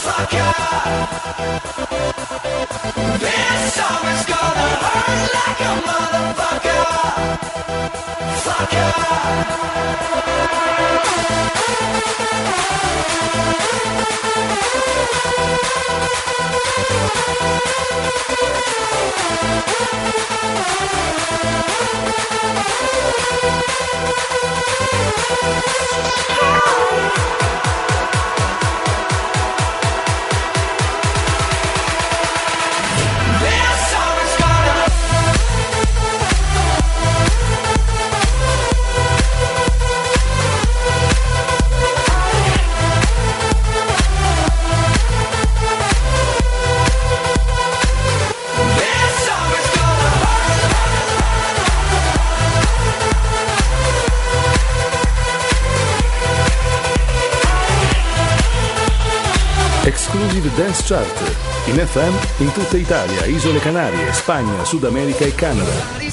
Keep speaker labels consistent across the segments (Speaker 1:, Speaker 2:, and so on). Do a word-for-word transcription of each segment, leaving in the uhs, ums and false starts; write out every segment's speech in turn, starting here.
Speaker 1: fucker. This song is gonna hurt like a motherfucker. Fucker.
Speaker 2: Exclusive Dance Chart in F M in tutta Italia, Isole Canarie, Spagna, Sud America e Canada.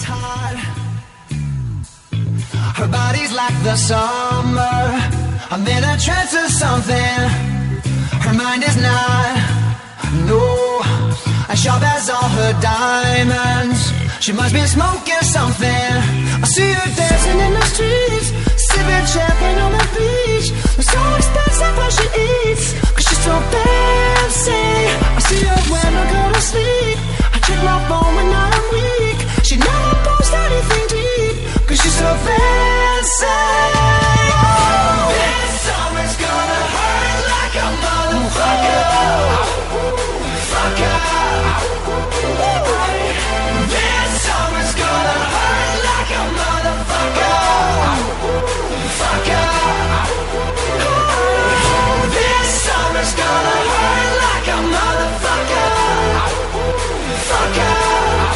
Speaker 1: Her body's like the summer. I'm in a trance or something. Her mind is not, no, as sharp as all her diamonds. She must be smoking something. I see her dancing in the streets, sipping champagne on the beach. It's so expensive what she eats, cause she's so fancy. I see her when I go to sleep. I check my phone when I'm weak. She never posts anything deep, cause she's so fancy. Oh, this summer's gonna hurt like a motherfucker. Fucker. This summer's gonna hurt like a motherfucker. Fucker. This summer's gonna hurt like a motherfucker. Fucker.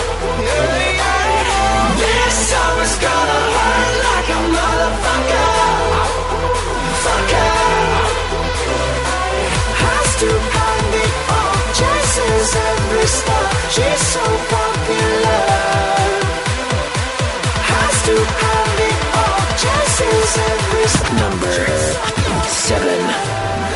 Speaker 1: This summer's gonna hurt like a motherfucker. Fucker. Has to hide me all, chases every star. She's so popular. Has to hide me all, chases every star. Number seven.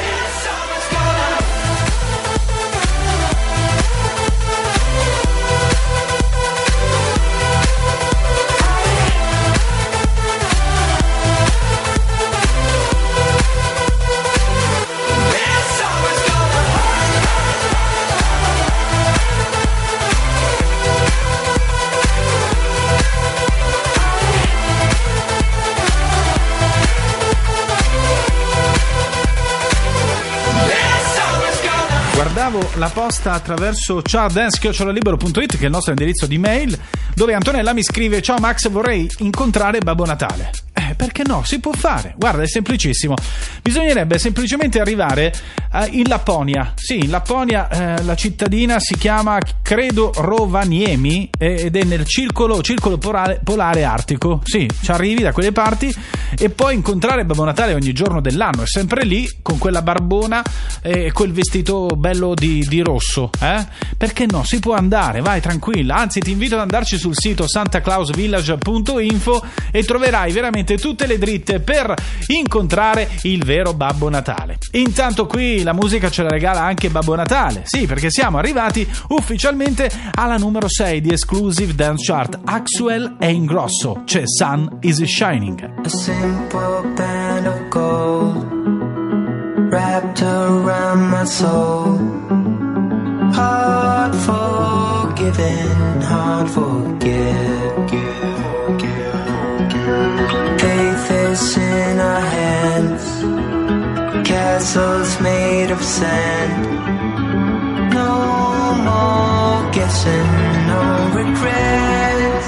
Speaker 3: Guardavo la posta attraverso chart chiocciola libero punto it, che è il nostro indirizzo di mail, dove Antonella mi scrive: ciao Max, vorrei incontrare Babbo Natale. Eh, perché no? Si può fare. Guarda, è semplicissimo. Bisognerebbe semplicemente arrivare eh, in Lapponia. Sì, in Lapponia eh, la cittadina si chiama, credo, Rovaniemi, eh, ed è nel circolo, circolo polare, polare artico. Sì, ci arrivi da quelle parti e puoi incontrare Babbo Natale ogni giorno dell'anno. È sempre lì, con quella barbona e eh, quel vestito bello di, di rosso. Eh? Perché no? Si può andare, vai tranquilla. Anzi, ti invito ad andarci sul sito santa claus village punto info e troverai veramente tutte le dritte per incontrare il vero Babbo Natale. Intanto qui la musica ce la regala anche Babbo Natale, sì, perché siamo arrivati ufficialmente alla numero sei di Exclusive Dance Chart. Axwell e Ingrosso, c'è Sun is Shining.
Speaker 4: A simple band of gold wrapped around my soul. Hard forgiven, hard forget. Faith is in our hands, castles made of sand. No more guessing, no regrets.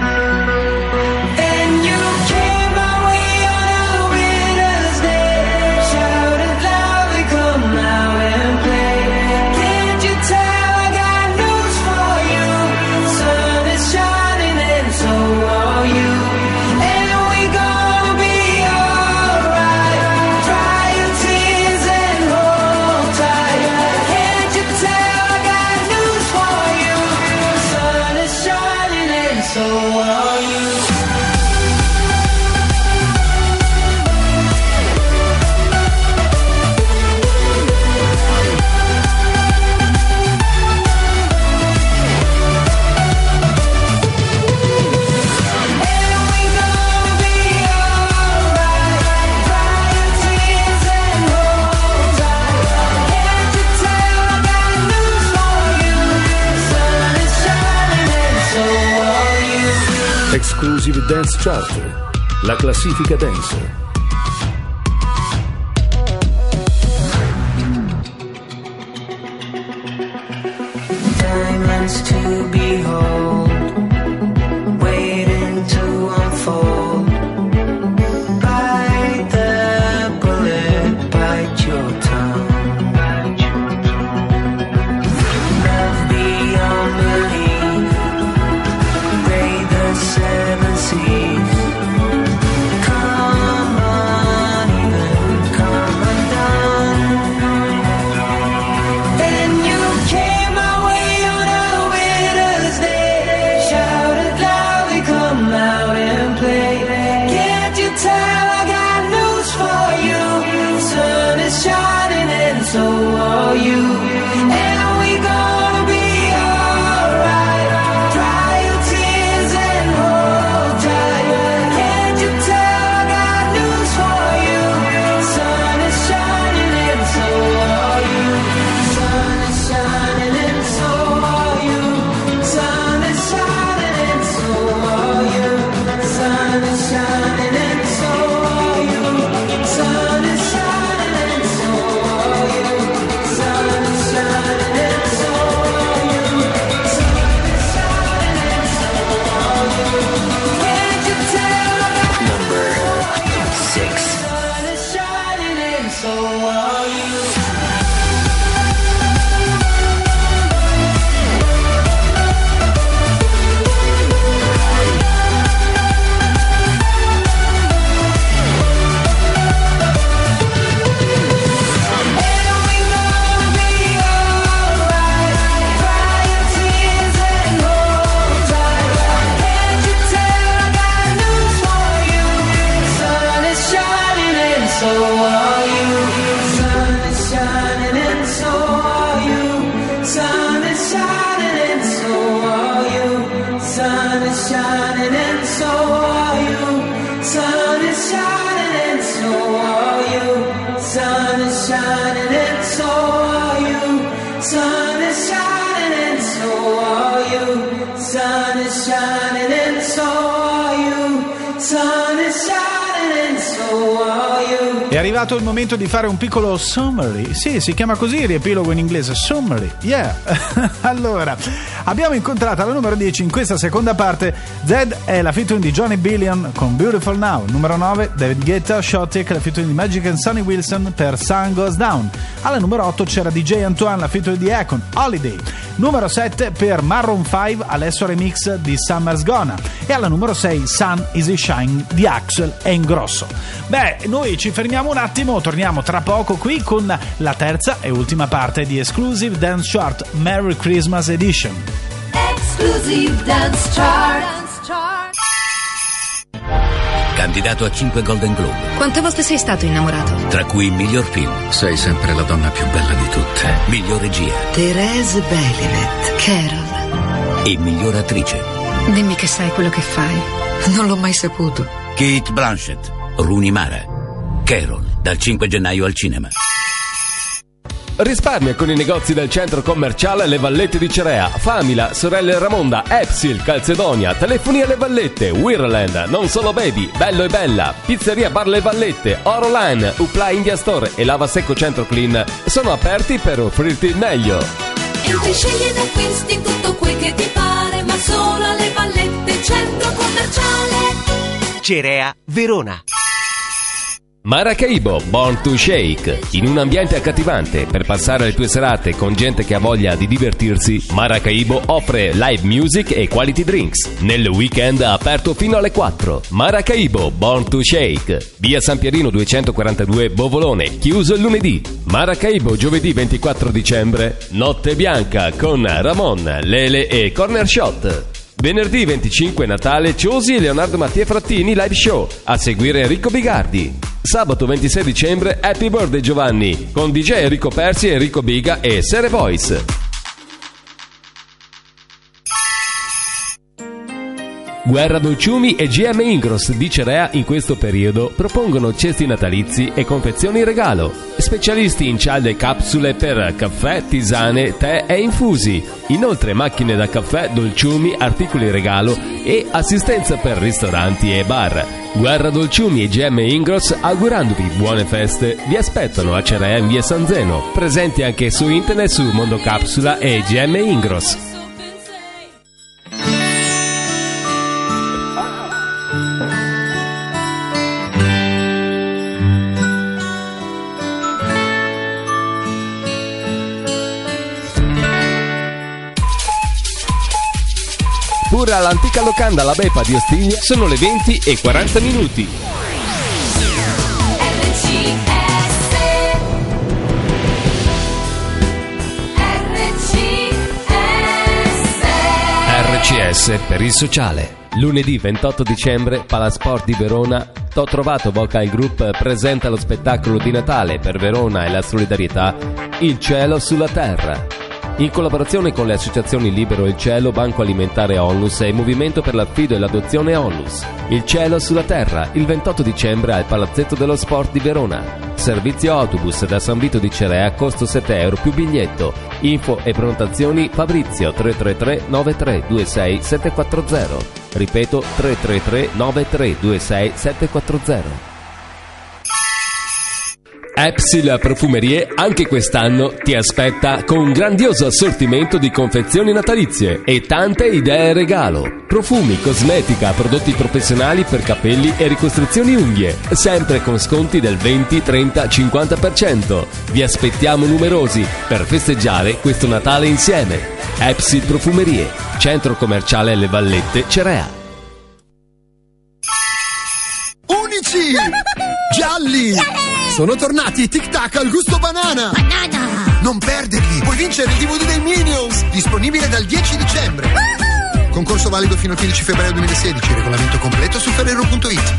Speaker 4: And you came my way on a winter's day, shouted loudly, come out and play. Can't you tell I got news for you? The sun is shining and so are you.
Speaker 2: Exclusive Dance Chart, la classifica dance.
Speaker 5: Diamonds to behold, waiting to unfold. Bite the bullet, bite your tongue. Love beyond belief, braid the seven seas. Come uneven, come undone. And you came my way on a winter's day. Shouted loudly, come out and play. Can't you tell I got news for you? The sun is shining and so are you. And we gonna be alright. Dry your tears and hold tight. Can't you tell I got news for you? The sun is shining and so are you. Sun is shining and so are you. Sun is shining and so are you. Sun is shining and so are you. Sun is shining and so are you. Sun is shining and so are you. Sun is shining and so are you. Can't you tell I got number six? Sun is shining and so are you.
Speaker 3: È arrivato il momento di fare un piccolo summary. Sì, si chiama così, riepilogo in inglese, summary. Yeah. Allora, abbiamo incontrato alla numero dieci in questa seconda parte Zed e la featuring di Johnny Billion con Beautiful Now. Numero nove, David Guetta, Shotik, la featuring di Magic and Sonny Wilson per Sun Goes Down. Alla numero otto c'era D J Antoine, la featuring di Akon, Holiday. Numero sette per Maroon cinque, Alesso remix di Summer's Gonna. E alla numero sei, Sun Is a Shine di Axel e Ingrosso. Beh, noi ci fermiamo un attimo, torniamo tra poco qui con la terza e ultima parte di Exclusive Dance Chart Merry Christmas Edition.
Speaker 6: Exclusive Dance Chart.
Speaker 7: Candidato a cinque Golden Globe,
Speaker 6: Quante volte sei stato innamorato?
Speaker 7: tra cui miglior film,
Speaker 8: Sei sempre la donna più bella di tutte.
Speaker 7: miglior regia
Speaker 6: Therese Belivet. Carol.
Speaker 7: e miglior attrice.
Speaker 6: Dimmi che sai quello che fai. Non l'ho mai saputo.
Speaker 7: Kate Blanchett, Rooney Mara. Carol, dal cinque gennaio al cinema.
Speaker 9: Risparmia con i negozi del centro commerciale Le Vallette di Cerea, Famila, Sorelle Ramonda, Epsil, Calzedonia, Telefoni alle Vallette, Wirland, Non Solo Baby, Bello e Bella, Pizzeria Bar Le Vallette, Oroline, Upla India Store e Lava Secco Centro Clean sono aperti per offrirti il meglio.
Speaker 10: Entri, scegli ed acquisti tutto quel che ti pare, ma solo alle Vallette, centro commerciale
Speaker 11: Cerea, Verona.
Speaker 9: Maracaibo, Born to Shake. In un ambiente accattivante per passare le tue serate con gente che ha voglia di divertirsi, Maracaibo offre live music e quality drinks. Nel weekend aperto fino alle quattro. Maracaibo, Born to Shake. Via San Pierino duecentoquarantadue, Bovolone, chiuso il lunedì. Maracaibo, giovedì ventiquattro dicembre, Notte Bianca con Ramon, Lele e Corner Shot. Venerdì venticinque Natale, Ciosi e Leonardo Mattia Frattini live show. A seguire Enrico Bigardi. Sabato ventisei dicembre Happy Birthday Giovanni con D J Enrico Persi, Enrico Biga e Sere Voice. Guerra Dolciumi e G M Ingros di Cerea in questo periodo propongono cesti natalizi e confezioni regalo. Specialisti in cialde e capsule per caffè, tisane, tè e infusi. Inoltre macchine da caffè, dolciumi, articoli regalo e assistenza per ristoranti e bar. Guerra Dolciumi e G M Ingros, augurandovi buone feste, vi aspettano a Cerea in via San Zeno. Presenti anche su internet su Mondo Capsula e G M Ingros. Pure all'antica locanda La Bepa di Ostiglia sono le venti e quaranta minuti. R C S per il sociale. Lunedì ventotto dicembre, Palasport di Verona, T'ho trovato Vocal Group presenta lo spettacolo di Natale per Verona e la solidarietà Il cielo sulla terra. In collaborazione con le associazioni Libero il Cielo, Banco Alimentare Onlus e Movimento per l'Affido e l'Adozione Onlus. Il cielo sulla terra, il ventotto dicembre al Palazzetto dello Sport di Verona. Servizio autobus da San Vito di Cerea, costo sette euro più biglietto. Info e prenotazioni Fabrizio tre tre tre nove tre due sei sette quattro zero. Ripeto tre tre tre nove tre due sei sette quattro zero. Epsil Profumerie anche quest'anno ti aspetta con un grandioso assortimento di confezioni natalizie e tante idee regalo. Profumi, cosmetica, prodotti professionali per capelli e ricostruzioni unghie, sempre con sconti del venti, trenta, cinquanta per cento. Vi aspettiamo numerosi per festeggiare questo Natale insieme. Epsil Profumerie, centro commerciale Le Vallette, Cerea.
Speaker 11: Unici! Gialli! Sono tornati i Tic Tac al gusto banana!
Speaker 12: Banana!
Speaker 11: Non perderli! Puoi vincere il D V D dei Minions! Disponibile dal dieci dicembre! Uh-huh. Concorso valido fino al quindici febbraio duemilasedici. Regolamento completo su ferrero punto it.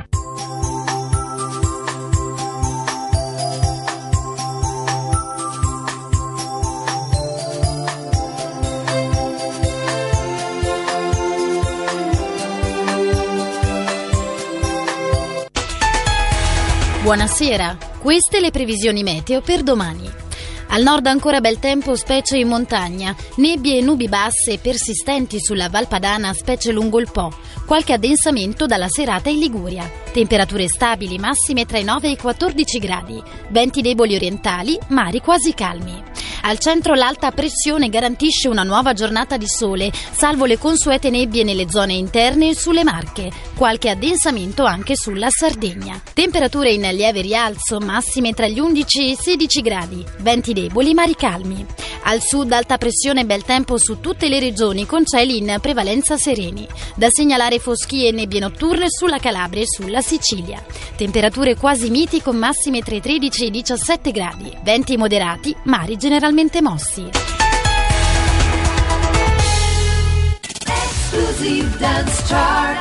Speaker 12: Buonasera, queste le previsioni meteo per domani. Al nord ancora bel tempo, specie in montagna, nebbie e nubi basse persistenti sulla Val Padana, specie lungo il Po, qualche addensamento dalla serata in Liguria. Temperature stabili, massime tra i nove e i quattordici gradi, venti deboli orientali, mari quasi calmi. Al centro l'alta pressione garantisce una nuova giornata di sole, salvo le consuete nebbie nelle zone interne e sulle Marche, qualche addensamento anche sulla Sardegna. Temperature in lieve rialzo, massime tra gli undici e i sedici gradi, venti deboli, mari calmi. Al sud alta pressione e bel tempo su tutte le regioni con cieli in prevalenza sereni. Da segnalare foschie e nebbie notturne sulla Calabria e sulla Sicilia. Temperature quasi miti con massime tra i tredici e i diciassette gradi, venti moderati, mari generalmente mossi.
Speaker 10: Exclusive Dance Chart.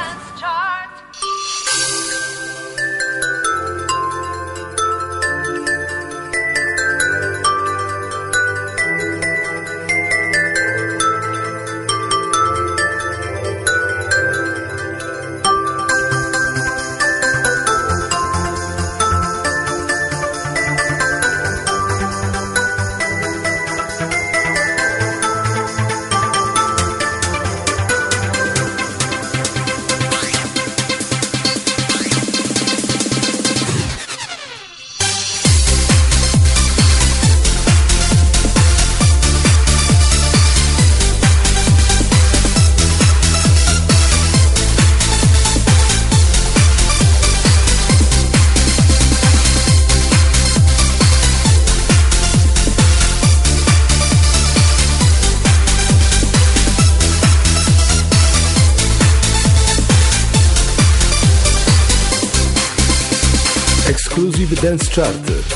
Speaker 2: Exclusive Dance Chart.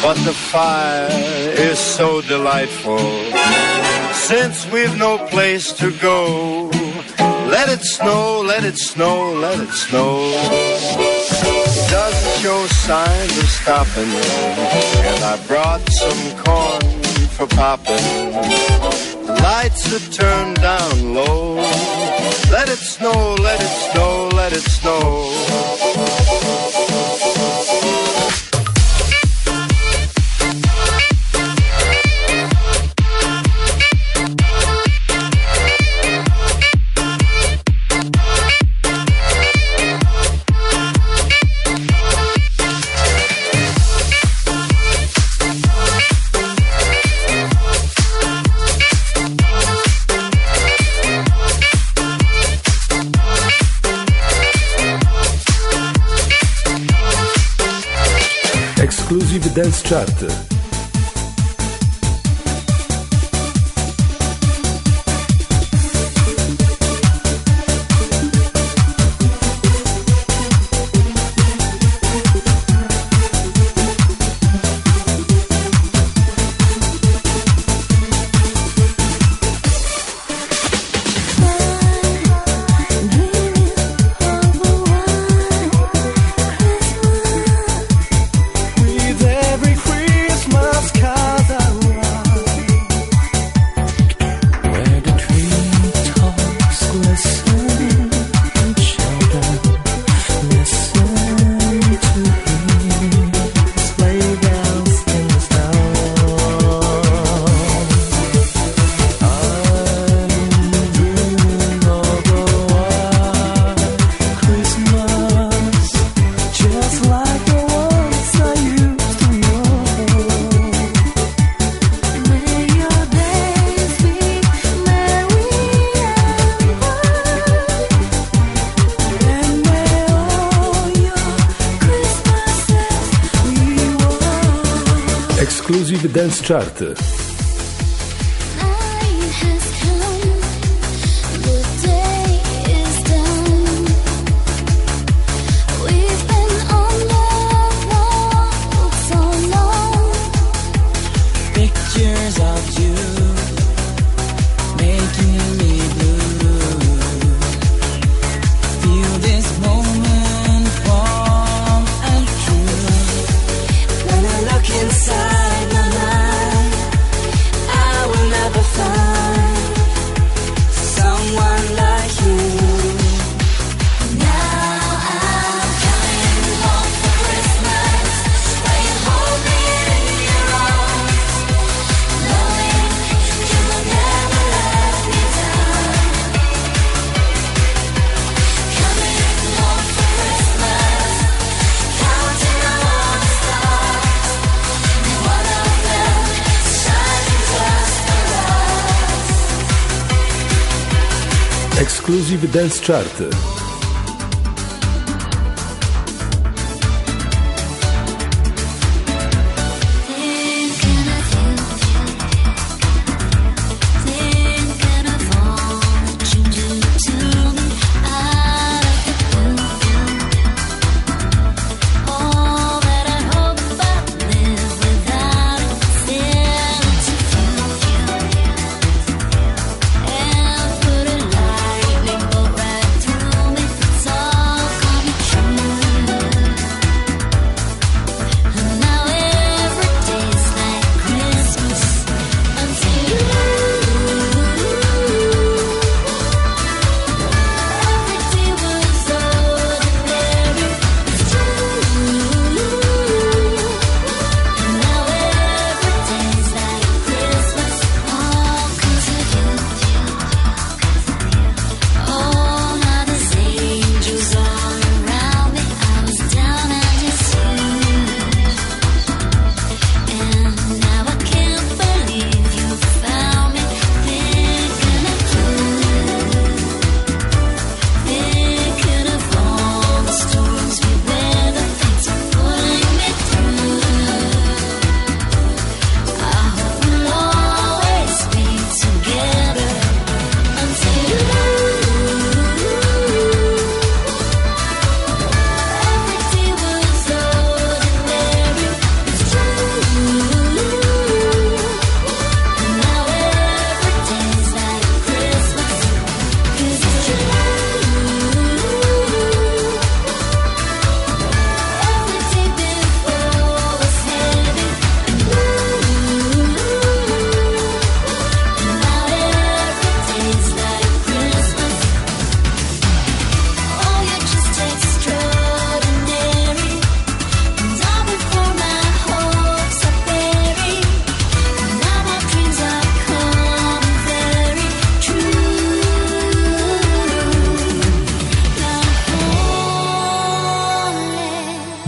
Speaker 13: but the fire is so delightful. Since we've no place to go, let it snow, let it snow, let it snow. It doesn't show signs of stopping, and I brought some corn for popping. Lights are turned down low. Let it snow, let it snow, let it snow.
Speaker 2: Exclusive Dance Chart. Exclusive Dance Chart. Exclusive Dance Chart.
Speaker 10: Put a lightning bolt right through me.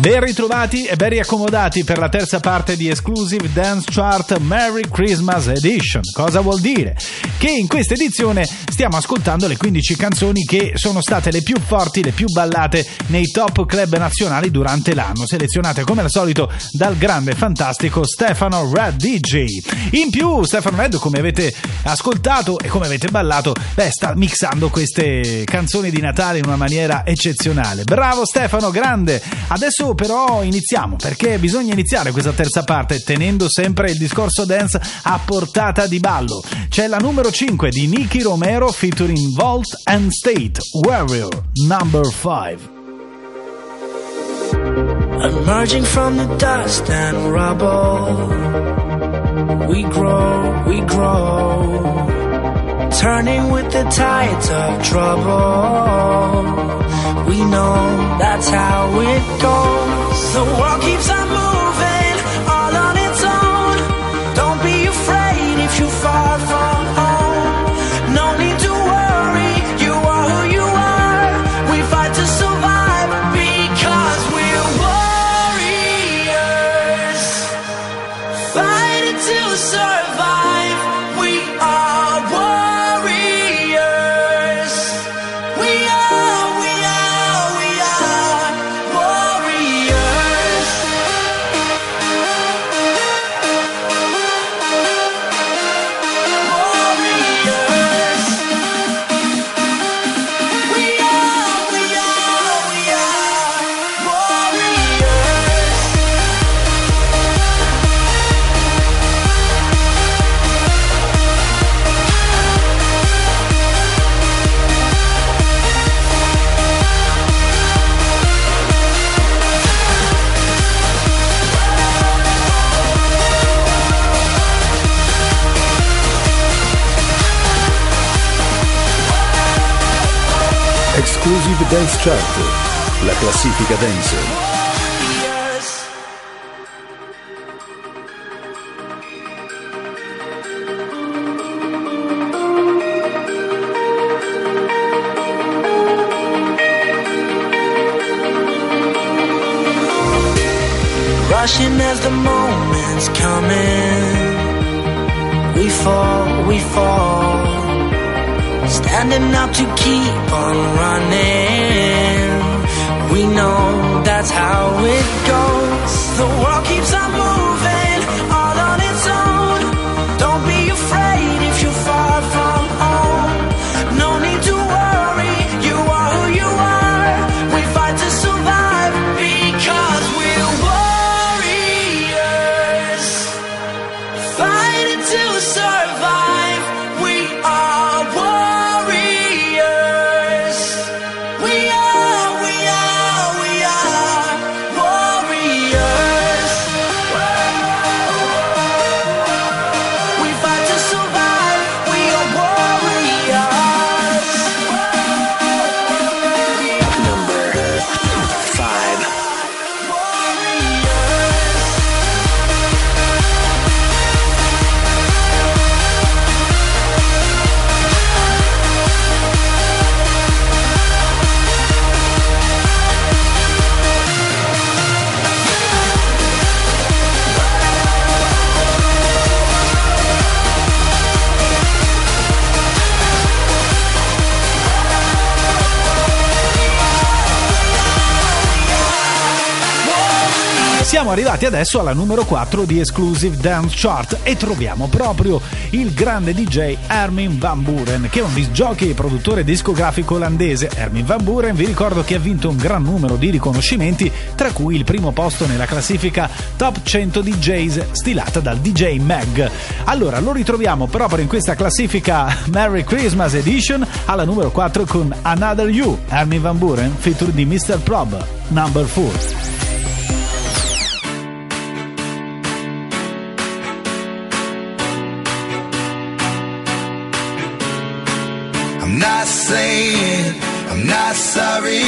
Speaker 3: Ben ritrovati e ben riaccomodati per la terza parte di Exclusive Dance Chart Merry Christmas Edition. Cosa vuol dire? Che in questa edizione stiamo ascoltando le quindici canzoni che sono state le più forti, le più ballate nei top club nazionali durante l'anno, selezionate come al solito dal grande e fantastico Stefano Red D J. In più Stefano Red, come avete ascoltato e come avete ballato, beh, sta mixando queste canzoni di Natale in una maniera eccezionale. Bravo Stefano, grande! Adesso però iniziamo, perché bisogna iniziare questa terza parte tenendo sempre il discorso dance a portata di ballo. C'è la numero cinque di Nicky Romero featuring Volt and State, Warrior number five.
Speaker 14: Emerging from the dust and rubble, we grow, we grow, turning with the tides of trouble. We know that's how it goes. The world keeps on moving, all on its own. Don't be afraid if you fall from home. No need to worry, you are who you are. We fight to survive because we're warriors. Fighting to survive, we are warriors. We are, we are, we are warriors. Warriors. We are, we are, we are warriors.
Speaker 2: Exclusive Dance Chart, la classifica dance.
Speaker 14: Rushing as the moment's coming, we fall, we fall, standing up to keep on running. We know that's how it goes. The world keeps on moving, all on its own. Don't be afraid if you fall from home. No need to worry, you are who you are. We fight to survive because we're warriors. Fighting to survive, we are warriors. We are, we are, we are warriors. We fight to survive, we are warriors. Number five.
Speaker 3: Siamo arrivati adesso alla numero quattro di Exclusive Dance Chart e troviamo proprio il grande D J Armin van Buuren, che è un disc jockey e produttore discografico olandese. Armin van Buuren, vi ricordo che ha vinto un gran numero di riconoscimenti, tra cui il primo posto nella classifica Top cento D Js stilata dal D J Mag. Allora, lo ritroviamo proprio in questa classifica Merry Christmas Edition alla numero quattro con Another You, Armin van Buuren feature di mister Prob, number four.
Speaker 15: I'm not saying I'm not sorry.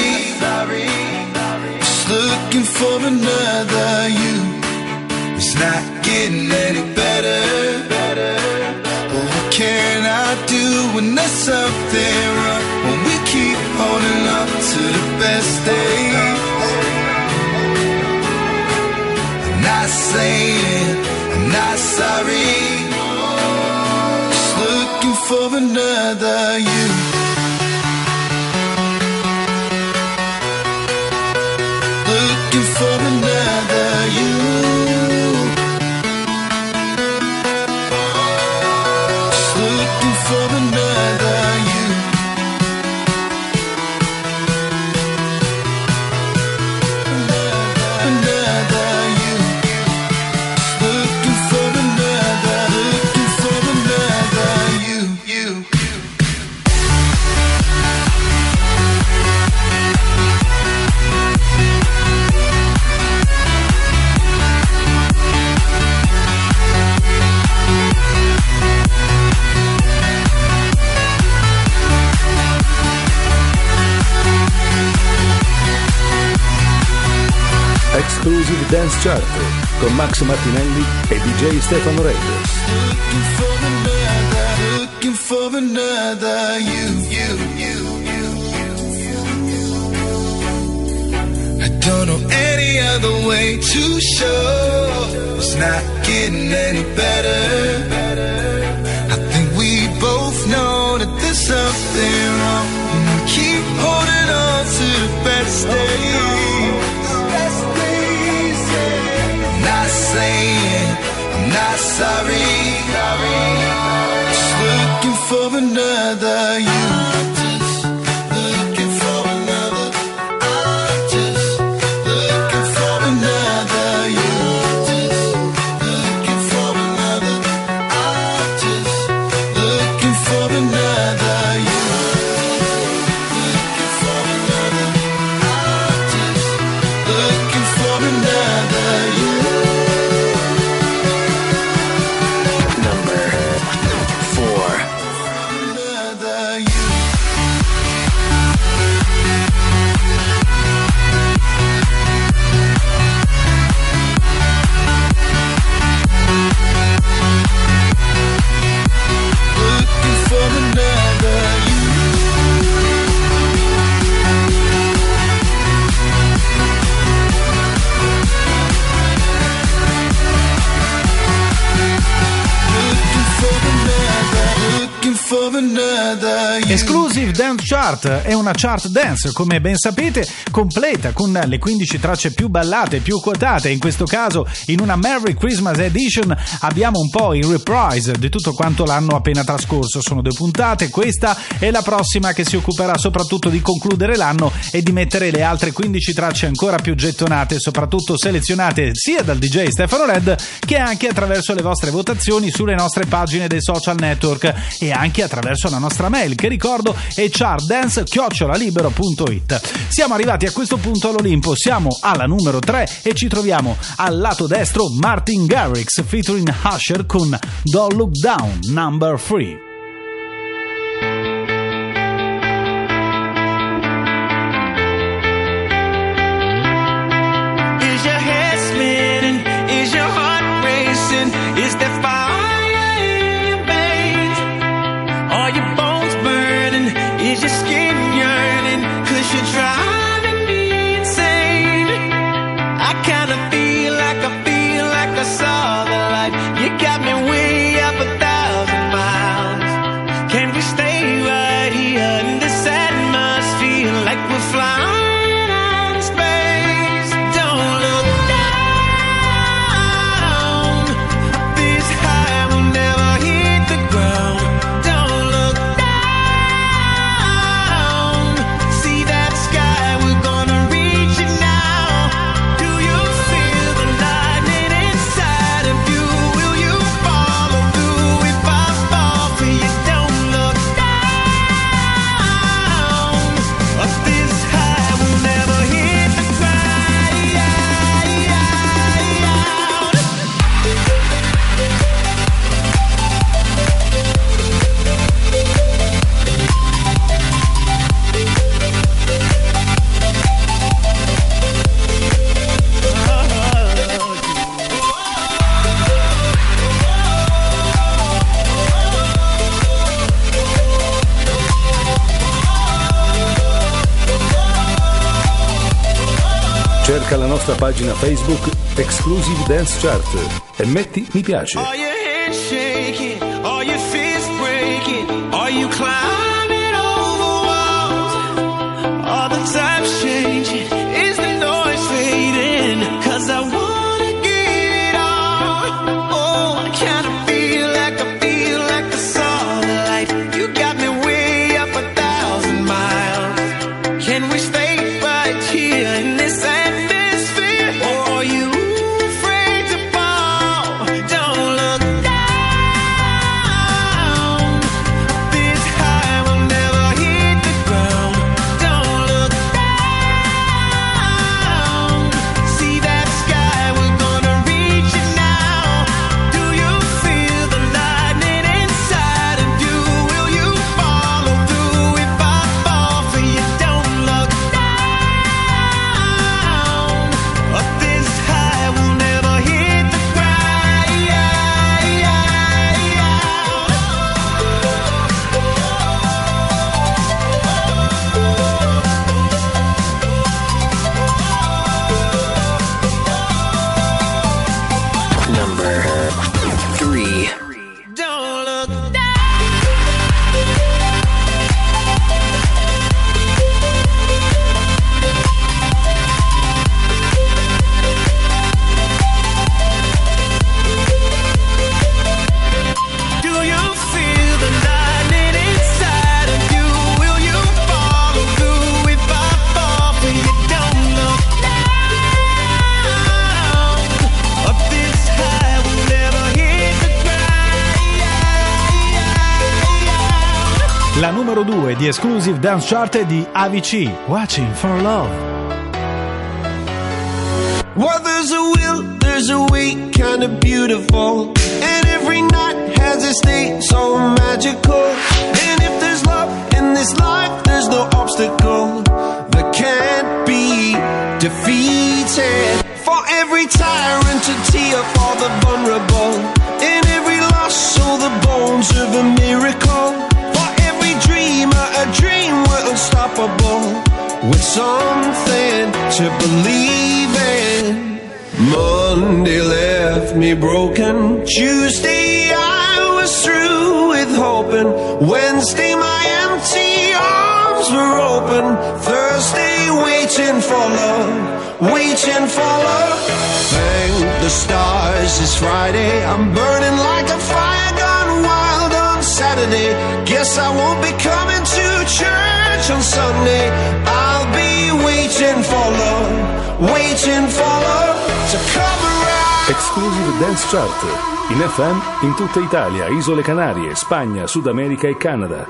Speaker 15: Just looking for another you. It's not getting any better. But what can I do when there's something wrong? When we keep holding on to the best days. for another you. Looking for another you. Just looking for another you. Another, another you. Just looking for another, looking for another you, you, you.
Speaker 2: Exclusive Dance Chart con Max Martinelli e D J Stefano Regis.
Speaker 15: Looking for another, looking for another you, you, you, you, you. I don't know any other way to show it's not getting any better. I think we both know that there's something wrong, and we keep holding on to the best days. I'm not saying I'm not sorry. Just looking for another you. Just looking for another. I'm just looking for another you. Just looking for another. I'm just looking for another you. Looking for another. I'm just looking for another you. Another you. Looking for another you. Looking for another, looking for another you.
Speaker 3: Exclusive Dance Chart è una chart dance, come ben sapete, completa con le quindici tracce più ballate, più quotate. In questo caso, in una Merry Christmas Edition, abbiamo un po' in reprise di tutto quanto l'anno appena trascorso. Sono due puntate, questa e la prossima, che si occuperà soprattutto di concludere l'anno e di mettere le altre quindici tracce ancora più gettonate, soprattutto selezionate sia dal D J Stefano Red che anche attraverso le vostre votazioni sulle nostre pagine dei social network e anche attraverso la nostra mail, che ricordo è chartdance chiocciola libero punto it. Siamo arrivati a questo punto all'Olimpo, siamo alla numero tre e ci troviamo al lato destro Martin Garrix featuring Usher con Don't Look Down, number three.
Speaker 16: Is your head spinning? Is your heart racing? Is there fire in your veins? Are your bones burning? Is your skin yearning? 'Cause you're driving me insane. I kinda feel like I feel like I saw the light. You got me way up a thousand miles. Can we stay right here in this atmosphere like we're flying out in space? Don't look down. This high will never hit the ground. Don't look down. See that sky, we're gonna reach it now. Do you feel the lightning inside of you? Will you follow through if I fall for you? Don't look down. Up this high will never hit the ground.
Speaker 2: Cerca la nostra pagina Facebook Exclusive Dance Chart e metti mi piace.
Speaker 16: Are your hands shaking? Are your fists breaking? Are you climbing over walls? Are the times changing? Is the noise fading? 'Cause I wanna give it all. Oh, I kinda feel like I feel like I saw the light. You got me way up a thousand miles. Can we stay right here in this atmosphere? Or are you afraid to fall? Don't look down. This high will never hit the ground. Don't look down. See that sky, we're gonna reach it now. Do you feel the lightning inside of you? Will you follow through if I fall for you? Don't look down. Up this high, we'll never hit the
Speaker 17: Number three.
Speaker 16: Don't look Do you feel the lightning inside of you? Will you follow through if I fall for you? Don't look down. Up this high, we'll never hit the ground.
Speaker 3: La numero due di Exclusive Dance Chart di A V C, Watching for Love.
Speaker 18: Well, there's a will, there's a way, kinda beautiful. And every night has its day, so magical. And if there's love in this life, there's no obstacle that can't be defeated. For every tyrant to tear for the vulnerable. In every loss, so the bones of a miracle. For every dreamer, a dream we're unstoppable. With something to believe in. Monday left me broken. Tuesday I was through with hoping. Wednesday my empty arms were open. Thursday waiting for love, waiting for love. Thank the stars it's Friday. I'm burning like a fire gone wild on Saturday. Guess I won't be coming to church on Sunday. I'll be waiting for love, waiting for love to come around.
Speaker 2: Exclusive Dance Chart. In F M in tutta Italia, Isole Canarie, Spagna, Sud America e Canada.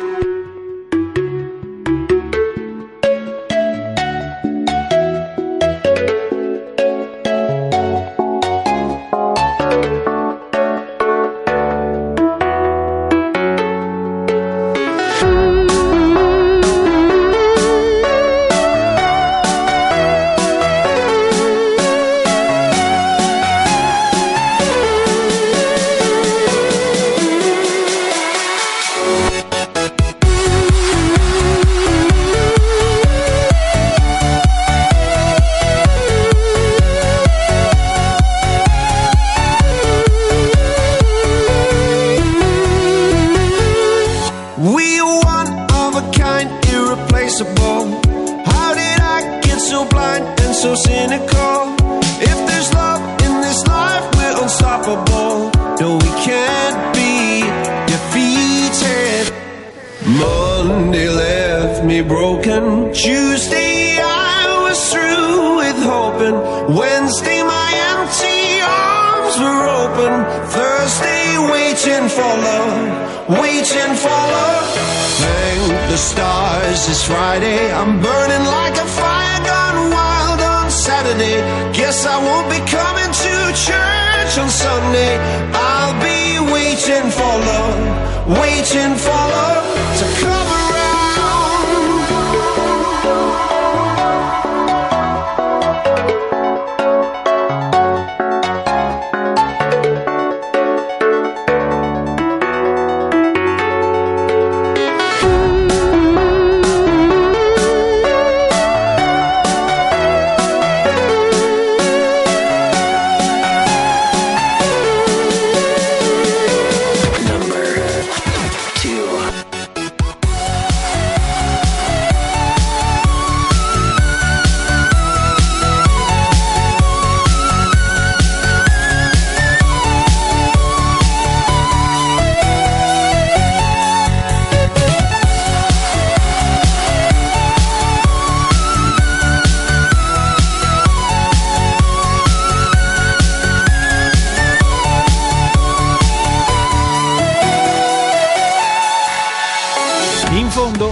Speaker 18: We are one of a kind, irreplaceable. How did I get so blind and so cynical? If there's love in this life, we're unstoppable. No, we can't be defeated. Monday left me broken. Tuesday I was through with hoping. Wednesday my empty arms were open. Thursday waiting for love, waiting for love. Thank the stars it's Friday. I'm burning like a fire gone wild on Saturday. Guess I won't be coming to church on Sunday. I'll be waiting for love, waiting for love to come around.
Speaker 17: Number two.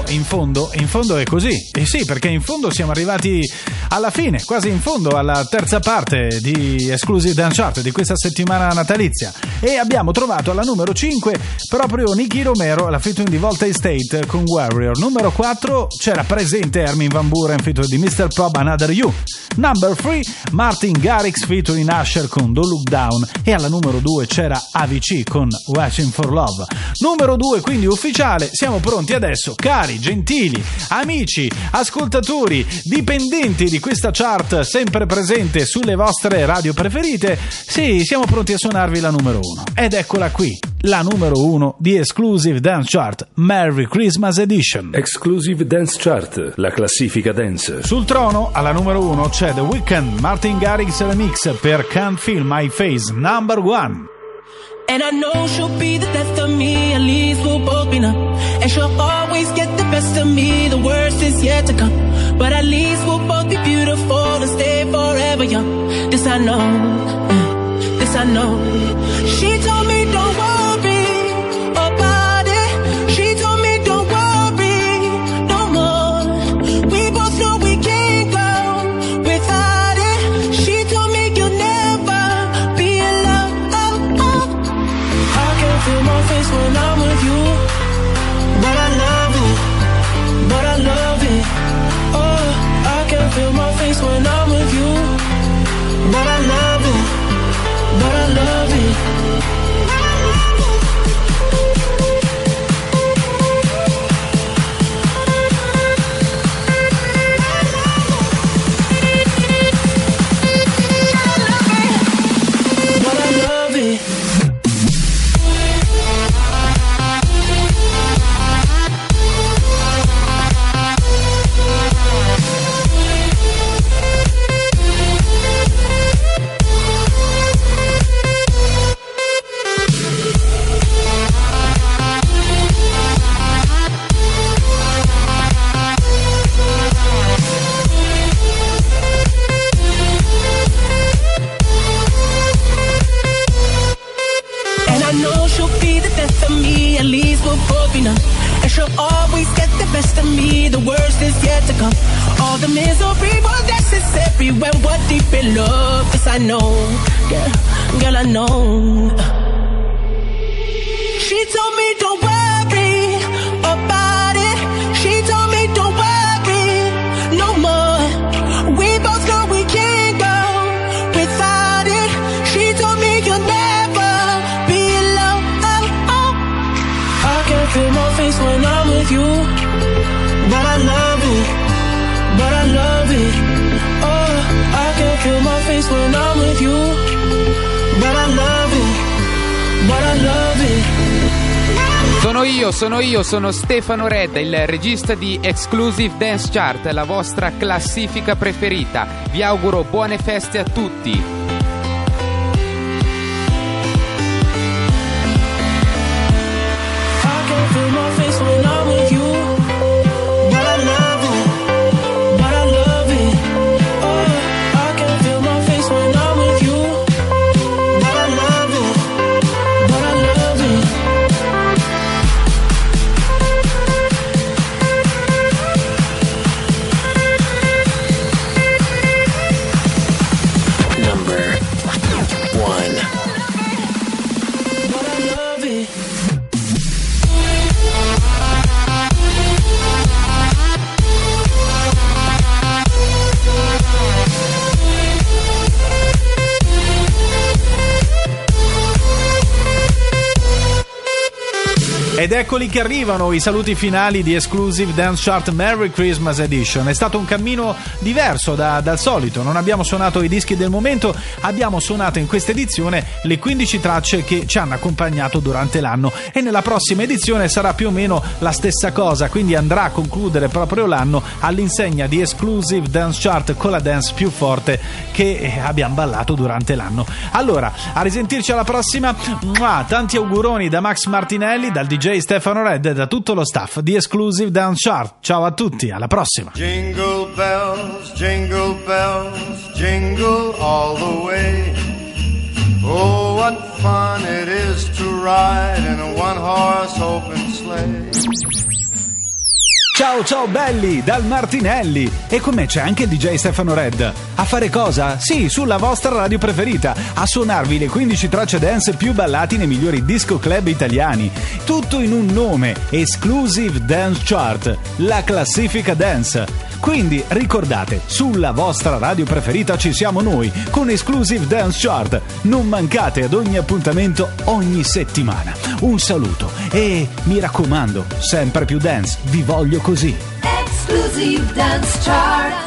Speaker 3: in fondo, in fondo è così. E sì, perché in fondo siamo arrivati alla fine, quasi in fondo, alla terza parte di Exclusive Dance Chart di questa settimana natalizia. E abbiamo trovato alla numero cinque proprio Nicky Romero, la featuring di Volta Estate con Warrior. Numero quattro c'era presente Armin van Buuren featuring di mister Prob Another You. Number three Martin Garrix featuring Usher con Don't Look Down. E alla numero due c'era A V C con Watching for Love. Numero due quindi ufficiale. Siamo pronti adesso, cari, gentili, amici, ascoltatori, dipendenti di questa chart sempre presente sulle vostre radio preferite. Sì, siamo pronti a suonarvi la numero uno. Ed eccola qui, la numero uno di Exclusive Dance Chart Merry Christmas Edition.
Speaker 2: Exclusive Dance Chart, la classifica dance.
Speaker 3: Sul trono, alla numero uno, c'è The Weeknd, Martin Garrix remix per Can't Feel My Face, number one.
Speaker 5: And I know she'll be the death of me, at least we'll both be numb. And she'll always get the best of me, the worst is yet to come. But at least we'll both be beautiful and stay forever young. This I know, uh, this I know. She told me don't worry about it. She told me don't worry no more. We both know we can't go without it. She told me you'll never be alone. I can feel my face when I'm with you, but I love it, but I love it. Oh, I can feel my face when I'm with you, but I love it, but I love it. I know, girl, girl, I know. She told me don't worry about it. She told me don't worry no more. We both know we can't go without it. She told me you'll never be alone. Oh, oh. I can feel my face when I'm with you, but I love it, but I love it. Oh, I can feel my face when I'm with you, but I love it, but I love it.
Speaker 19: Sono io, sono io, sono Stefano Redda, il regista di Exclusive Dance Chart, la vostra classifica preferita. Vi auguro buone feste a tutti.
Speaker 3: Ed eccoli che arrivano i saluti finali di Exclusive Dance Chart Merry Christmas Edition. È stato un cammino diverso da, dal solito, non abbiamo suonato i dischi del momento, abbiamo suonato in questa edizione le quindici tracce che ci hanno accompagnato durante l'anno, e nella prossima edizione sarà più o meno la stessa cosa, quindi andrà a concludere proprio l'anno all'insegna di Exclusive Dance Chart con la dance più forte che abbiamo ballato durante l'anno. Allora, a risentirci alla prossima. Mua, tanti auguroni da Max Martinelli, dal D J Stefano Redda e da tutto lo staff di Exclusive Dance Chart. Ciao a tutti, alla prossima.
Speaker 13: Jingle bells, jingle bells, jingle all the way. Oh, what fun it is to ride in a one-horse open sleigh.
Speaker 3: Ciao ciao belli, dal Martinelli. E con me c'è anche il D J Stefano Red. A fare cosa? Sì, sulla vostra radio preferita, a suonarvi le quindici tracce dance più ballati nei migliori disco club italiani. Tutto in un nome, Exclusive Dance Chart, la classifica dance. Quindi ricordate, sulla vostra radio preferita ci siamo noi con Exclusive Dance Chart. Non mancate ad ogni appuntamento ogni settimana. Un saluto e mi raccomando, sempre più dance, vi voglio così.
Speaker 10: Exclusive Dance Chart.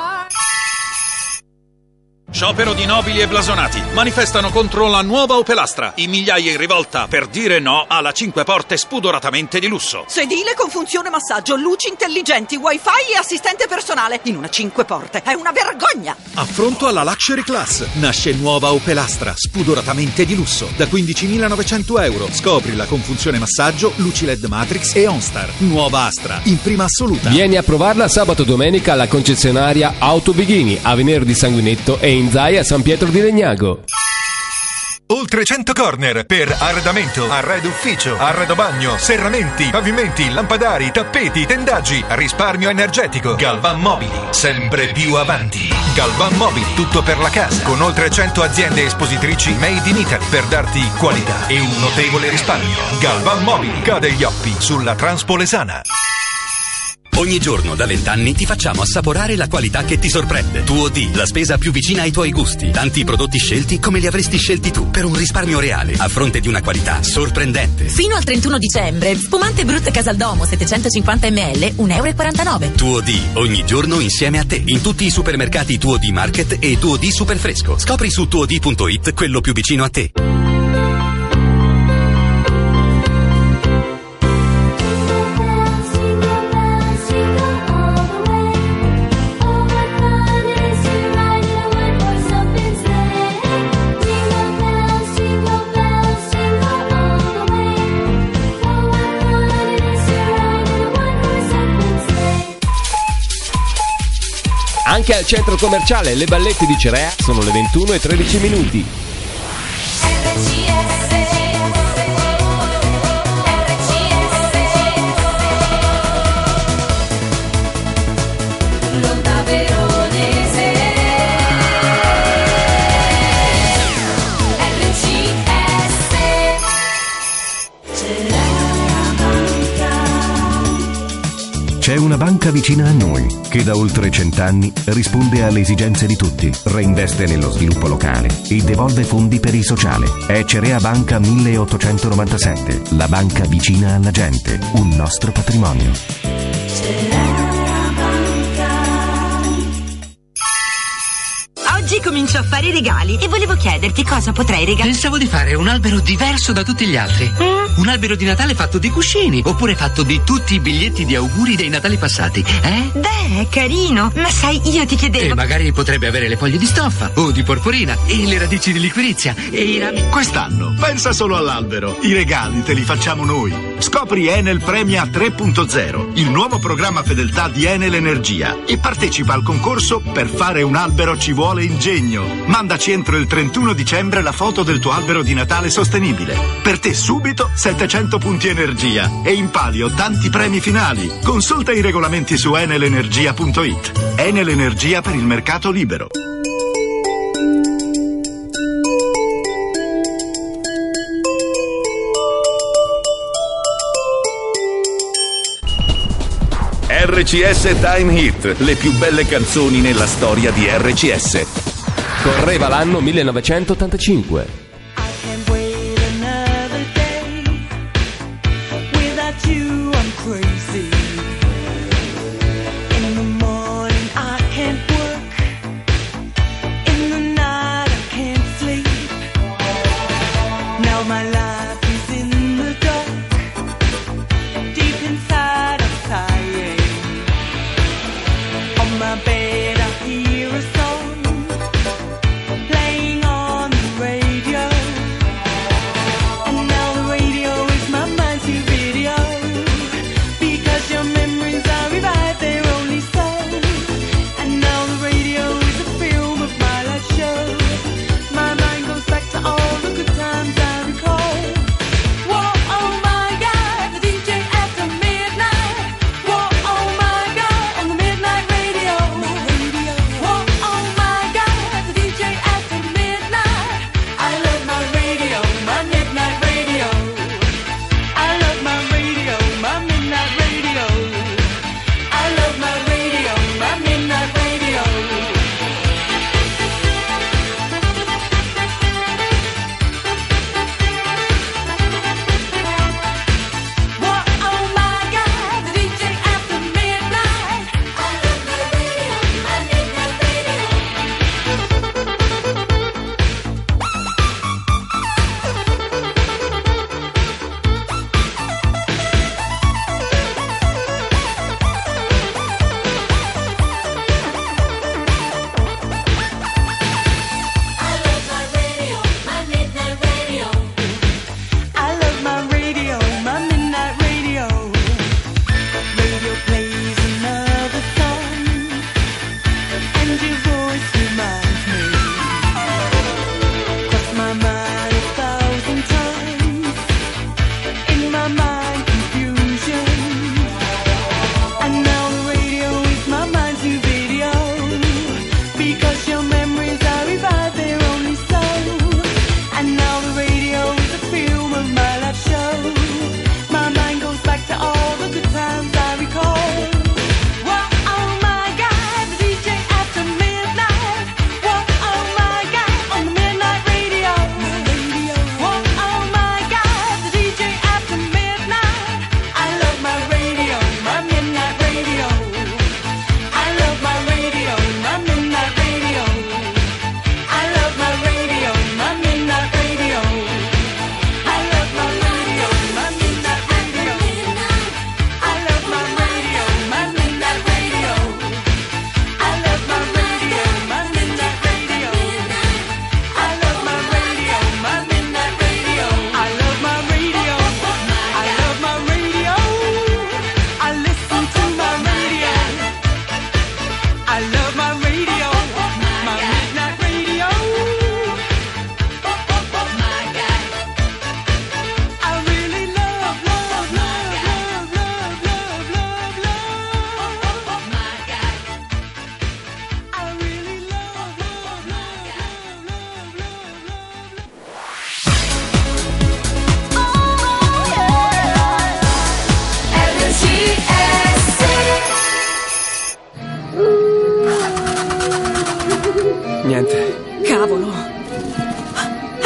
Speaker 20: Sciopero di nobili e blasonati manifestano contro la nuova Opel Astra. In migliaia in rivolta per dire no alla cinque porte spudoratamente di lusso.
Speaker 21: Sedile con funzione massaggio, luci intelligenti, wifi e assistente personale in una cinque porte. È una vergogna!
Speaker 20: Affronto alla Luxury Class. Nasce nuova Opel Astra, spudoratamente di lusso, da quindicimilanovecento euro. Scoprila con funzione massaggio, luci L E D Matrix e OnStar. Nuova Astra, in prima assoluta.
Speaker 9: Vieni a provarla sabato e domenica alla concessionaria Auto Bighini, a Venerdì Sanguinetto e in Zaia San Pietro di Legnago.
Speaker 22: Oltre cento corner per arredamento, arredo ufficio, arredo bagno, serramenti, pavimenti, lampadari, tappeti, tendaggi, risparmio energetico. Galvan Mobili, sempre più avanti. Galvan Mobili, tutto per la casa, con oltre cento aziende espositrici made in Italy per darti qualità e un notevole risparmio. Galvan Mobili, cade gli occhi sulla Transpolesana.
Speaker 23: Ogni giorno da vent'anni ti facciamo assaporare la qualità che ti sorprende. Tuo D, la spesa più vicina ai tuoi gusti. Tanti prodotti scelti come li avresti scelti tu, per un risparmio reale, a fronte di una qualità sorprendente.
Speaker 24: Fino al trentuno dicembre, spumante Brut Casaldomo settecentocinquanta millilitri, uno virgola quarantanove euro.
Speaker 23: Tuo D, ogni giorno insieme a te. In tutti i supermercati Tuo D Market e Tuo D Superfresco. Scopri su tuo d punto it quello più vicino a te.
Speaker 9: Anche al centro commerciale Le Ballette di Cerea sono le ventuno e tredici minuti.
Speaker 25: C'è una banca vicina a noi che da oltre cent'anni risponde alle esigenze di tutti, reinveste nello sviluppo locale e devolve fondi per il sociale. È Cerea Banca milleottocentonovantasette, la banca vicina alla gente, un nostro patrimonio.
Speaker 26: Oggi comincio a fare i regali e volevo chiederti cosa potrei regalare.
Speaker 27: Pensavo di fare un albero diverso da tutti gli altri. Mm? Un albero di Natale fatto di cuscini, oppure fatto di tutti i biglietti di auguri dei Natali passati, eh?
Speaker 26: Beh, è carino, ma sai, io ti chiedevo...
Speaker 27: E magari potrebbe avere le foglie di stoffa, o di porporina, e le radici di liquirizia, e i rami...
Speaker 28: Quest'anno, pensa solo all'albero. I regali te li facciamo noi. Scopri Enel Premia tre punto zero, il nuovo programma fedeltà di Enel Energia, e partecipa al concorso Per fare un albero ci vuole ingegno. Mandaci entro il trentuno dicembre la foto del tuo albero di Natale sostenibile. Per te subito settecento punti energia e in palio tanti premi finali. Consulta i regolamenti su enel energia punto it. Enel Energia per il mercato libero.
Speaker 2: R C S Time Hit, le più belle canzoni nella storia di R C S.
Speaker 9: Correva l'anno millenovecentottantacinque.
Speaker 5: Because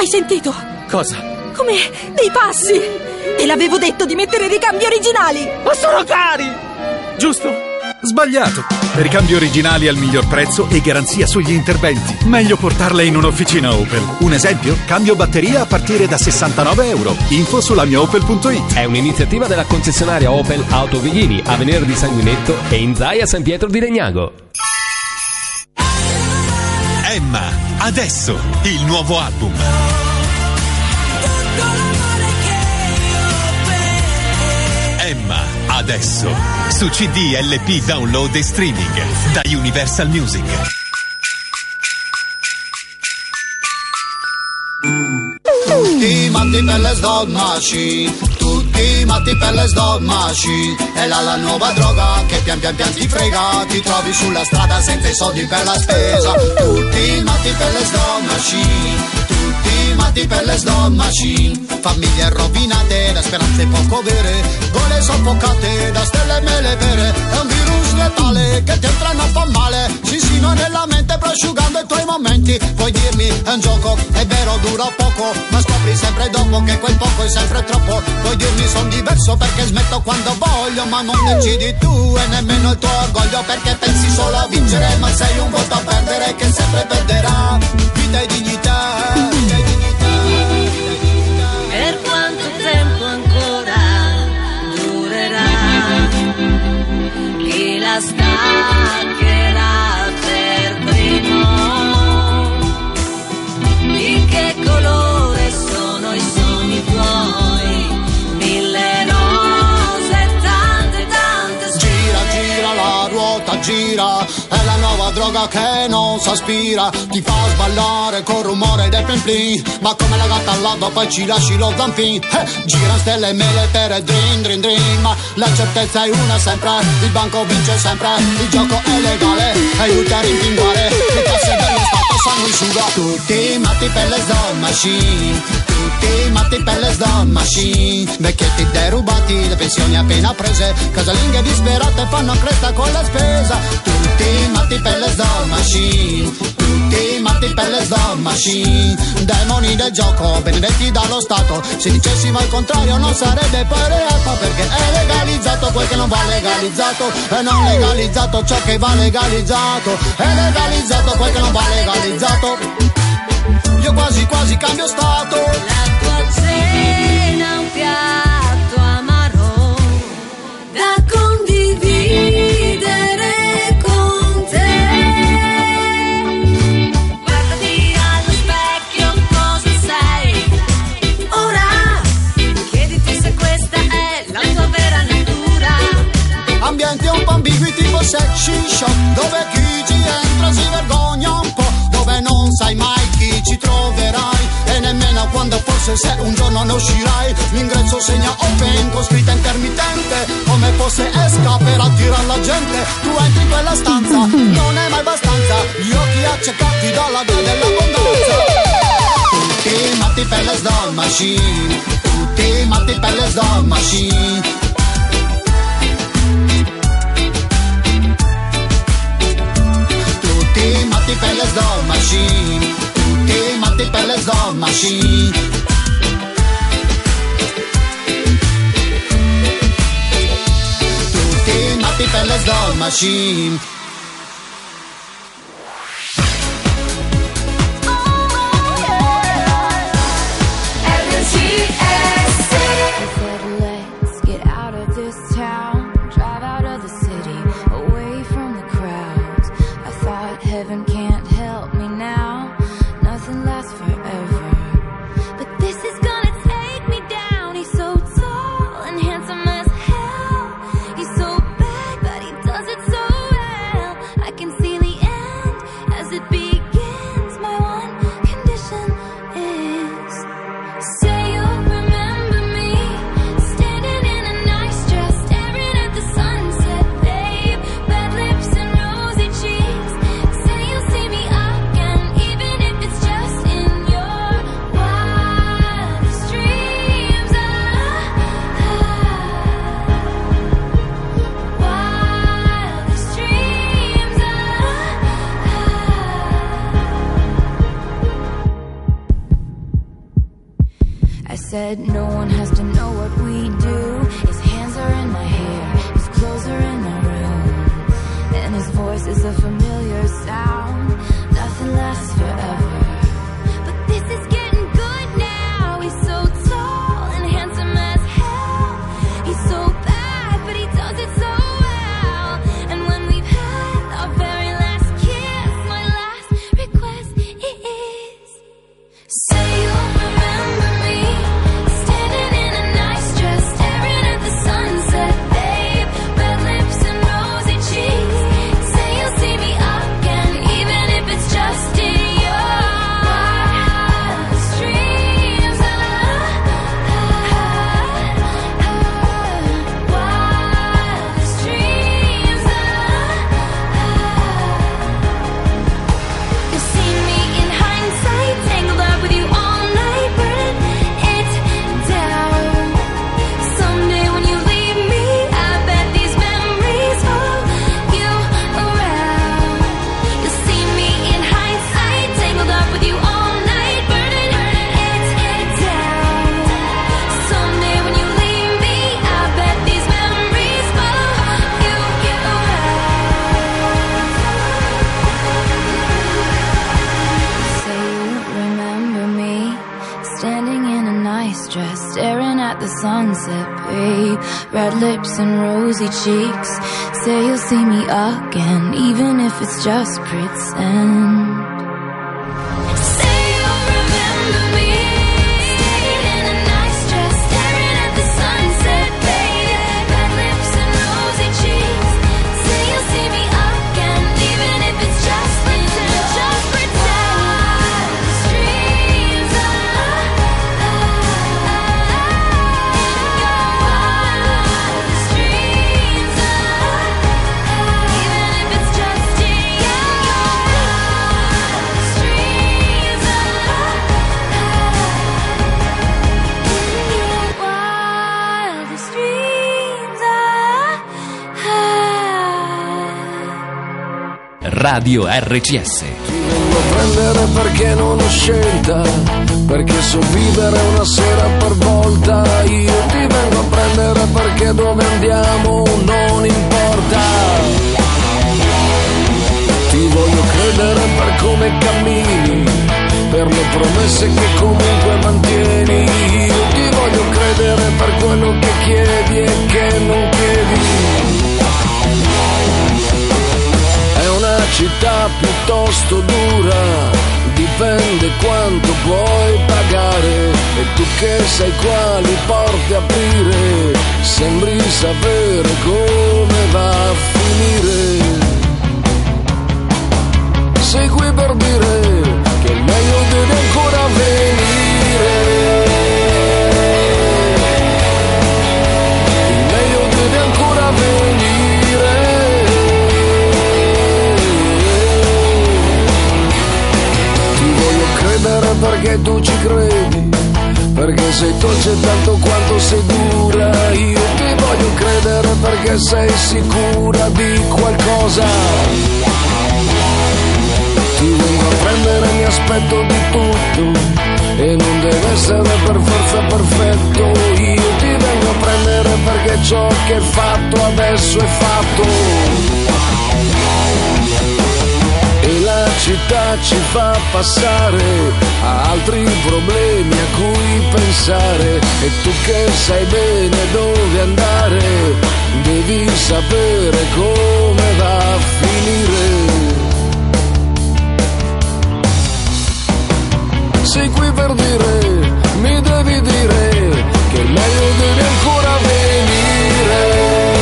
Speaker 21: sentito?
Speaker 1: Cosa?
Speaker 21: Come dei passi. Te l'avevo detto di mettere i ricambi originali.
Speaker 1: Ma sono cari!
Speaker 20: Giusto? Sbagliato. Ricambi originali al miglior prezzo e garanzia sugli interventi. Meglio portarle in un'officina Opel. Un esempio? Cambio batteria a partire da sessantanove euro. Info sulla mia opel punto it.
Speaker 9: È un'iniziativa della concessionaria Opel Auto Vighini a Venere di Sanguinetto e in Zaia San Pietro di Legnago.
Speaker 4: Emma, adesso il nuovo album. Emma, adesso su C D, L P, download e streaming da Universal Music.
Speaker 6: Tutti matti per le slot machine, tutti matti per le slot machine. È la, la nuova droga che pian pian pian ti frega. Ti trovi sulla strada senza i soldi per la spesa. Tutti matti per le slot machine, tutti matti per le slot machine. Famiglie rovinate da speranze poco vere, gole soffocate da stelle mele vere. È un virus letale che ti entrano a fa male. Sì sì, non nella mente prosciugando i tuoi momenti. Puoi dirmi è un gioco, è vero dura poco, ma scopri sempre dopo che quel poco è sempre troppo. Puoi dirmi son diverso perché smetto quando voglio, ma non decidi tu e nemmeno il tuo orgoglio, perché pensi solo a vincere ma sei un voto a perdere che sempre perderà. Vita e dignità, vita e dignità.
Speaker 10: Per quanto tempo ancora durerà? Chi la staccherà per primo? Di che colore sono i sogni tuoi? Mille rose, tante tante stelle.
Speaker 6: Gira, gira la ruota, gira. È la nuova droga che non s'aspira. Ti fa sballare col rumore del plin plin, ma come la gatta al lato poi ci lasci lo zampin. Eh, gira stelle e mele per drin drin drin, ma la certezza è una sempre. Il banco vince sempre, il gioco è legale. Aiuta a rimpinguare le tasse dello Stato sanno in suga. Tutti matti per le slot machine, tutti matti per le slot machine. Vecchietti derubati, le pensioni appena prese, casalinghe disperate fanno cresta con la spesa. Tutti matti per le slot machine, tutti matti per le slot machine. Demoni del gioco, benedetti dallo Stato. Se dicessimo il contrario non sarebbe poi reato, perché è legalizzato quel che non va legalizzato, e non legalizzato ciò che va legalizzato. È legalizzato quel che non va legalizzato. Io quasi quasi cambio stato.
Speaker 10: La tua cena è un piatto amaro da condividere con te. Guardati allo specchio cosa sei. Ora chiediti se questa è la tua vera natura.
Speaker 6: Ambienti un po' ambigui tipo sexy shop, dove chi ci entra si vergogna un po', dove non sai mai chi ci troverai e nemmeno quando forse se un giorno ne uscirai. L'ingresso segna open con scritta intermittente, come fosse esca per attirare la gente. Tu entri in quella stanza, non è mai abbastanza, gli occhi accecati dalla via dell'abbondanza. Tutti matti per le slot machine, tutti matti per le slot machine. Tutti matti per le slot machine, tutti matti per le slot machine. Tutti matti per le slot machine.
Speaker 7: Let's get out of this town, drive out of the city, away from the crowds. I thought heaven can't help me now, nothing lasts forever. But this is gonna take me down. He's so tall and handsome as hell. He's so bad, but he does it so well. said no one has to know what we do. His hands are in my hair, his clothes are in my room, and his voice is a familiar sound. Nothing lasts forever, but this is getting good now. He's so tall and handsome as hell. He's so bad, but he does it so well. And when we've had our very last kiss, my last request is, say you'll remember me, standing in a nice dress, staring at the sunset, babe. Red lips and rosy cheeks. Say you'll see me again, even if it's just in your wildest dreams. Ah, ah, ah, wildest dreams. Ah, you'll see me in hindsight, tangled up with you all night, burning it down. Someday when you leave me, I bet these memories follow you around. You'll see me in hindsight, tangled up with you all night, burning it down. Someday when you leave me, I bet these memories follow you around. Say you remember me, standing in a nice dress, staring at the sunset, babe. Red lips and rosy cheeks. Say you'll see me again, even if it's just pretend. Say you'll remember me, standing in a nice dress, staring at the sunset, babe. Red lips and rosy cheeks. Say you'll see me again, even if it's just pretend, just pretend. Dreams, ah, ah, wildest dreams, ah, even if it's just in your wildest dreams, ah, wildest dreams, ah.
Speaker 9: Radio R C S.
Speaker 1: Vengo a prendere perché non ho scelta, perché so vivere una sera per volta. Io ti vengo a prendere perché dove andiamo non importa. Ti voglio credere per come cammini, per le promesse che comunque mantieni. Io ti voglio credere per quello che chiedi e che non chiedi. È una città piuttosto dura, dipende quanto puoi pagare. E tu che sai quali porte aprire, sembri sapere come va a finire. Sei qui per dire che il meglio deve ancora venire. Il meglio deve ancora venire. Ti voglio credere perché tu ci credi, perché sei dolce tanto quanto sei dura. Io ti voglio credere perché sei sicura di qualcosa. Ti vengo a prendere, mi aspetto di tutto, e non deve essere per forza perfetto. Io ti vengo a prendere perché ciò che è fatto adesso è fatto. E la città ci fa passare a altri problemi a cui pensare. E tu che sai bene dove andare, devi sapere come va a finire. Sei qui per dire, mi devi dire che il meglio deve ancora venire.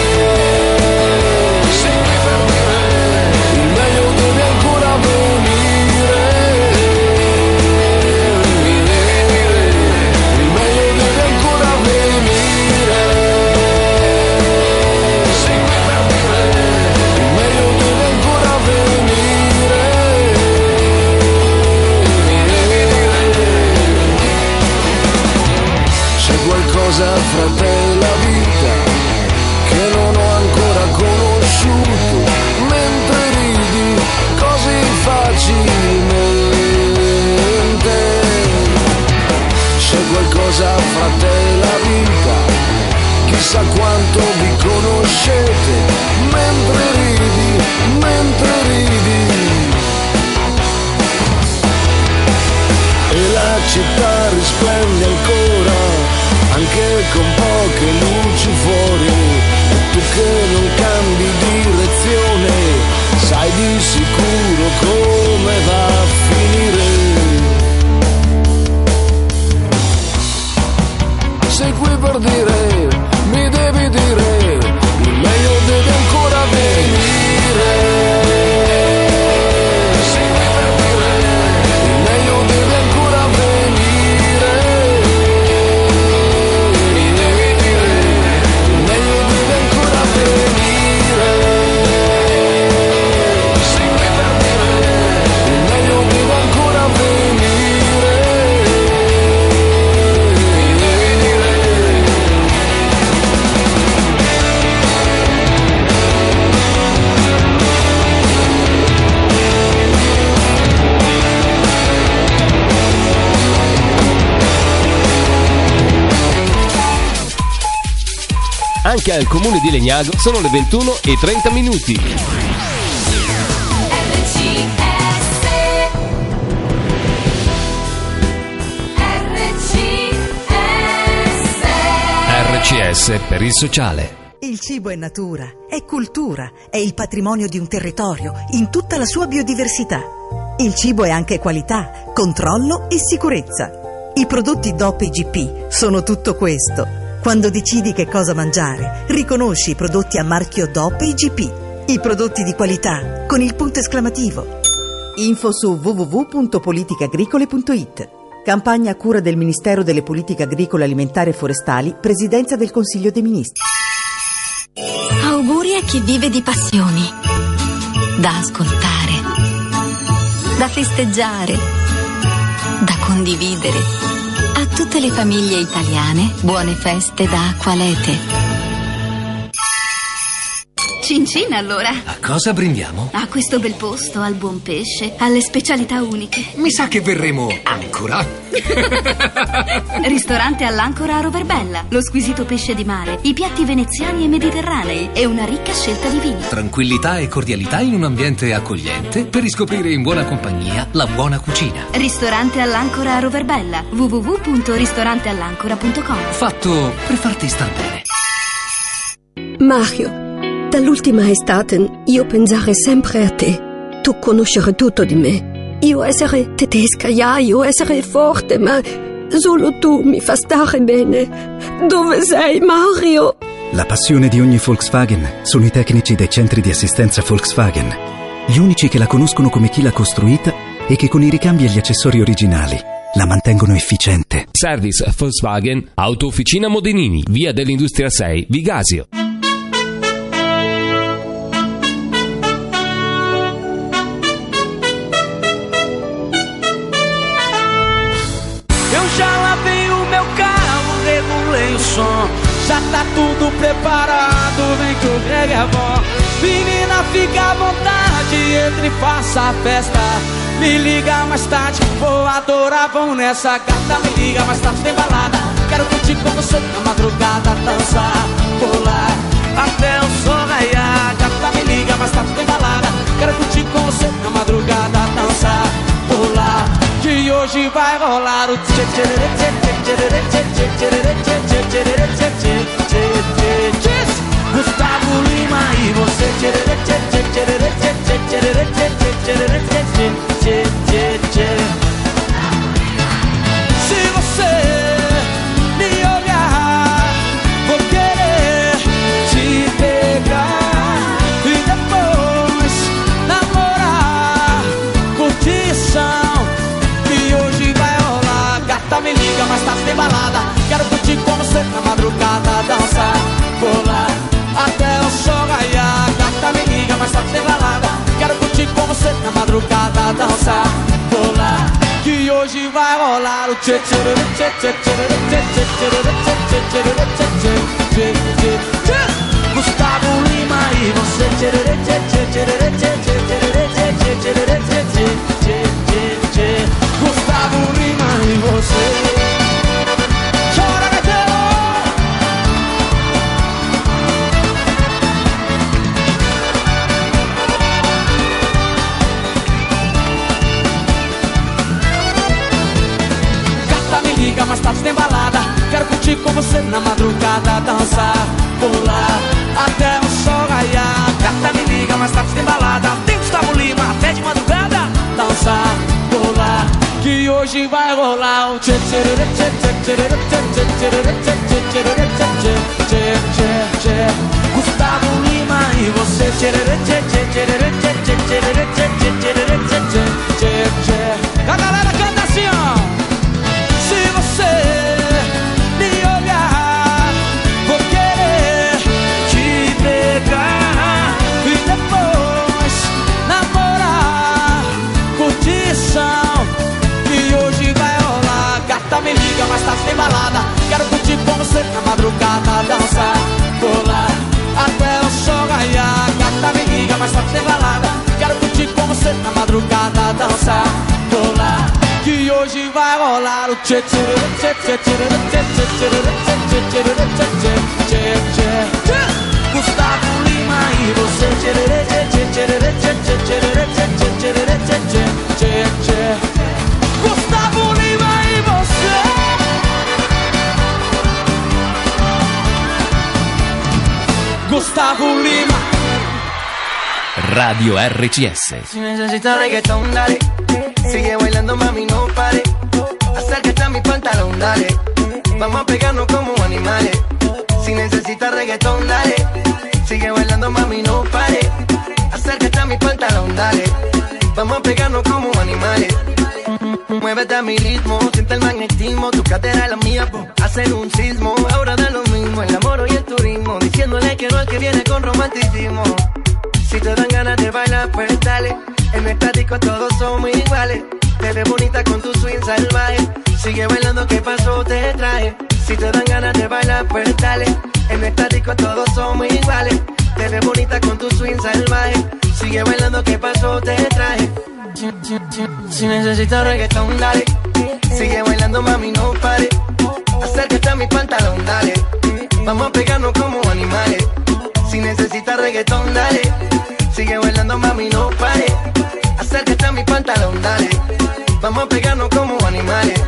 Speaker 1: Sei qui per dire, il meglio deve ancora venire. Il meglio deve ancora venire. Sei qui per dire, il meglio deve ancora venire. C'è qualcosa fra te e la vita che non ho ancora conosciuto, mentre ridi così facilmente. C'è qualcosa fra chissà quanto vi conoscete, mentre ridi, mentre ridi. E la città risplende ancora, anche con poche luci fuori. E tu che non cambi direzione, sai di sicuro come va a finire. Sei qui per dire, mi devi dire, il meglio deve ancora venire. Sei qui per dire, il meglio deve ancora venire. Mi devi dire, il meglio deve ancora venire. Sei qui per dire, il meglio deve ancora venire.
Speaker 9: Anche al comune di Legnago sono le ventuno e trenta minuti. R C S per il sociale.
Speaker 8: Il cibo è natura, è cultura, è il patrimonio di un territorio in tutta la sua biodiversità. Il cibo è anche qualità, controllo e sicurezza. I prodotti D O P G P sono tutto questo. Quando decidi che cosa mangiare, riconosci i prodotti a marchio D O P G P. I prodotti di qualità con il punto esclamativo. Info su w w w punto politiche agricole punto i t. Campagna a cura del Ministero delle Politiche Agricole, Alimentari e Forestali, Presidenza del Consiglio dei Ministri.
Speaker 24: Auguri a chi vive di passioni. Da ascoltare. Da festeggiare. Da condividere. A tutte le famiglie italiane, buone feste da Acqualete.
Speaker 11: Cincin allora.
Speaker 27: A cosa brindiamo?
Speaker 11: A questo bel posto, al buon pesce, alle specialità uniche.
Speaker 27: Mi sa che verremo ancora.
Speaker 11: Ristorante all'Ancora a Roverbella, lo squisito pesce di mare, i piatti veneziani e mediterranei e una ricca scelta di vini.
Speaker 27: Tranquillità e cordialità in un ambiente accogliente per riscoprire in buona compagnia la buona cucina.
Speaker 11: Ristorante all'Ancora a Roverbella, w w w punto ristorante all'ancora punto com.
Speaker 27: Fatto per farti star bene.
Speaker 12: Mario, dall'ultima estate io pensare sempre a te. Tu conoscere tutto di me. Io essere tedesca, ja, io essere forte, ma solo tu mi fa stare bene. Dove sei, Mario?
Speaker 14: La passione di ogni Volkswagen sono i tecnici dei centri di assistenza Volkswagen. Gli unici che la conoscono come chi l'ha costruita e che con i ricambi e gli accessori originali la mantengono efficiente.
Speaker 9: Service Volkswagen, Auto Officina Modenini, Via dell'Industria sei, Vigasio.
Speaker 15: Já tá tudo preparado, vem que o reggae é bom. Menina, fica à vontade, entre e faça a festa. Me liga mais tarde, vou adorar, vão nessa gata. Me liga mais tarde, tem balada. Quero curtir com você na madrugada, dançar, pular até o sol raiar. Gata, me liga mais tarde, tem balada. Quero curtir com você na madrugada, dançar, pular. Que hoje vai rolar o tchê tchê tchê tchê tchê tchê tchê tchê tchê tchê tchê. Gustavo Lima e você tchê tchê tchê tchê tchê tchê tchê tchê tchê tchê. Se você me olhar, vou querer te pegar e depois namorar, curtição. Me liga, mais tarde tem balada. Quero curtir com você na madrugada, dançar, pular até o sol raiar. Gata, me liga, mais tarde tem balada. Quero curtir com você na madrugada, dançar, pular. Que hoje vai rolar o tchê tchê tchê tchê tchê tchê tchê tchê tchê tchê. Gustavo Lima e você tchê tchê tchê tchê tchê tchê tchê tchê tchê tchê. Gustavo Lima e você. Chora, Gaetano. tarde tem balada. Quero curtir com você na madrugada, dançar, pular até o sol raiar. Gata, me liga, mais tarde tem balada. Tem Gustavo Lima até de madrugada, dançar, pular, que hoje vai rolar o tchê tchê tchê tchê tchê tchê tchê tchê tchê tchê tchê tchê. Gustavo Lima e você tchê tchê tchê tchê tchê tchê tchê tchê tchê tchê tchê. A galera canta assim, ó. Se você me olhar, vou querer te pegar e depois namorar, curtição, que hoje vai rolar. Gata, me liga, mais tarde tem balada. Quero curtir com você na madrugada, dançar, pular até o sol raiar. Gata, me liga, mais tarde tem balada. Quero curtir com você na madrugada, dançar, pular, que hoje vai rolar o tchê tchê tchê tchê tchê tchê tchê tchê tchê tchê. Gustavo Lima e você tchê tchê tchê tchê tchê tchê tchê tchê tchê. Gustavo Lima e você. Gustavo Lima.
Speaker 9: Radio R C S.
Speaker 3: Si necesitas reggaetón, dale. Sigue bailando, mami, no pare. Acércate a mi pantalón, dale. Vamos a pegarnos como animales. Si necesitas reggaetón, dale. Sigue bailando, mami, no pare. Acércate a mi pantalón, dale. Vamos a pegarnos como animales. Muévete a mi ritmo, siente el magnetismo. Tu cadera es la mía, po, hacer un sismo. Ahora da lo mismo, el amor y el turismo. Diciéndole que no al que viene con romanticismo. Si te dan ganas de bailar, pues dale. En nuestra disco todos somos iguales. Te ves bonita con tu swing salvaje. Sigue bailando, ¿qué pasó? Te traje. Si te dan ganas de bailar, pues dale. En nuestra disco todos somos iguales. Te ves bonita con tu swing salvaje. Sigue bailando, ¿qué pasó? Te traje. Si, si, si, si necesitas reggaetón, dale. Sigue bailando, mami, no pare. Acércate a mi pantalón, dale. Vamos a pegarnos como animales. Si necesitas reggaetón, dale. Sigue bailando, mami, no pare. Acércate a mi pantalón, dale. Vamos a pegarnos como animales.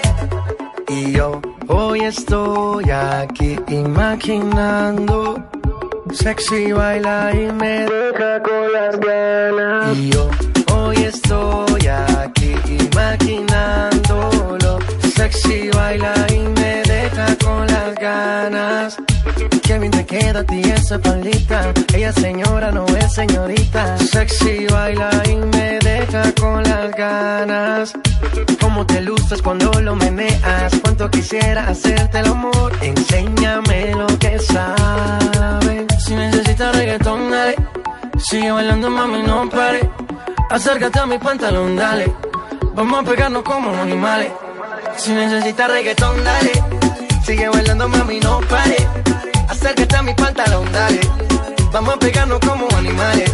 Speaker 3: Y yo hoy estoy aquí imaginando. Sexy baila y me deja con las ganas. Y yo hoy estoy aquí imaginándolo. Sexy baila y me deja con las ganas. Qué bien te queda a ti esa palita. Ella señora, no es señorita. Sexy baila y me deja con las ganas. Cómo te luces cuando lo meneas. Cuánto quisiera hacerte el amor. Enséñame lo que sabes. Si necesitas reggaetón, dale. Sigue bailando, mami, no pare. Acércate a mi pantalón, dale. Vamos a pegarnos como animales. Si necesitas reggaetón, dale. Sigue bailando, mami, no pare. Acércate a mi pantalón, dale. Vamos a pegarnos como animales.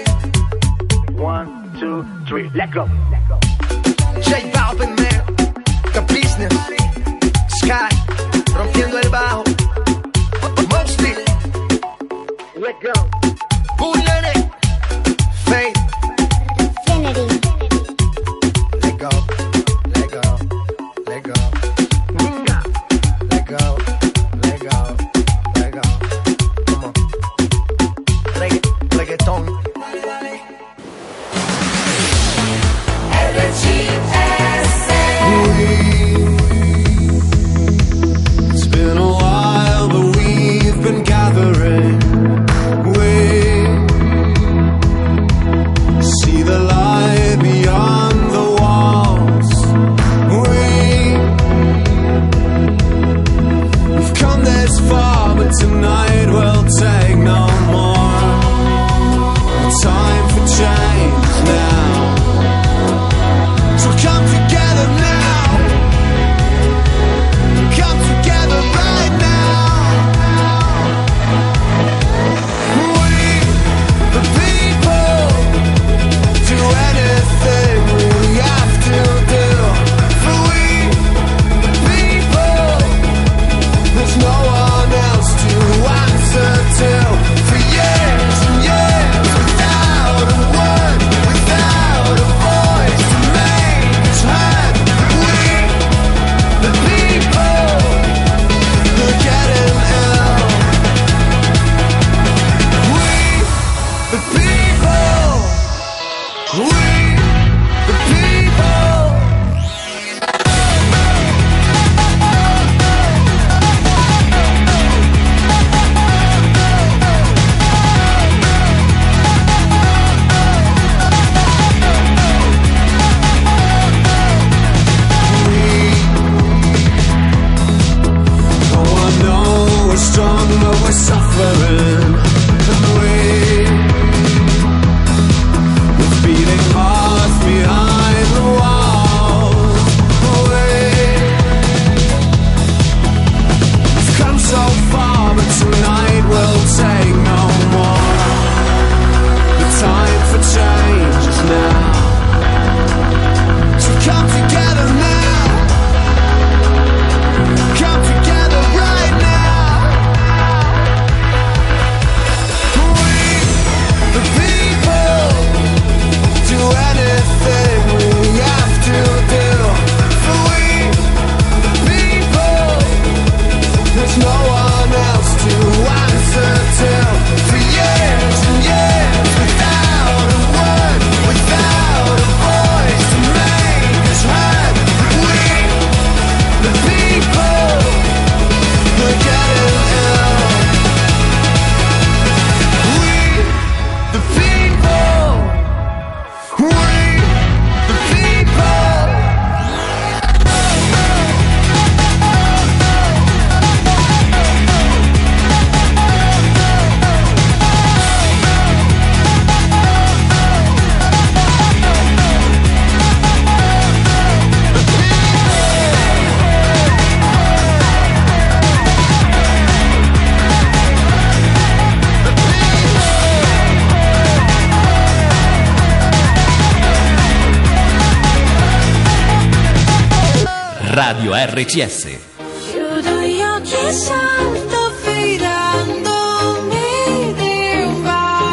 Speaker 3: One, two, three, let's go. J Balvin, man. The business. Sky. Rompiendo el bajo. Mostly. Let's go. Bullet. Faith. Infinity. Let go. Let go. Let go. Let go. Let go. Let go. Come on. Regga reggaeton. R C S. It's been a while, but we've been gathering. We see the light beyond the walls. We we've come this far, but tonight we'll take no more. Time for change now. So come together now. Come together right now. We, the people, do anything we have to do. For we, the people, there's no one else to answer to.
Speaker 9: Radio R C S.
Speaker 5: Chiudo gli occhi e salto fidandomi di un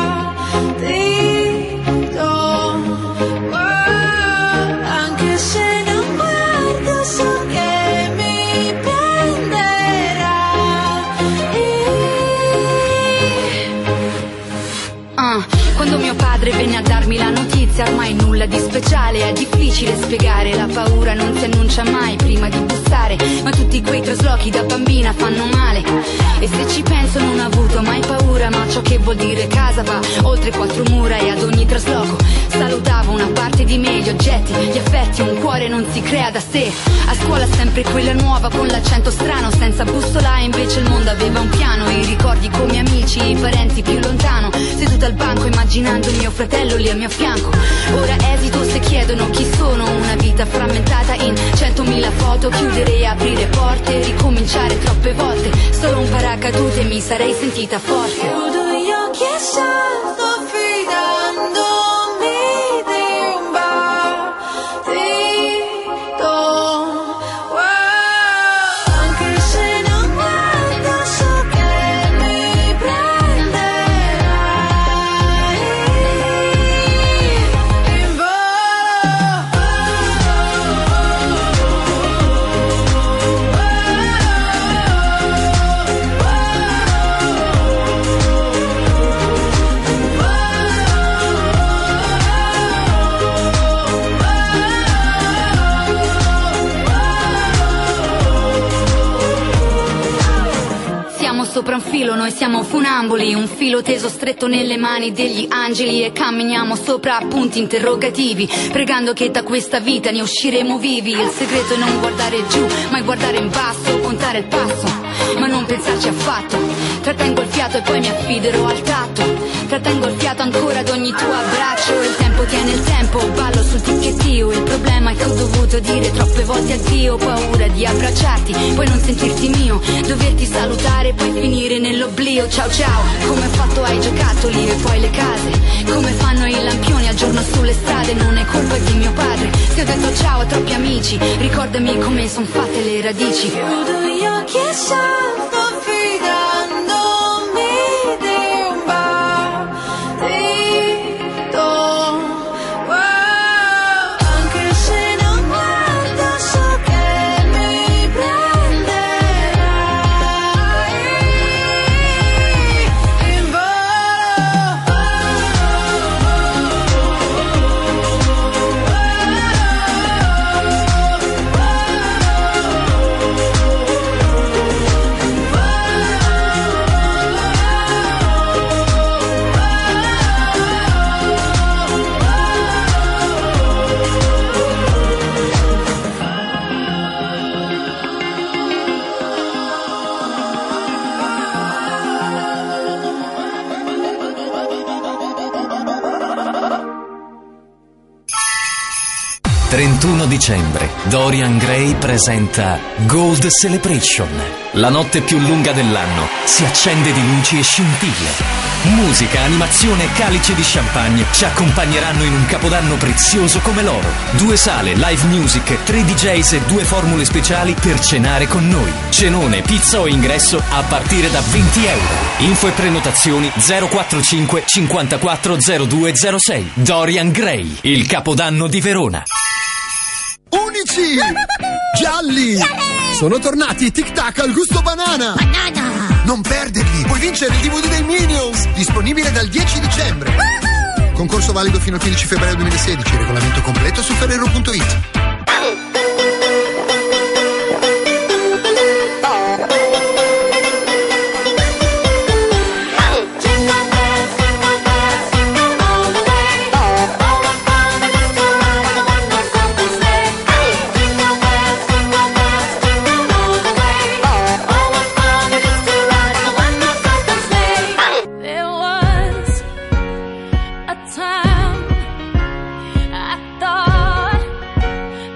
Speaker 5: battito. Anche se non guardo so che mi prenderà.
Speaker 11: Ah, quando mio padre venne a darmi la notizia, ormai nulla di speciale, è difficile spiegare, la paura non si annuncia mai prima di bussare, ma tutti quei traslochi da bambina fanno male, e se ci penso non ho avuto mai paura, ma ciò che vuol dire casa va oltre quattro mura, e ad ogni trasloco salutavo una parte di me, gli oggetti, gli affetti, un cuore non si crea da sé, a scuola sempre quella nuova con l'accento strano, senza bussola, e invece il mondo aveva un piano, i ricordi come amici, i parenti più lontano, seduta al banco immaginando mio fratello lì a mio fianco, ora esito se chiedono chi sono, una vita frammentata in centomila foto, chiudere e aprire porte, ricominciare troppe volte, solo un paracadute mi sarei sentita forte.
Speaker 5: Chiudo gli occhi e salto fidandomi di un battito. Anche se non guardo so che mi prenderai in
Speaker 11: Siamo sopra un filo, noi siamo funamboli, un filo teso stretto nelle mani degli angeli, e camminiamo sopra punti interrogativi, pregando che da questa vita ne usciremo vivi. Il segreto è non guardare giù, ma guardare in basso, contare il passo, ma non pensarci affatto. Trattengo il fiato e poi mi affiderò al tatto, trattengo il fiato ancora ad ogni tuo abbraccio, il tempo tiene il tempo, ballo sul ticchettio, il problema è che ho dovuto dire troppe volte addio, paura di abbracciarti, poi non sentirti mio, doverti salutare, poi finire nell'oblio. Ciao ciao, come ho fatto ai giocattoli e poi le case, come fanno i lampioni al giorno sulle strade, non è colpa di mio padre, se ho detto ciao a troppi amici, ricordami come son fatte le radici.
Speaker 5: Chiudo gli occhi e salto fidandomi di un battito. Anche se non guardo so che mi prenderai in
Speaker 13: trentuno dicembre, Dorian Gray presenta Gold Celebration. La notte più lunga dell'anno si accende di luci e scintille. Musica, animazione e calici di champagne ci accompagneranno in un capodanno prezioso come l'oro. Due sale, live music, tre D Js e due formule speciali per cenare con noi. Cenone, pizza o ingresso a partire da venti euro. Info e prenotazioni zero quarantacinque cinquantaquattro zero due zero sei. Dorian Gray, il capodanno di Verona.
Speaker 16: Unici! Gialli! Sono tornati i Tic Tac al gusto banana!
Speaker 5: Banana!
Speaker 16: Non perderli! Puoi vincere il D V D dei Minions! Disponibile dal dieci dicembre! Uh-huh. Concorso valido fino al quindici febbraio duemilasedici. Regolamento completo su ferrero punto it.
Speaker 5: Time I thought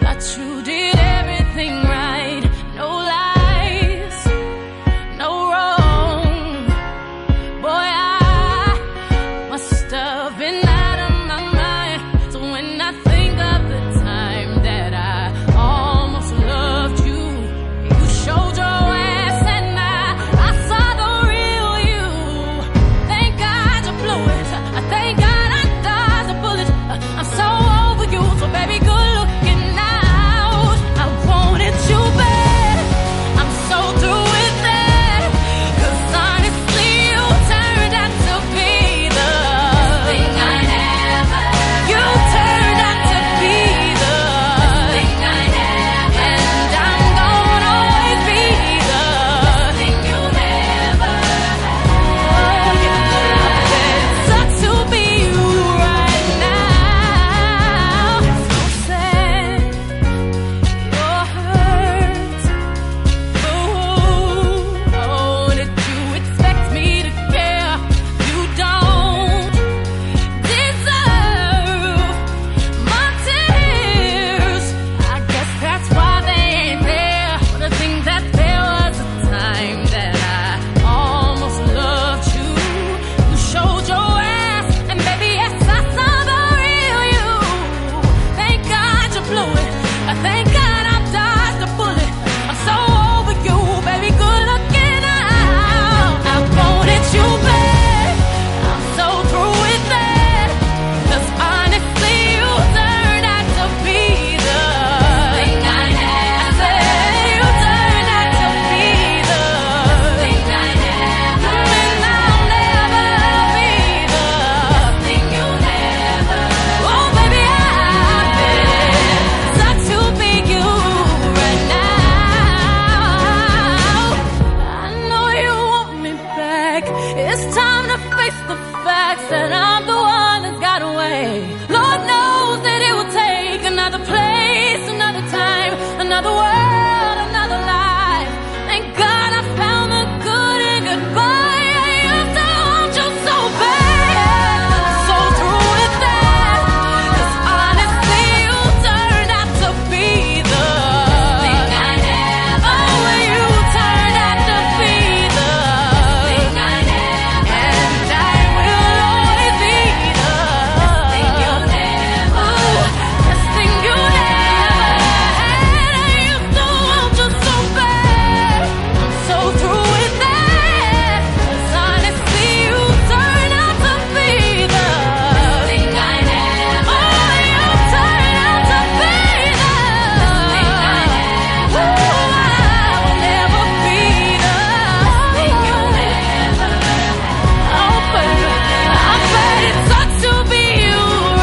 Speaker 7: It's time to face the facts that I'm the one that's got away. Lord knows that it will take another place, another time, another world, another life. Thank God I found the good in goodbye. I used to want you so bad, so through with that. 'Cause honestly, you turned out to be the thing I never. Oh, you turned out to be the thing I never. And I will always be the thing you never. The thing you never had. I used to want you so bad, so through with that. 'Cause honestly, you turned out to be the thing I never. Oh, you turned out to be the thing I never. Ooh, I will never be the thing you never. Oh, but I bet it sucks to be you,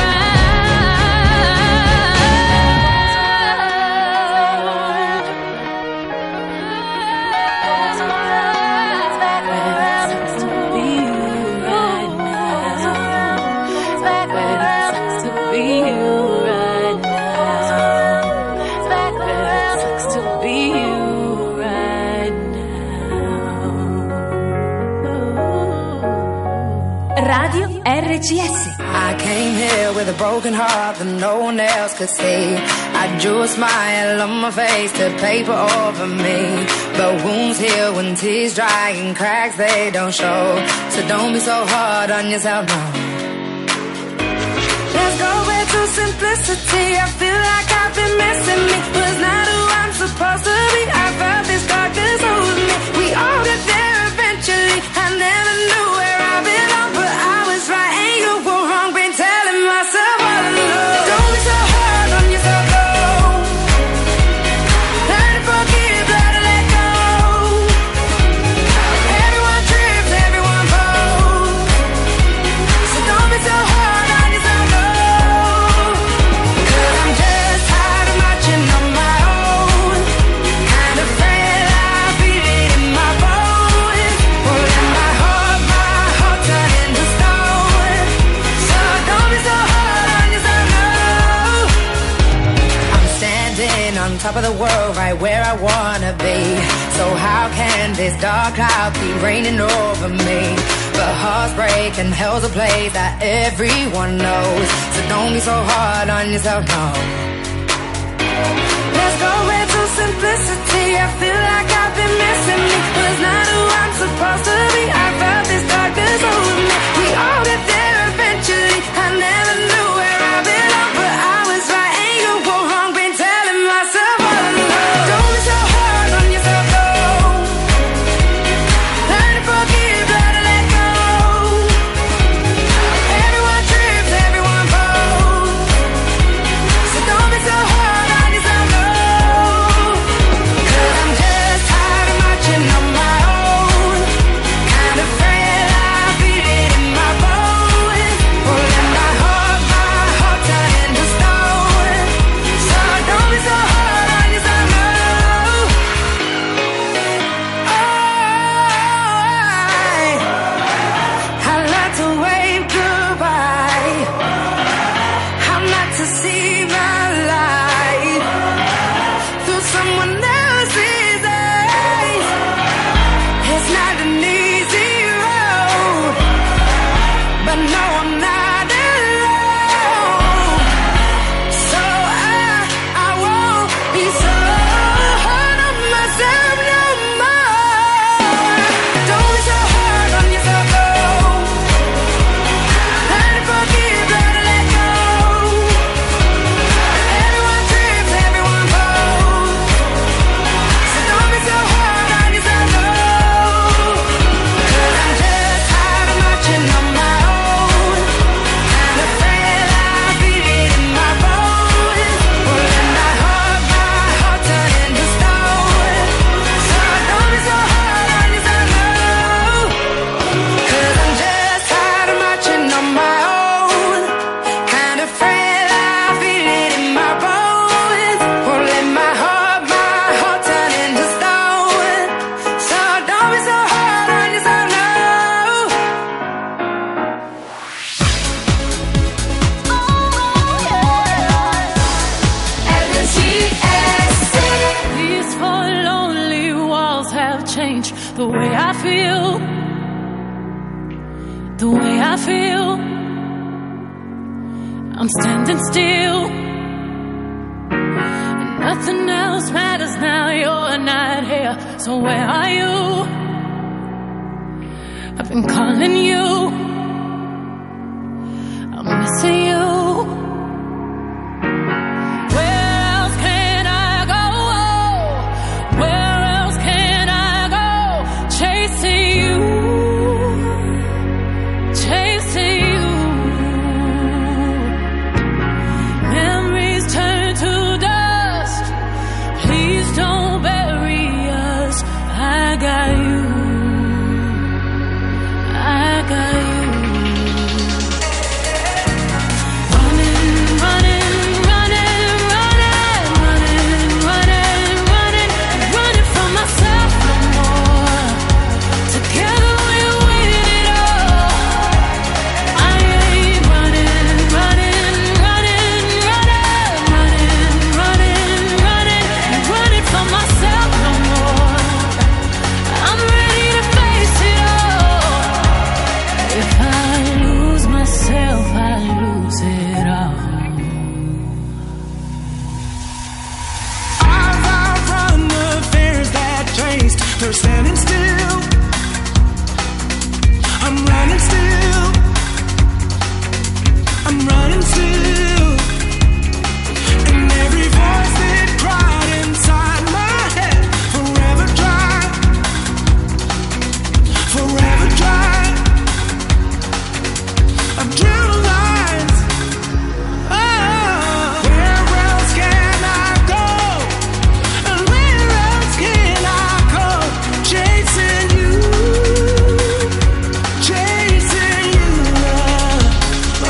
Speaker 17: Radio R G S.
Speaker 21: I came here with a broken heart that no one else could see. I drew a smile on my face to paper over me. The wounds heal when tears dry and cracks they don't show. So don't be so hard on yourself, no. Let's go back to simplicity. I feel like I've been missing me. Was not who I'm supposed to be. I felt this darkness over me. We all get there eventually. I never knew where I belong, but I was right and you were wrong. Been telling myself all along. Don't be so hard on yourself, no. Learn to forgive, learn to let go. Everyone trips, everyone falls. So don't be so hard on yourself, no. 'Cause I'm just tired of marching on my own. Kind of afraid I feel it in my bones. Pulling my heart, my heart turn into stone. So don't be so hard on yourself, no. I'm standing on top of the world, right where I wanna be. So how can this dark cloud keep raining over me? But hearts break and hell's a place that everyone knows. So don't be so hard on yourself, no. Let's go back to simplicity. I feel like I've been missing me. Was not who I'm supposed to be. I felt this darkness over me. We all get there eventually. I never knew where I belong, but I was right and you were wrong. Been telling myself all along. Don't be so hard on yourself, no. Learn to forgive, learn to let go. Everyone trips, everyone falls. So don't be so hard on yourself, no. 'Cause I'm just tired of marching on my own. Kind of afraid
Speaker 17: the way I feel. I'm standing still, and nothing else matters now. You're not here, so where are you? I've been calling you, I'm missing you.
Speaker 5: They're standing still. I'm running still. I'm running still. And every voice that cried inside my head, forever dry, forever dry. I've drew lines. Oh, where else can I go? And where else can I go? Chasing you, chasing you, oh.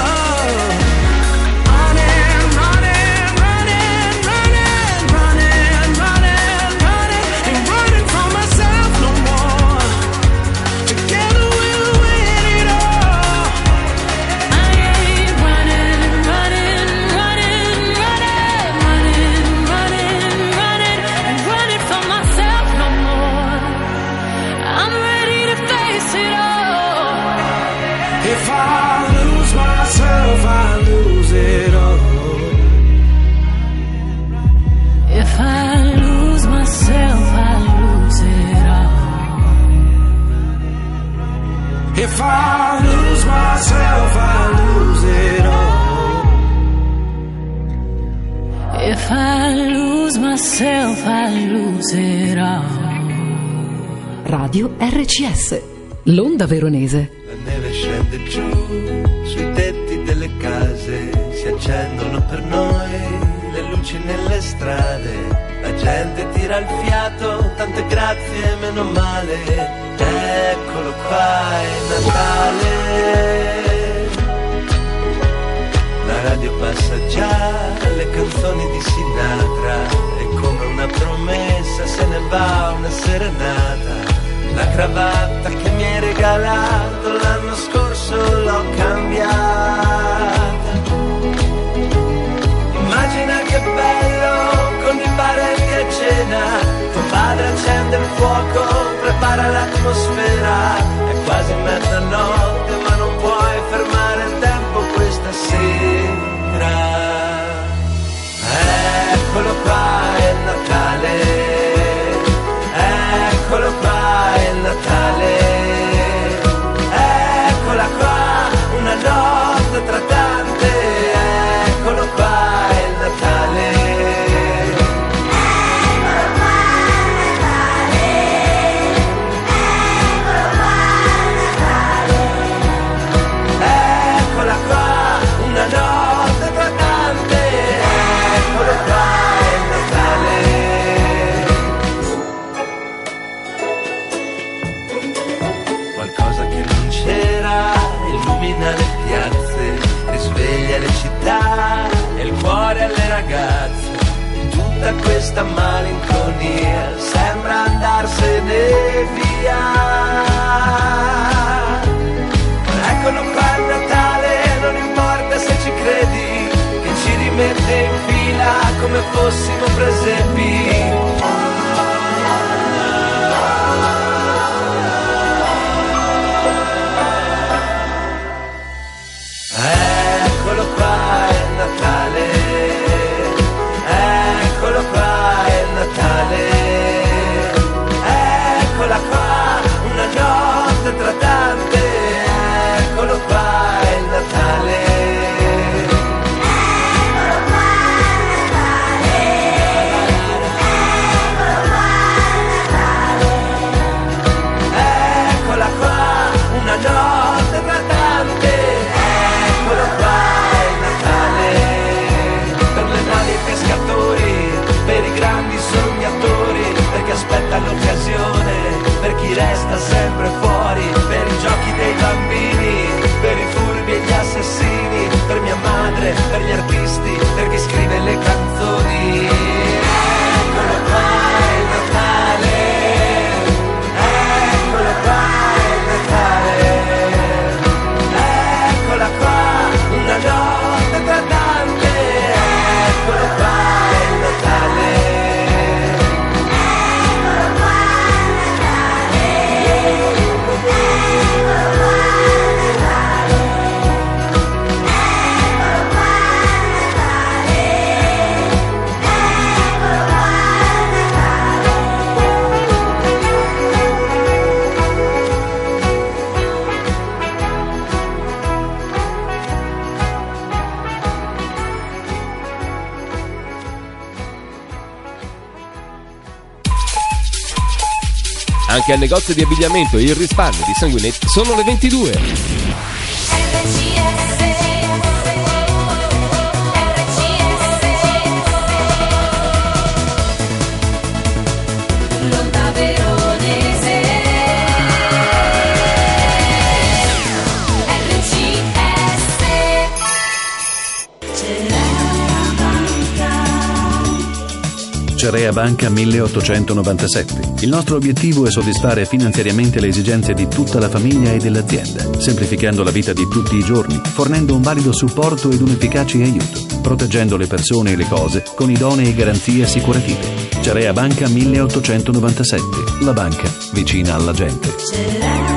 Speaker 5: Running, running, running, running, running, running, running. Ain't running from myself no more. Together we'll win it all. I ain't running, running, running, running, running, running, running. Ain't running from myself no more. I'm ready to face it all. If I lose myself, I lose it all. If I lose myself, I lose it all. If I lose myself, I lose it all. If I lose myself, I lose it all.
Speaker 18: Radio R C S, l'onda veronese.
Speaker 19: La neve scende giù sui tetti delle case, si accendono per noi le luci nelle strade. La gente tira il fiato, tante grazie, meno male. Eccolo qua, è Natale. La radio passa già le canzoni di Sinatra e come una promessa se ne va una serenata. La cravatta che mi hai regalato l'anno scorso l'ho cambiata. Immagina che bello con i parenti a cena. Tuo padre accende il fuoco, prepara l'atmosfera. È quasi mezzanotte ma non puoi fermare il tempo questa sera. Eccolo qua, è Natale. Eccolo qua, è Natale. Eccola qua, una notte tra tante. Eccolo qua, è Natale. Eccolo qua, è Natale. Eccolo qua, è Natale. Eccola qua, una notte tra tante. Eccolo qua, è Natale. Qualcosa che non c'era, illumina le piazze, risveglia le città e il cuore alle ragazze. Tutta questa malinconia sembra andarsene via. Eccolo qua il Natale, non importa se ci credi, che ci rimette in fila come fossimo presepi.
Speaker 9: Anche al negozio di abbigliamento Il Risparmio di Sanguinetti sono le ventidue.
Speaker 2: Cerea Banca milleottocentonovantasette. Il nostro obiettivo è soddisfare finanziariamente le esigenze di tutta la famiglia e dell'azienda, semplificando la vita di tutti i giorni, fornendo un valido supporto ed un efficace aiuto, proteggendo le persone e le cose con idonee garanzie assicurative. Cerea Banca milleottocentonovantasette. La banca vicina alla gente.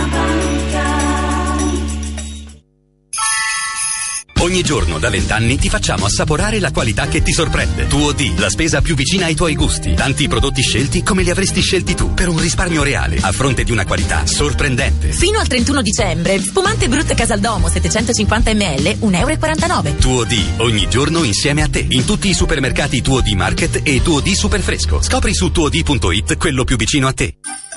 Speaker 4: Ogni giorno da vent'anni ti facciamo assaporare la qualità che ti sorprende. Tuo D, la spesa più vicina ai tuoi gusti. Tanti prodotti scelti come li avresti scelti tu, per un risparmio reale, a fronte di una qualità sorprendente.
Speaker 20: Fino al trentuno dicembre, spumante Brut Casaldomo settecentocinquanta millilitri, un euro e quarantanove.
Speaker 4: Tuo D, ogni giorno insieme a te. In tutti i supermercati Tuo D Market e Tuo D Superfresco. Scopri su tuo d punto it quello più vicino a te.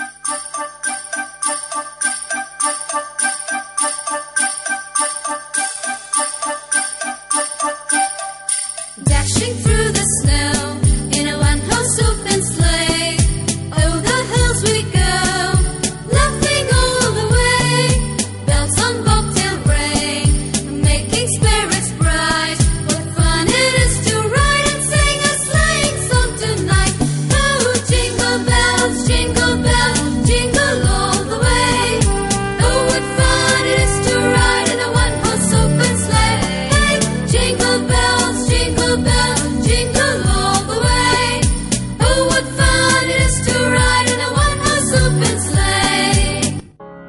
Speaker 10: Dashing through the snow in a one-horse open sleigh, over the hills we go, laughing all the way. Bells on bobtail ring, making spirits bright. What fun it is to ride and sing a sleighing song tonight! Oh, jingle bells, jingle bells, jingle all the way. Oh, what fun it is to ride in a one-horse open sleigh! Jingle bells, jingle bells, jingle all the way. Oh, what fun it is to ride in a one-horse open sleigh.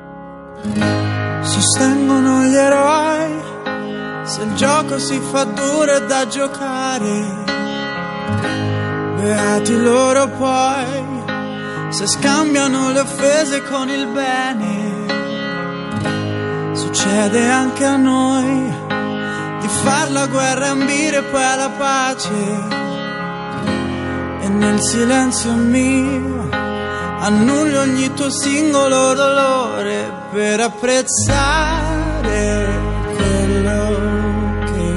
Speaker 15: Sostengono gli eroi, se il gioco si fa duro è da giocare. Beati loro poi, se scambiano le offese con il bene. Succede anche a noi di far la guerra e ambire poi alla pace. E nel silenzio mio annullo ogni tuo singolo dolore per apprezzare quello che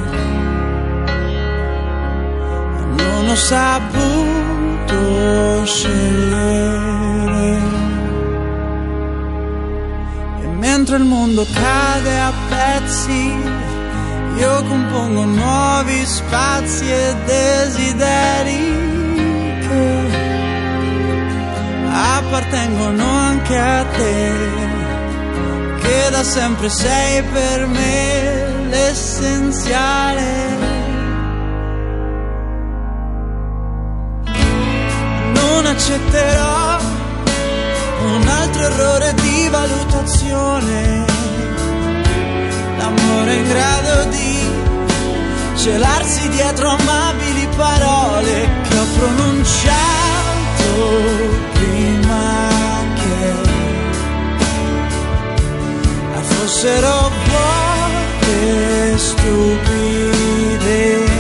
Speaker 15: non ho saputo scegliere. E mentre il mondo cade a pezzi, io compongo nuovi spazi e desideri che appartengono anche a te, che da sempre sei per me l'essenziale. Non accetterò un altro errore di valutazione. L'amore è in grado di celarsi dietro amabili parole che ho pronunciato prima che fossero vuote, stupide.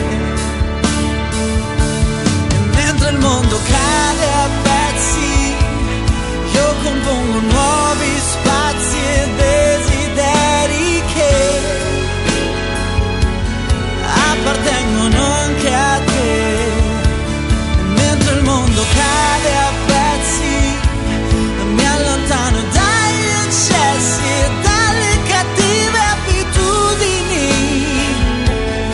Speaker 15: E mentre il mondo cade a pezzi, io compongo nuovi spazi e desideri che appartengono anche a te. E mentre il mondo cade a pezzi, mi allontano dagli eccessi e dalle cattive abitudini.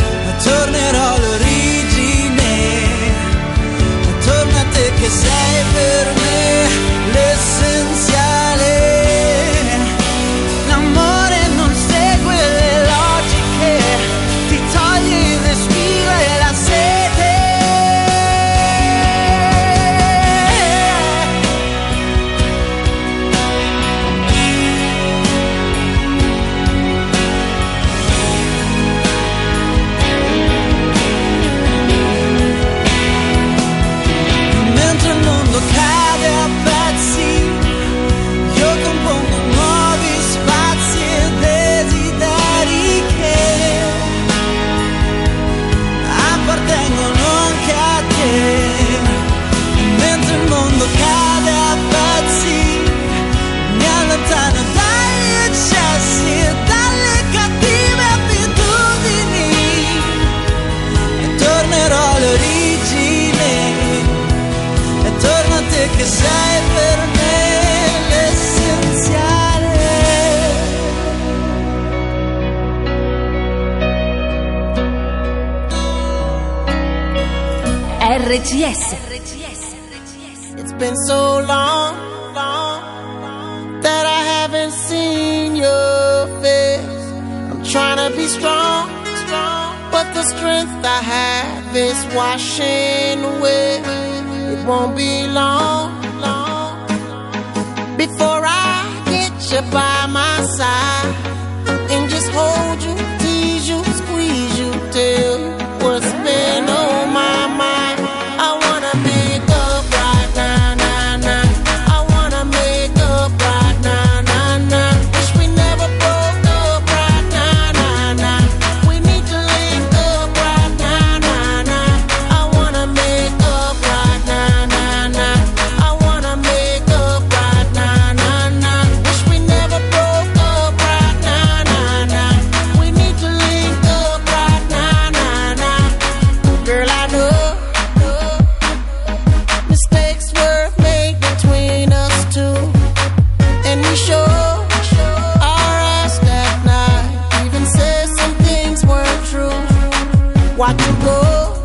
Speaker 20: R G S.
Speaker 1: It's been so long, long that I haven't seen your face. I'm trying to be strong, strong, but the strength I have is washing away. It won't be long, long before I get you by my side and just hold you, tease you, squeeze you, tell you what's been on my mind. I wanna make up right now, now, now. I wanna make up right now, now, now. Wish we never broke up right now, now, now. We need to link up right now, now, now. I wanna make up right now, now, now. I wanna make up right now, now, now. Wish we never broke up right now, now, now. We need to link up right now, now, now. Girl, I know mistakes were made between us two, and we sure our ass that night. Even said some things weren't true. Watch you go,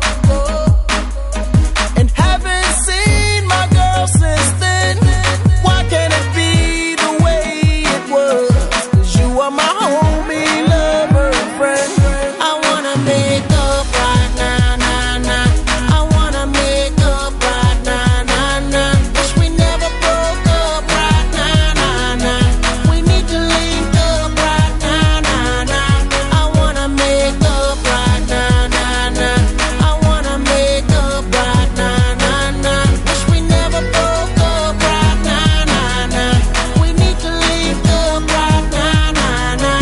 Speaker 1: and haven't seen my girl since then. Why can't it be the way it was? 'Cause you are my homie, lover, and friend. I wanna make up right now, now, now. I wanna make up right now, now, now. Wish we never broke up right now, now, now. We need to link up right now, now, now. I wanna make up right now, now, now. I wanna make up right now, now, now. Wish we never broke up right now, now, now. We need to link up right now, now, now.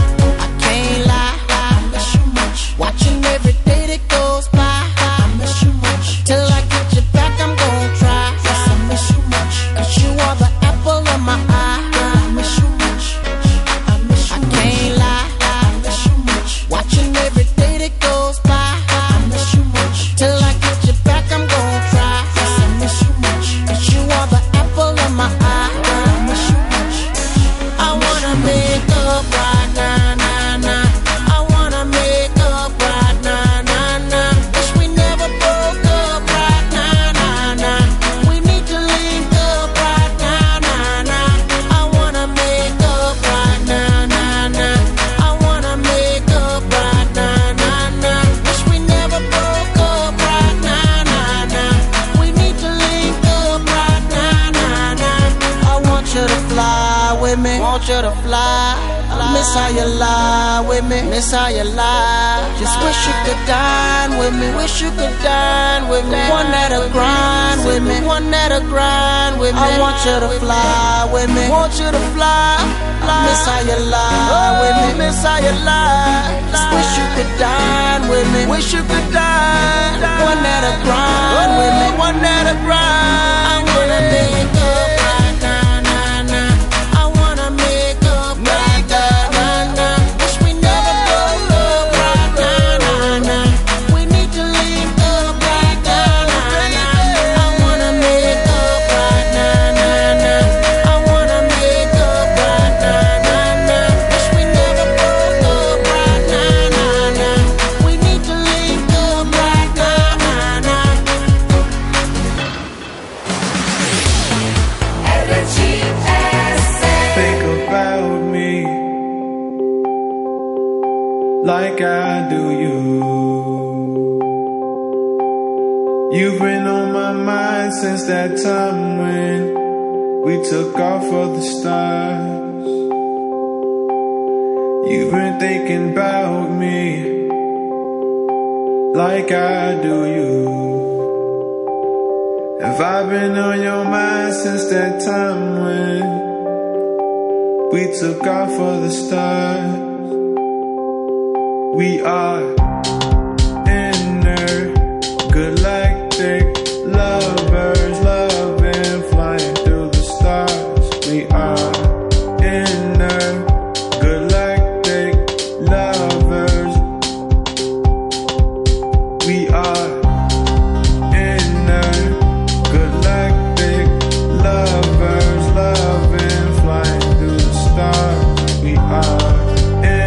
Speaker 1: I can't lie, I miss you much. Watching every day that goes by, I miss you much. Till I get you back, I'm gonna try. Yes, I miss you much. 'Cause you are the apple of my eye. I miss you much. I miss you. I can't lie, I miss you much. Watching every day that goes by, I miss you much. Till I get you back, I'm gonna try. Yes, I miss you much. 'Cause you are the apple of my eye. I miss you much. I wanna make up right now, now, now. I wanna make up right now, now, now. Wish we never broke up right now, now, now. We need to link up right now, now, now. I wanna make up right now, now, now. I wanna make up right now, now, now. Wish we never broke up right now, now, now. We need to link up right now, now, now. I want you to fly with me, want you to fly. I miss how you lie with me, miss how you lie. Just wish you could dine with me, wish you could dine with me. One that'll grind with me, one that'll grind with me. I want you to fly with me, want you to fly. I miss how you lie with me, miss how you lie. Just wish you could dine with me, wish you could dine. One that'll grind with me, one that'll grind. I wanna make up right now, now, now. I wanna make up right now, now, now. Wish we never broke up right now, now, now. We need to link up right now, now, now. I wanna make up right now, now, now. I wanna make up right now, now, now. Wish we never broke up right now, now, now. We need to link up right now, now, now.
Speaker 6: Think about me like I do you. You've been on my mind since that time when we took off for the stars. You've been thinking about me like I do you. Have I been on your mind since that time when we took off for the stars? We are intergalactic lovers, loving, flying through the stars. We are intergalactic lovers. We are intergalactic lovers, loving, flying through the stars. We are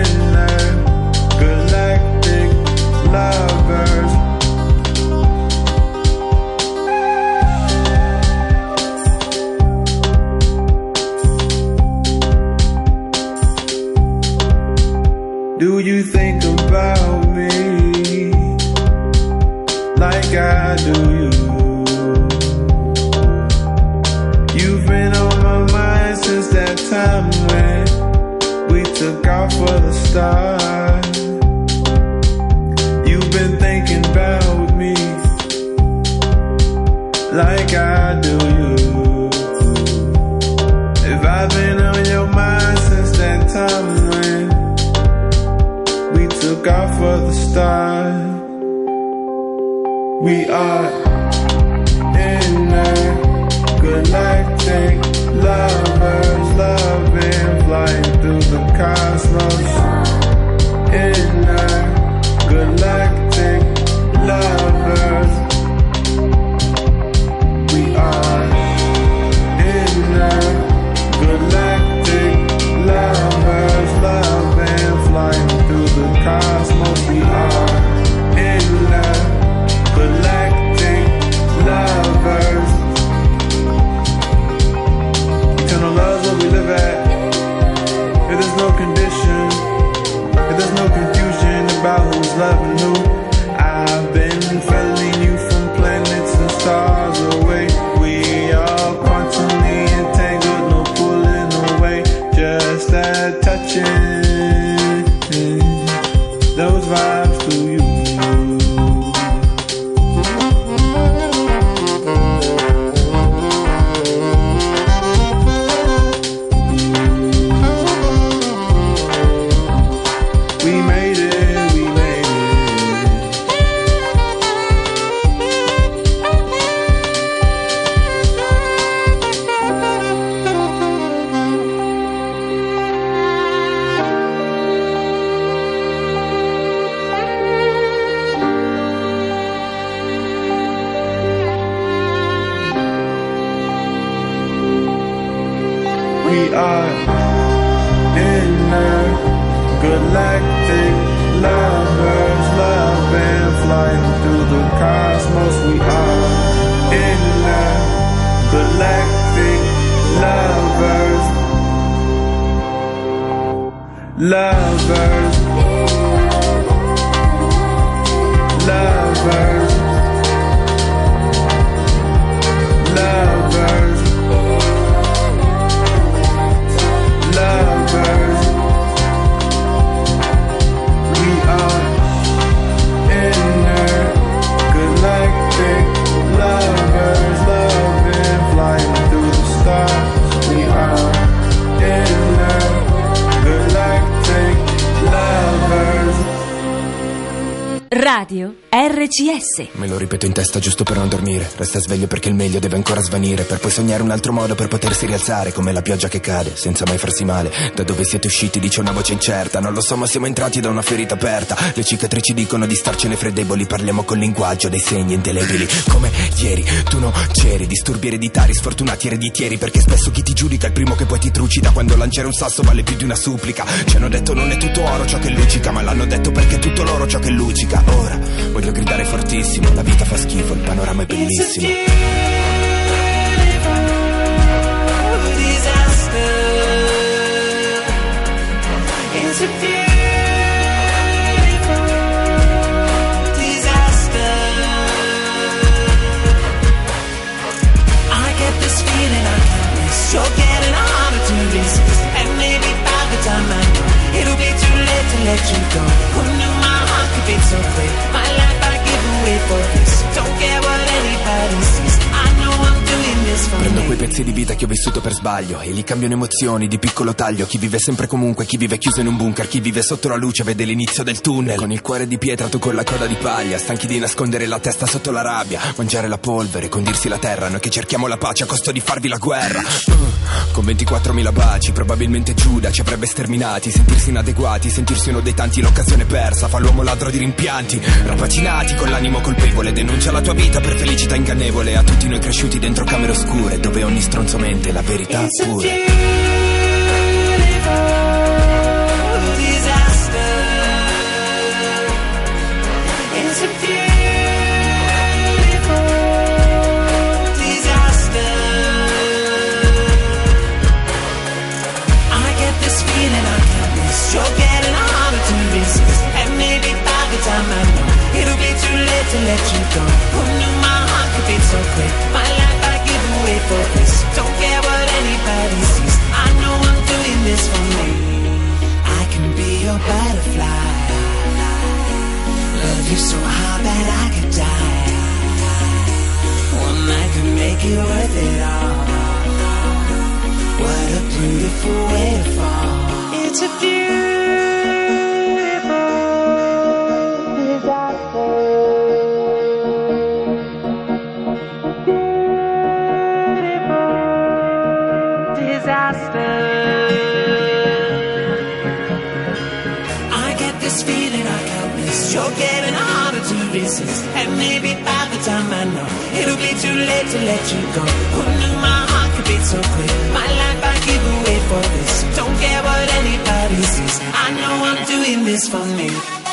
Speaker 6: intergalactic lovers. Do you think about me like I do you? You've been on my mind since that time when we took off for the start. You've been thinking about me like I do you. If I've been on your mind since that time when we took off for the start. We are intergalactic lovers, loving, flying through the cosmos. Intergalactic lovers. We are intergalactic lovers, loving, flying through the cosmos. We are intergalactic lovers. Eternal love's what we live at. If there's no condition, if there's no confusion about who's loving who, I've been feeling you from planets and stars away. We are quantumly entangled, no pulling away, just that touching those vibes through you. Galactic lovers, loving, flying through the cosmos. We are intergalactic lovers, lovers, lovers, lovers, lovers. We are intergalactic lovers, loving, flying through the stars. We are intergalactic lovers.
Speaker 8: Radio R C S.
Speaker 22: Me lo ripeto in testa giusto per non dormire. Resta sveglio perché il meglio deve ancora svanire, per poi sognare un altro modo per potersi rialzare, come la pioggia che cade senza mai farsi male. Da dove siete usciti dice una voce incerta, non lo so ma siamo entrati da una ferita aperta. Le cicatrici dicono di starcene freddeboli, parliamo col linguaggio dei segni indelebili. Come ieri tu no c'eri, disturbi ereditari, sfortunati ereditieri, perché spesso chi ti giudica è il primo che poi ti trucida. Quando lanciare un sasso vale più di una supplica. Ci hanno detto non è tutto oro ciò che luccica, ma l'hanno detto perché è tutto l'oro ciò che luccica. Ora voglio gridare fortissimo, la vita fa schifo, il panorama è bellissimo.
Speaker 5: It's a beautiful disaster. I get this feeling I can't miss. You're getting harder to resist, and maybe by the time I know, it'll be too late to let you go. Who knew my heart could beat so quick? My life I give away for this. Don't care what anybody sees. I know I'm doing this for
Speaker 22: Prendo
Speaker 5: me.
Speaker 22: quei pezzi di vita che ho vissuto per sbaglio e li cambio in emozioni di piccolo taglio. Chi vive sempre comunque, chi vive chiuso in un bunker, chi vive sotto la luce vede l'inizio del tunnel. Con il cuore di pietra, tu con la coda di paglia, stanchi di nascondere la testa sotto la rabbia, mangiare la polvere, condirsi la terra. Noi che cerchiamo la pace a costo di farvi la guerra. uh, Con ventiquattromila baci, probabilmente Giuda ci avrebbe sterminati. Sentirsi inadeguati, sentirsi uno dei tanti, l'occasione persa fa l'uomo ladro di rimpianti. Rapacinati con l'animo colpevole, denuncia la tua vita per felicità ingannevole. A tutti noi cresciuti dentro camere oscure, dove ogni stronzo mente la verità pure.
Speaker 5: It's a beautiful disaster. I get this feeling I can't miss. You're getting harder to resist.
Speaker 1: to let you go. Who knew my heart could beat so quick? My life I give away for this. Don't care what anybody sees. I know I'm doing this for me. I can be your butterfly. Love you so hard that I could die. One night could make it worth it all. What a beautiful way to fall. It's a beautiful disaster. Beautiful disaster. I get this feeling I can't miss. You're getting harder to resist. And maybe by the time I know, it'll be too late to let you go. Who knew my heart could beat so quick? My life I give away for this. Don't care what anybody sees. I know I'm doing this for me.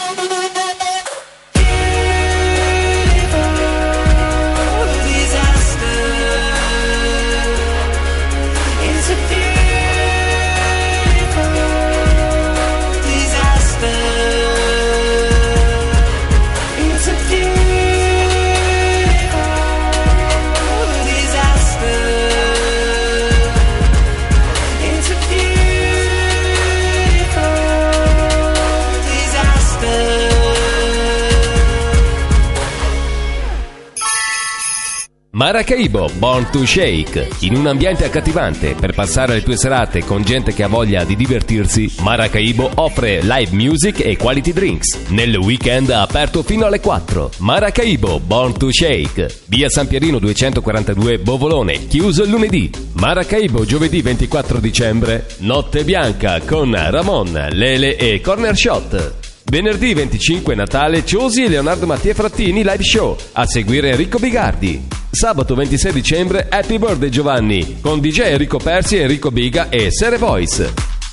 Speaker 9: Maracaibo, Born to Shake. In un ambiente accattivante per passare le tue serate con gente che ha voglia di divertirsi, Maracaibo offre live music e quality drinks. Nel weekend aperto fino alle quattro. Maracaibo, Born to Shake. Via San Pierino duecentoquarantadue Bovolone, chiuso il lunedì. Maracaibo giovedì ventiquattro dicembre, Notte Bianca con Ramon, Lele e Corner Shot. Venerdì venticinque Natale, Ciosi e Leonardo Mattia Frattini live show. A seguire Enrico Bigardi. Sabato ventisei dicembre Happy Birthday Giovanni con D J Enrico Persi, Enrico Biga e Sere Voice.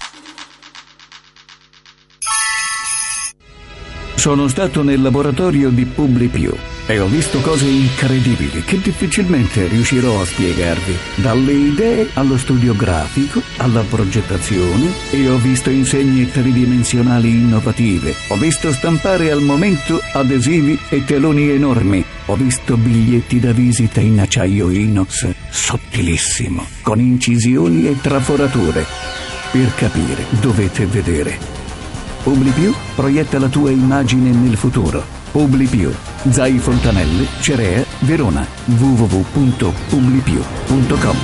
Speaker 12: Sono stato nel laboratorio di PubliPiù e ho visto cose incredibili che difficilmente riuscirò a spiegarvi. Dalle idee allo studio grafico, alla progettazione, e ho visto insegne tridimensionali innovative. Ho visto stampare al momento adesivi e teloni enormi. Ho visto biglietti da visita in acciaio inox sottilissimo, con incisioni e traforature. Per capire dovete vedere. PubliPiù proietta la tua immagine nel futuro. PubliPiù, Zai Fontanelle, Cerea, Verona. w w w punto publipiù punto com.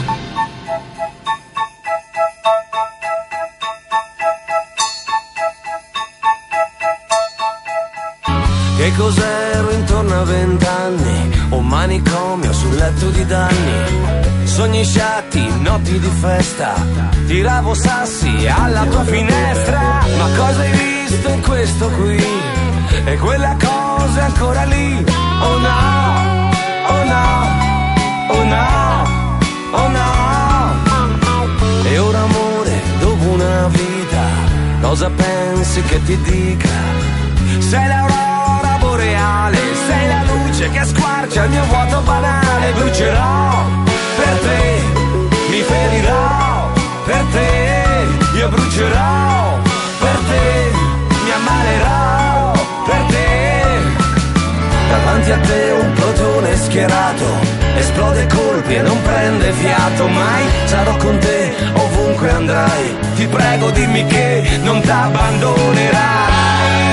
Speaker 19: Che cos'ero intorno a vent'anni? Un manicomio sul letto di danni. Sogni sciatti, notti di festa. Tiravo sassi alla tua finestra. Ma cosa hai visto in questo qui? E quella cosa è ancora lì. Oh no, oh no, oh no, oh no. E ora amore, dopo una vita, cosa pensi che ti dica? Sei l'aurora boreale, sei la luce che squarcia il mio vuoto banale. Brucerò per te, mi ferirò per te, io brucerò per te, mi ammalerò per te. Davanti a te un plotone schierato, esplode colpi e non prende fiato. Mai sarò con te ovunque andrai, ti prego dimmi che non t'abbandonerai.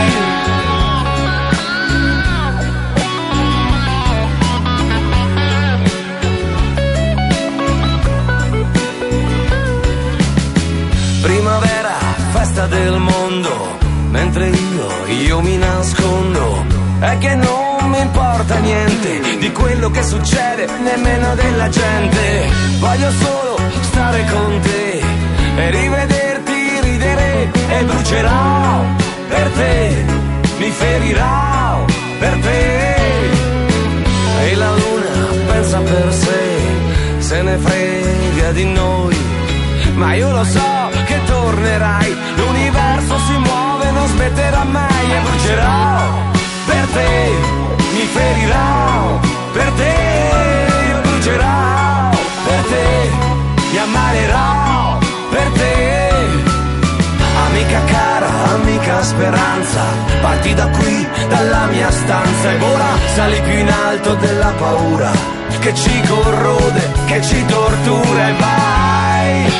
Speaker 19: Primavera, festa del mondo, mentre io, io mi nascondo. È che non mi importa niente di quello che succede, nemmeno della gente. Voglio solo stare con te e rivederti ridere. E brucerò per te, mi ferirò per te. E la luna pensa per sé, se ne frega di noi. Ma io lo so che tornerai, l'universo si muove, non smetterà mai. E brucerò per te, mi ferirò per te, io brucerò per te, mi ammalerò per te. Amica cara, amica speranza. Parti da qui, dalla mia stanza, e vola, sali più in alto della paura che ci corrode, che ci tortura, e vai.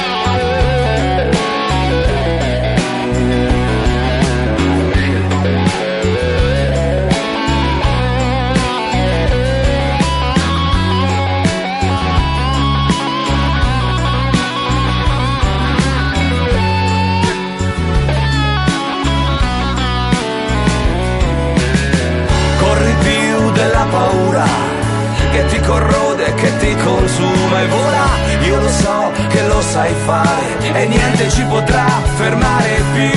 Speaker 19: Della paura che ti corrode, che ti consuma, e vola, io lo so che lo sai fare e niente ci potrà fermare più.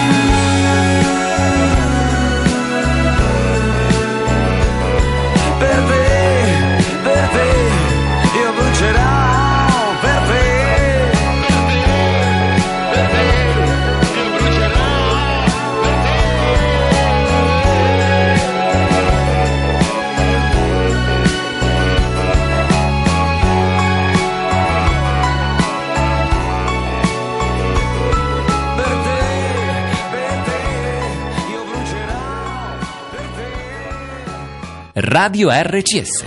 Speaker 19: Per te, per te, io brucerò per te. Per te, io brucerò.
Speaker 9: Radio R C S.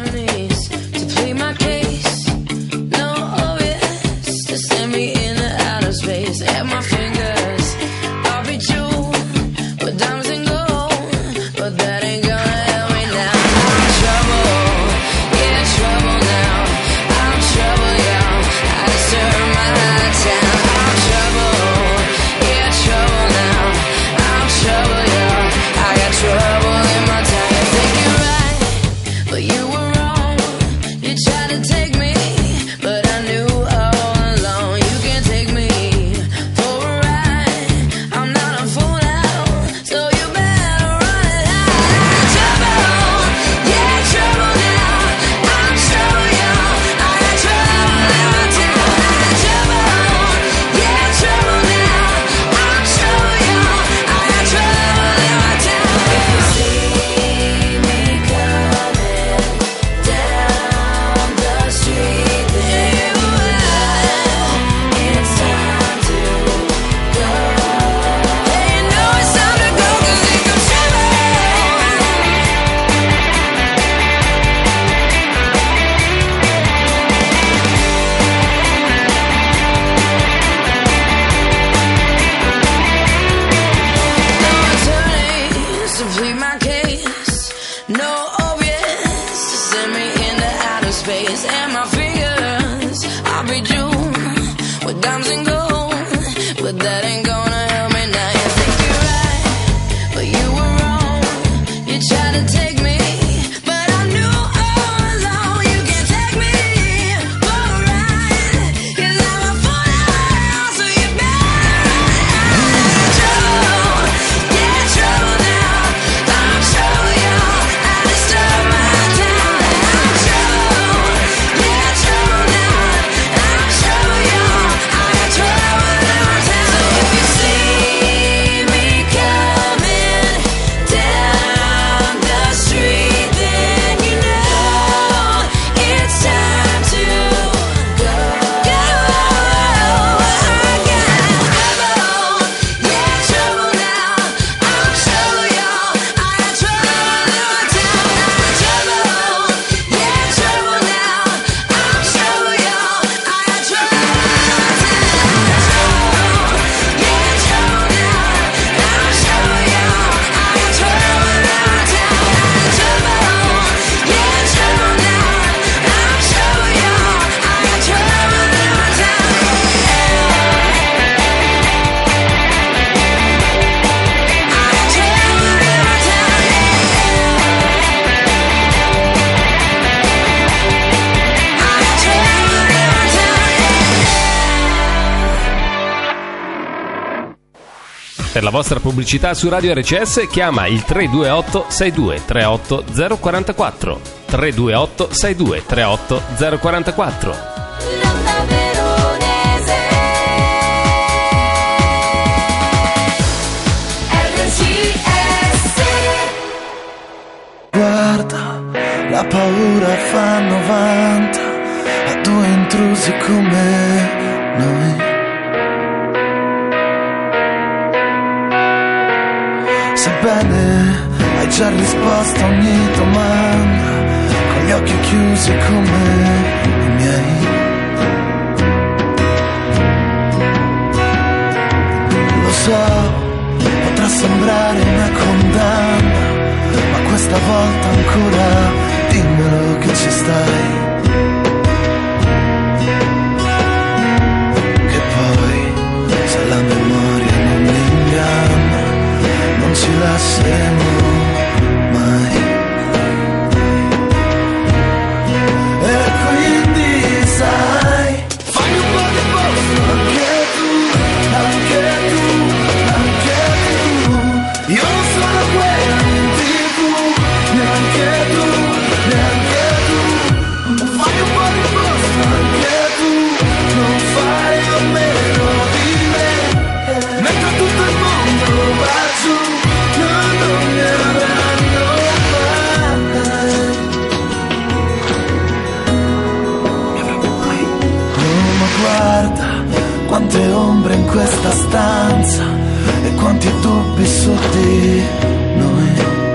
Speaker 9: Per la vostra pubblicità su Radio R C S chiama il tre due otto sei due tre otto zero quattro quattro. tre due otto sei due tre otto zero quattro quattro.
Speaker 1: Guarda, la paura fa novanta a due intrusi come noi. bene, hai già risposto a ogni domanda, con gli occhi chiusi come i miei. Lo so, potrà sembrare una condanna, ma questa volta ancora dimmelo che ci stai. Che poi, se la memoria non mi inganna, non ci lasceremo mai. E quindi sai, fai un po' di posto anche tu, anche tu, anche tu. Io non sono quello in tv, neanche tu, neanche tu. Fai un po' di posto anche tu, non fare a meno di me. Mentre tutto il mondo va giù, no, non ne avranno mai. Oh, ma guarda quante ombre in questa stanza e quanti dubbi su di noi.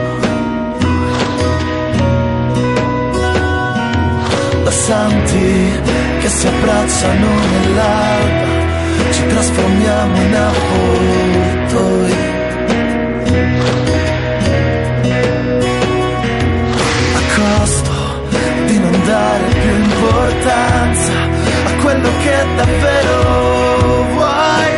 Speaker 1: Da santi che si abbracciano nell'alba, ci trasformiamo in avvoltoi. A costo di non dare più importanza a quello che davvero vuoi.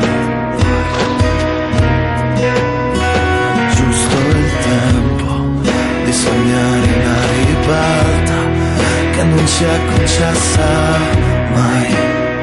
Speaker 1: Giusto il tempo di sognare una ribalta che non ci è concessa mai.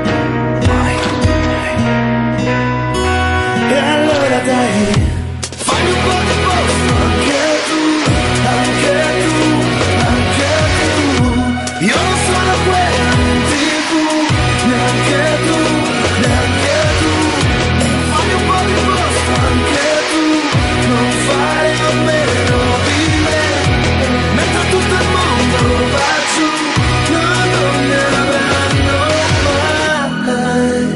Speaker 1: E allora dai, fai un po' di posto anche tu, anche tu, anche tu. Io non sono quello in tv, neanche tu, neanche tu. Fai un po' di posto anche tu, non fare a meno di me. Mentre tutto il mondo va giù, no, non ne avranno mai.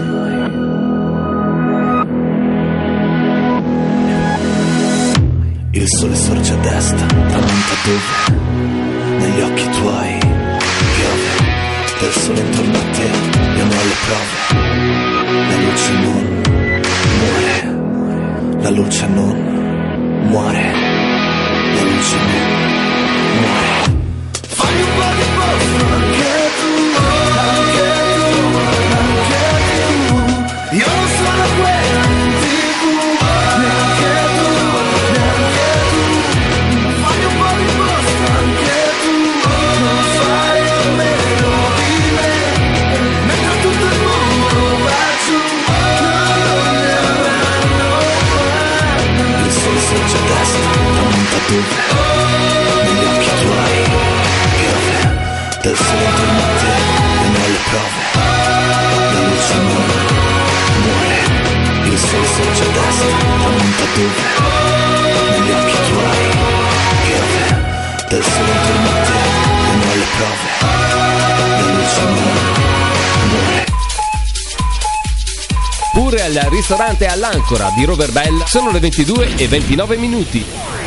Speaker 1: Il sole sorge a destra, tramonta dove? Negli occhi tuoi piove del sole intorno a te, io non ho le prove. La luce non muore, la luce non muore, la luce non muore. Fai un po' di posto anche tu, anche tu, anche tu. Io non sono quello in tv, neanche tu, neanche tu. Fai un po' di posto anche tu, non fare a meno di me. Mentre tutto il mondo va giù, no, non ne avranno mai. Il sole sorge a destra, tramonta dove? Negli occhi tuoi piove del sole intorno a te, e non ho le prove. La luce non muore, il sole sorge a destra, tramonta dove? Negli occhi tuoi piove del sole intorno a te, e non ho le prove. La luce non muore.
Speaker 9: Pure al ristorante all'Ancora di Roverbella sono le ventidue e ventinove minuti.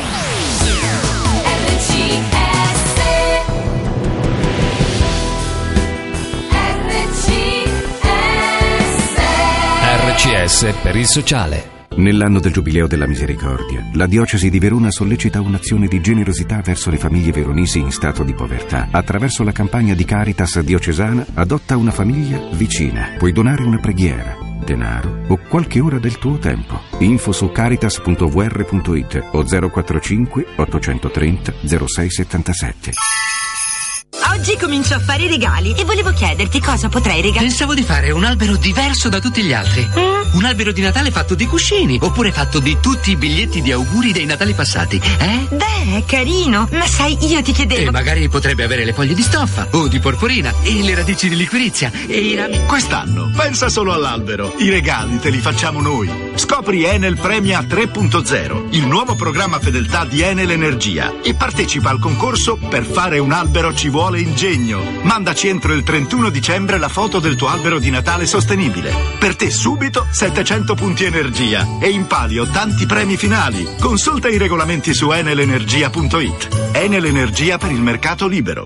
Speaker 9: R C S per il sociale.
Speaker 3: Nell'anno del Giubileo della Misericordia, la diocesi di Verona sollecita un'azione di generosità verso le famiglie veronesi in stato di povertà. Attraverso la campagna di Caritas diocesana, adotta una famiglia vicina. Puoi donare una preghiera, denaro o qualche ora del tuo tempo. Info su caritas punto v r punto i t o zero quattro cinque ottocentotrenta zero sei settantasette.
Speaker 20: Oggi comincio a fare i regali e volevo chiederti cosa potrei regalare.
Speaker 14: Pensavo di fare un albero diverso da tutti gli altri. Mm? Un albero di Natale fatto di cuscini, oppure fatto di tutti i biglietti di auguri dei Natali passati, eh?
Speaker 20: Beh, è carino, ma sai, io ti chiedevo...
Speaker 14: E magari potrebbe avere le foglie di stoffa, o di porporina, e le radici di liquirizia, e i rami...
Speaker 23: Quest'anno, pensa solo all'albero. I regali te li facciamo noi. Scopri Enel Premia tre punto zero, il nuovo programma fedeltà di Enel Energia, e partecipa al concorso Per fare un albero ci vuole in ingegno. Mandaci entro il trentuno dicembre la foto del tuo albero di Natale sostenibile. Per te subito settecento punti energia e in palio tanti premi finali. Consulta i regolamenti su enelenergia punto it. Enel Energia per il mercato libero.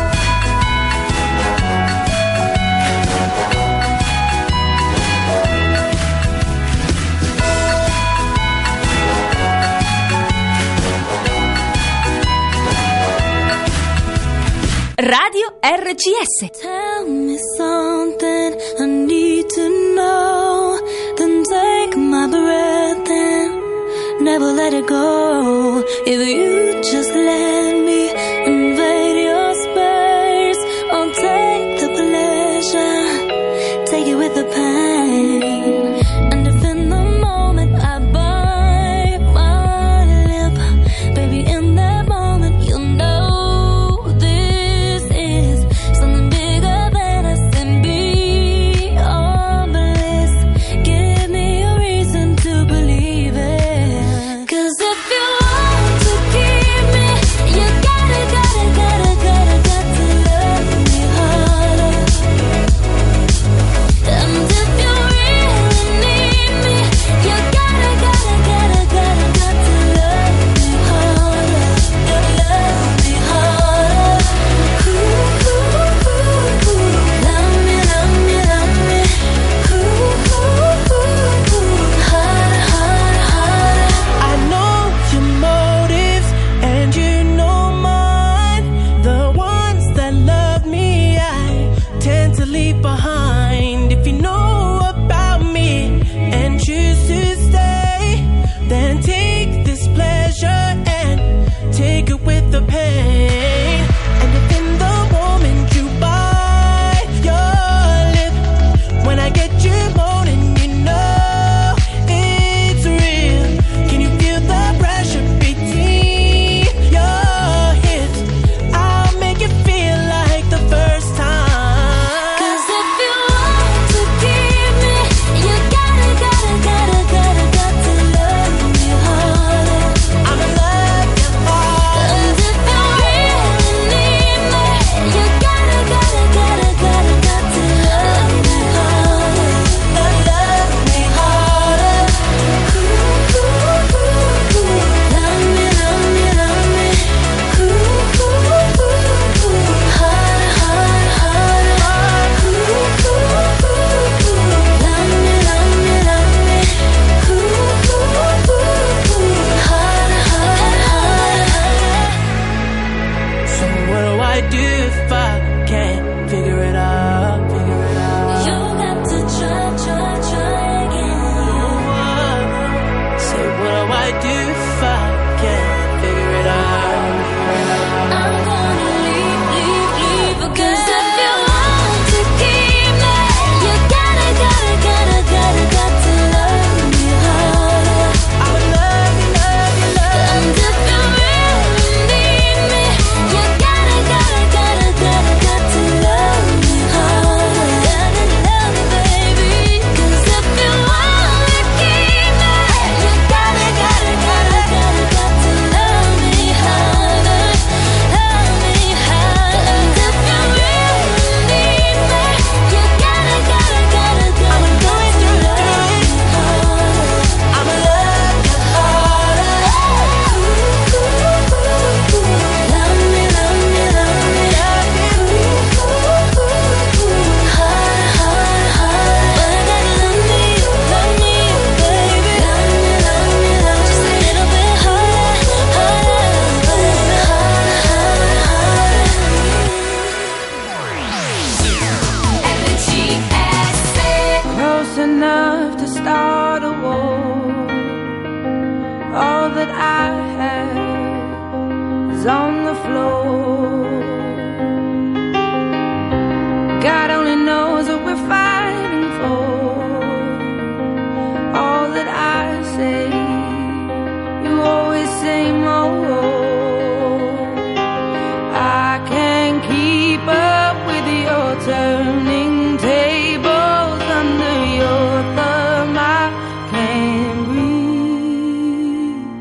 Speaker 8: Radio R C S.
Speaker 7: Tell me something I need to know. Then take my breath and never let it go. If you just let me invade your space, I'll take the pleasure, take it with the pain. And if in the moment I bite my lip, baby, in that moment you'll know.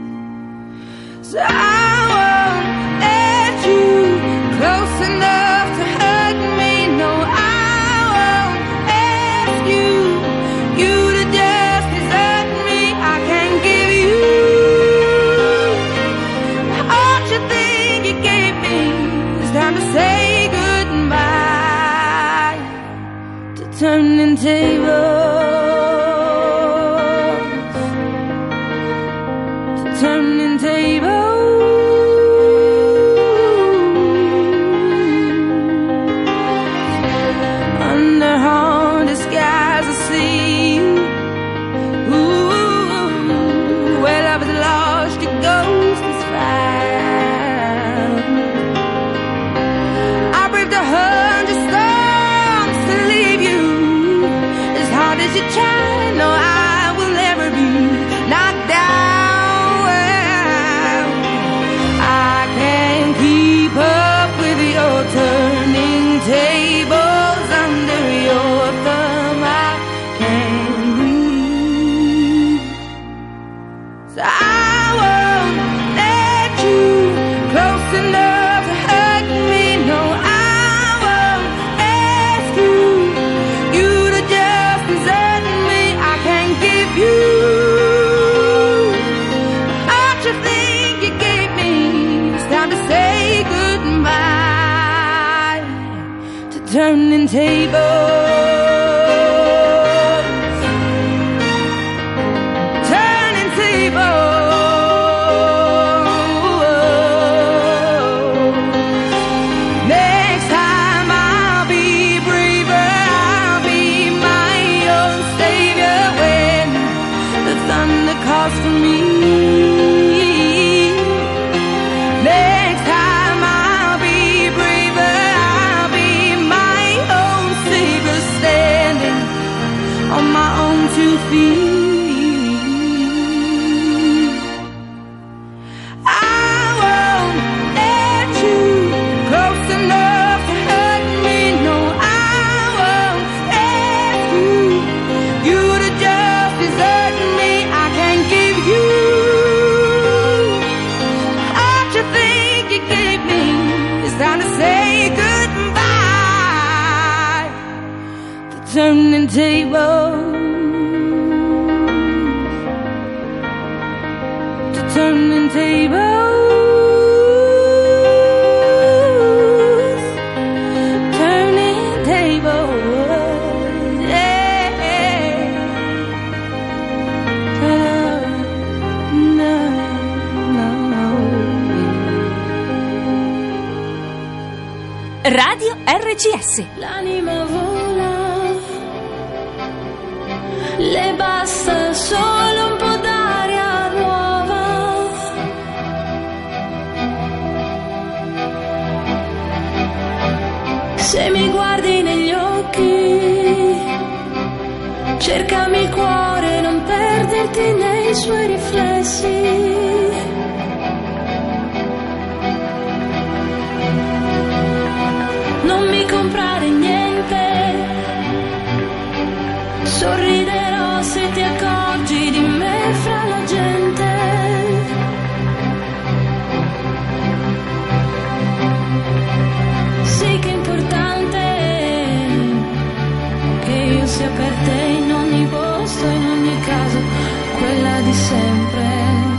Speaker 21: So I won't let you close enough turning tables. Under haunted skies I see you. Ooh, where love is lost, your ghost is found. I braved a hundred storms to leave you. As hard as you try, no, I will never be knocked down. I can't keep up with your turning tables under your thumb. I can't breathe. So I won't let you close enough to hurt me. No, I won't ask you, you to just desert me. I can't give you what you think you gave me. It's time to say goodbye to turning tables. Turning tables. Next time I'll be braver, I'll be my own savior when the thunder calls for me. Next time I'll be braver, I'll be my own savior, standing on my own two feet. I won't let you close enough to hurt me. No, I won't ask you, you to just desert me. I can't give you what you think you gave me. It's time to say goodbye to turning tables. To turning tables. Turning tables. Yeah. No, no, no.
Speaker 8: Radio R C S.
Speaker 17: L'anima vola, le basta solo un po' d'aria nuova. Se mi guardi negli occhi, cercami cuore, non perderti nei suoi riflessi. Non mi comprare niente, sorriderò se ti accorgi di me fra la gente. Sì che è importante che io sia per te in ogni posto, in ogni caso, quella di sempre.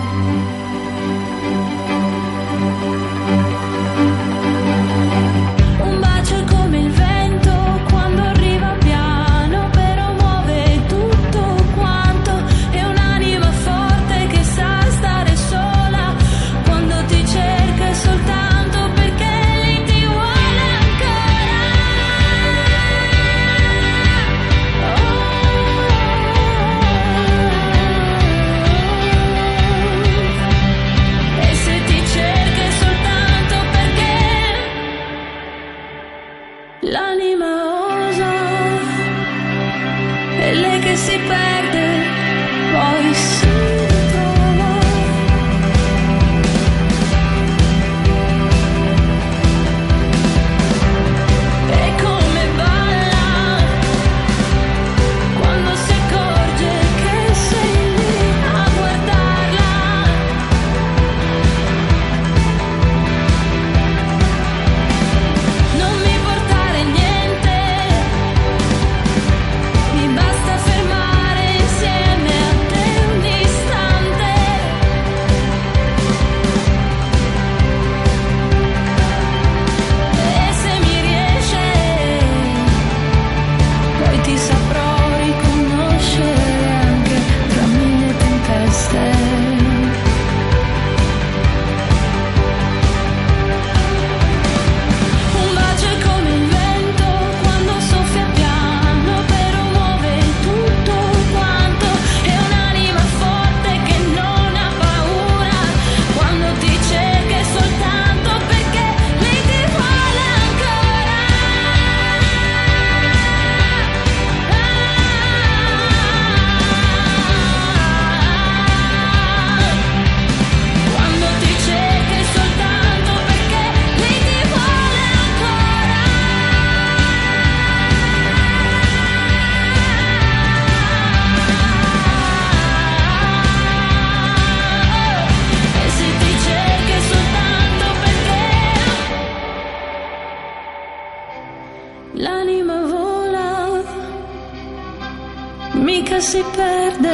Speaker 17: si perde,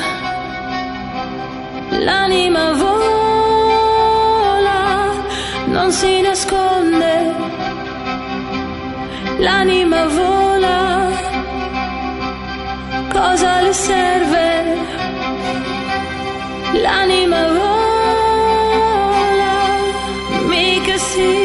Speaker 17: l'anima vola, non si nasconde, l'anima vola, cosa le serve? L'anima vola, mica si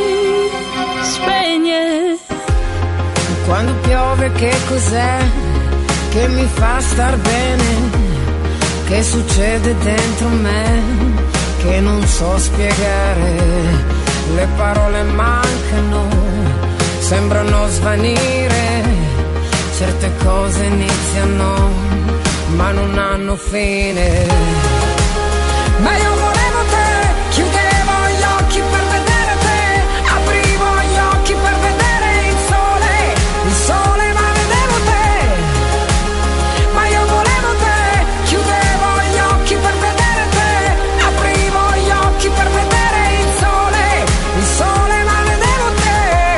Speaker 17: spegne.
Speaker 11: Quando piove che cos'è che mi fa star bene? Che succede dentro me che non so spiegare? Le parole mancano, sembrano svanire, certe cose iniziano ma non hanno fine. Ma io volevo te, chiudevo gli occhi per vedere te, aprivo gli occhi per vedere il sole, il sole ma vedevo te. Ma io volevo te, chiudevo gli occhi per vedere te, aprivo gli occhi per vedere il sole, il sole ma vedevo te.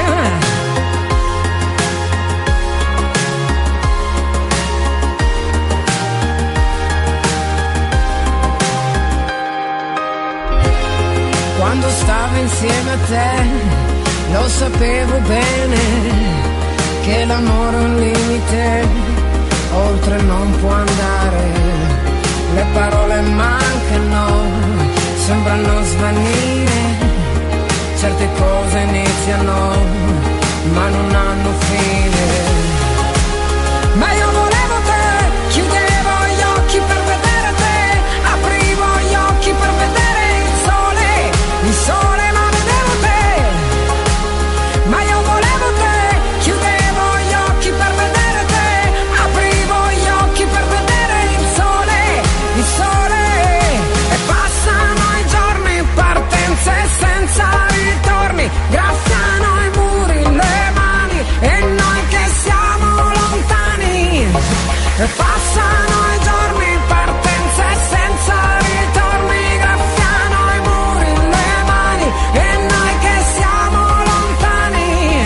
Speaker 11: Quando stavo insieme a te, lo sapevo bene, che l'amore è un limite, oltre non può andare. Le parole mancano, sembrano svanire, certe cose iniziano, ma non hanno fine. Ma io volevo te, chiudevo gli occhi per vedere te, aprivo gli occhi per vedere il sole, il sole ma vedevo te. Ma io volevo te, chiudevo gli occhi per vedere te, aprivo gli occhi per vedere il sole, il sole. E passano i giorni, partenze senza ritorni, graffiano i muri, le mani, e noi che siamo lontani. E passano i giorni, partenze senza ritorni, graffiano i muri, le mani, e noi che siamo lontani.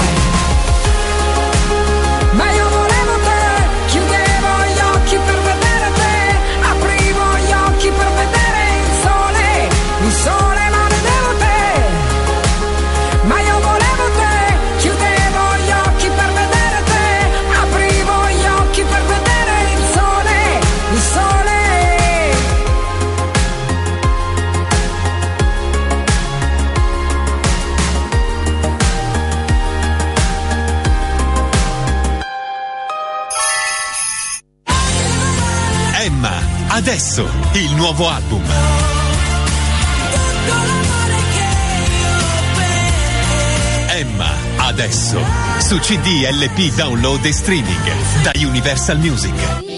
Speaker 11: Ma io volevo te, chiudevo gli occhi per vedere te, aprivo gli occhi per vedere il sole, il sole ma vedevo te. Ma io volevo te, chiudevo gli occhi per vedere te, aprivo gli occhi per vedere il sole, il sole.
Speaker 13: Emma, adesso il nuovo album. Emma, adesso su C D, L P, download e streaming da Universal Music.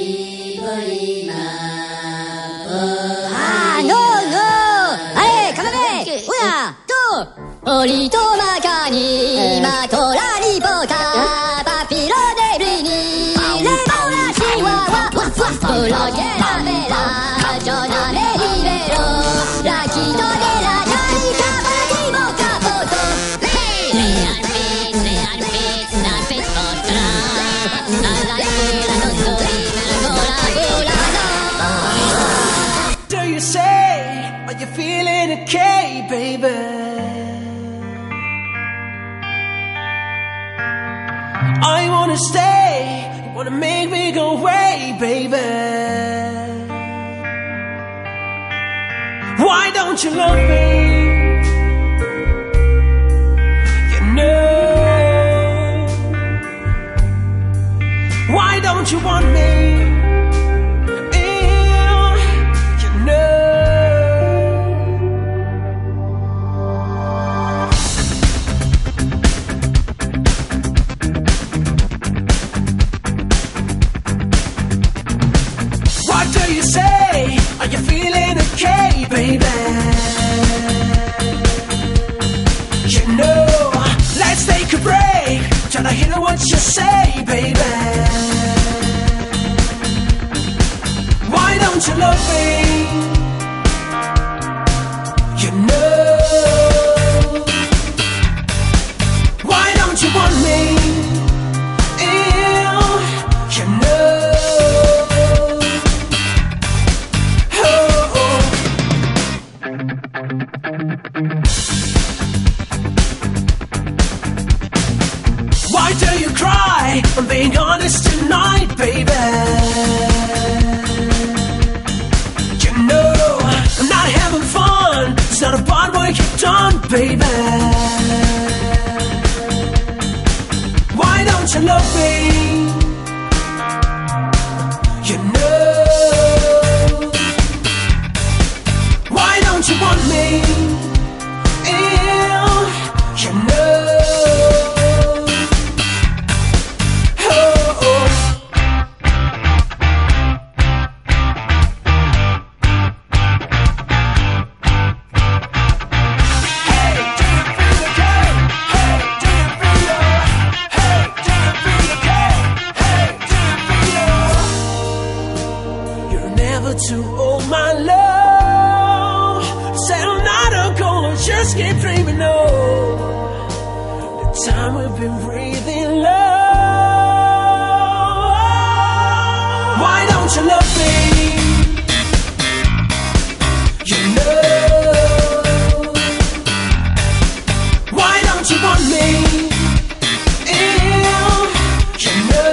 Speaker 16: Ah, no, no! Allez, come me! Una, due! Olito macani, macola di bota, papiro de brini, le paura chihuahua,olo che la bella, giornale libero, rachito della carica, parativo capoto. Lei, arpit, le arpit, arpit potra, alla lera non so rimere gola gola.
Speaker 1: Do you say, are you feeling okay, baby? I wanna stay, you wanna make me go away, baby. Why don't you love me? You know. Why don't you want me? You know. What do you say? Are you feeling okay, baby? You know, let's take a break. Trying to hear what you say, baby. baby. You know I'm not having fun. It's not a part where you're done, baby. Why don't you love me? You know. Why don't you want me? Ew, you know. To all my love, said I'm not gonna just keep dreaming. No, the time we've been breathing love. Why don't you love me? You know. Why don't you want me? Ew, you know.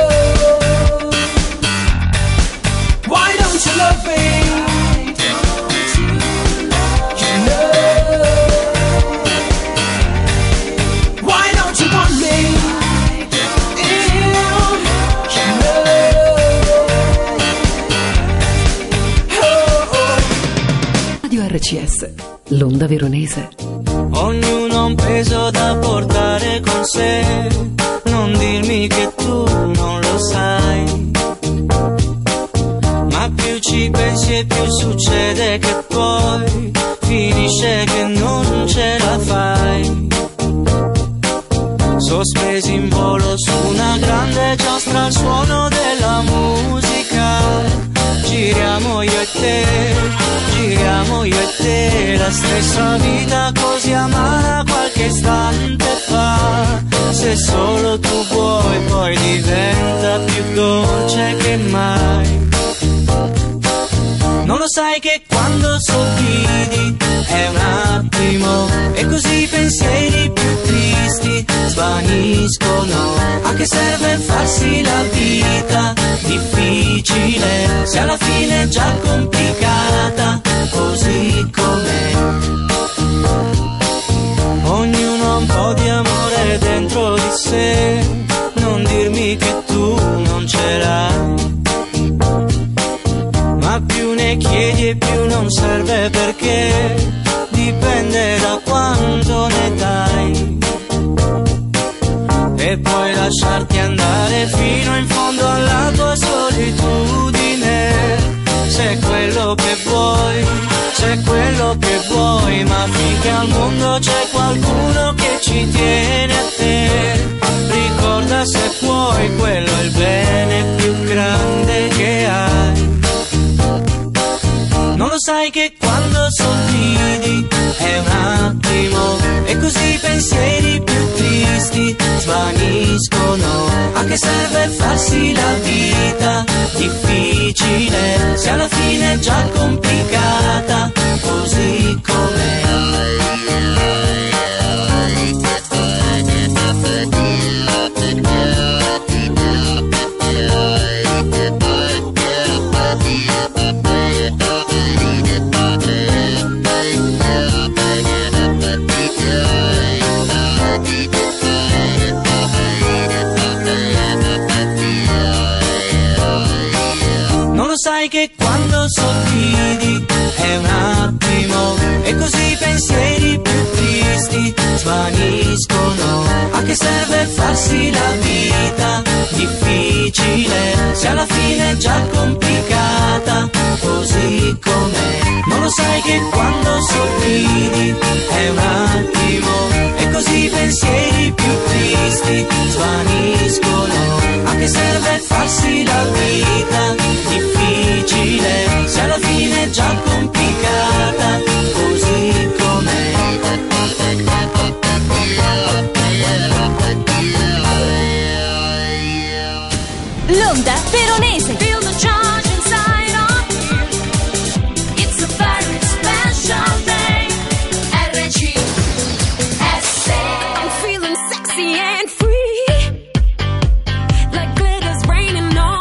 Speaker 1: You love me. You know. Why don't you want me? Ew, you know. Oh, oh.
Speaker 2: Radio R C S, l'onda veronese.
Speaker 15: Ognuno ha un peso da portare con sé. Non dirmi che tu non lo sai. Ma più ci pensi e più succede che poi finisce che non ce la fai. Sospesi in volo su una grande giostra al suono della musica. Giriamo io e te, giriamo io e te. La stessa vita così amara qualche istante fa. Se solo tu vuoi poi diventa più dolce che mai. Non lo sai che quando sorridi è un attimo e così i pensieri più tristi svaniscono. A che serve farsi la vita difficile se alla fine è già complicata così com'è. Ognuno ha un po' di amore dentro di sé. Non dirmi che tu non ce l'hai. Ma più ne chiedi e più non serve perché dipende da quanto ne dai. E puoi lasciarti andare fino in fondo alla tua solitudine. Se è quello che vuoi, se è quello che vuoi. Ma finché al mondo c'è qualcuno che ci tiene a te, ricorda se puoi, quello è il bene più grande che hai. Non lo sai che quando sorridi è un attimo e così i pensieri più tristi svaniscono. A che serve farsi la vita difficile se alla fine è già complicata così com'è. Sai che quando sorridi è un attimo e così i pensieri più tristi svaniscono. A che serve farsi la vita difficile se alla fine è già complicata così com'è. Non lo sai che quando sorridi è un attimo e così i pensieri più tristi svaniscono. A che serve farsi la vita difficile se alla fine è già complicata così com'è.
Speaker 8: L'onda veronese.
Speaker 17: Feel the charge inside of you. It's a very special day. R C S.
Speaker 8: I'm feeling sexy and free, like glitter's raining on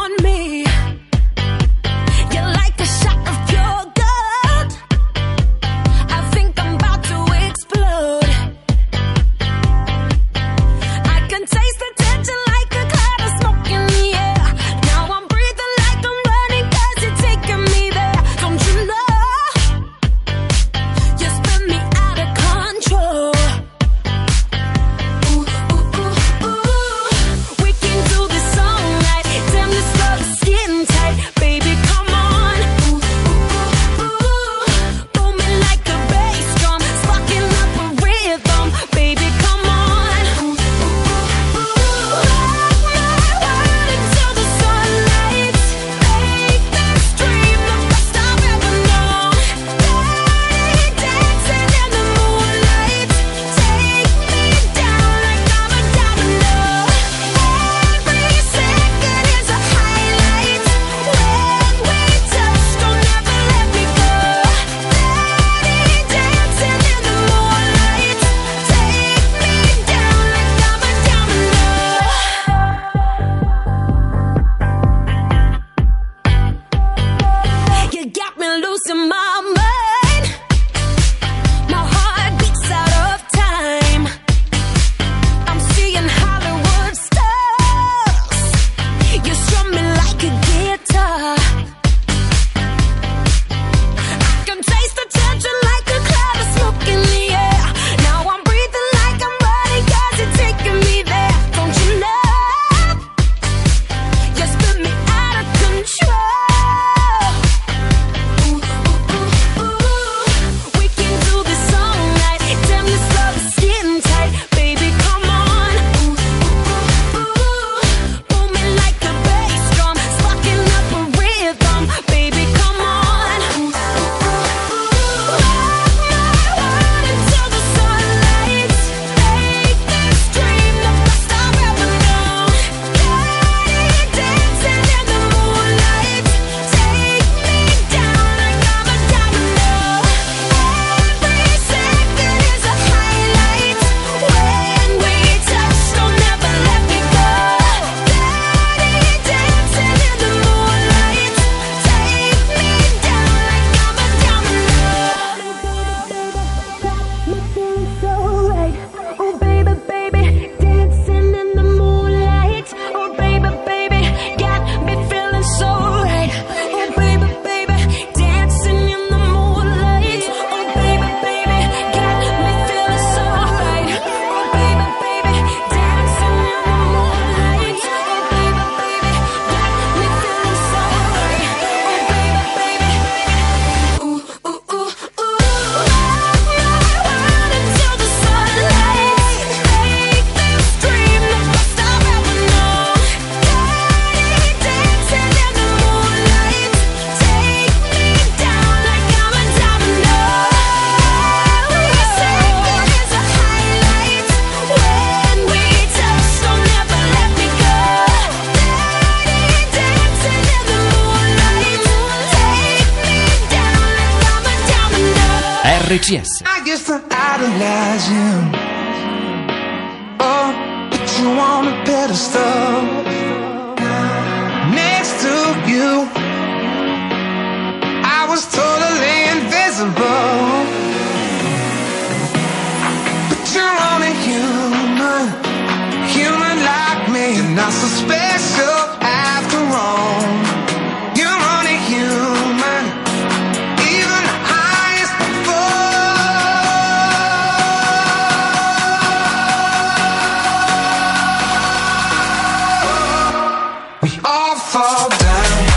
Speaker 9: R C S.
Speaker 21: I used to idolize you. Oh, put you on a pedestal. Next to you, I was totally invisible. But you're only human, human like me. You're not so special after all. You're only human, even the highest fall. We all fall down.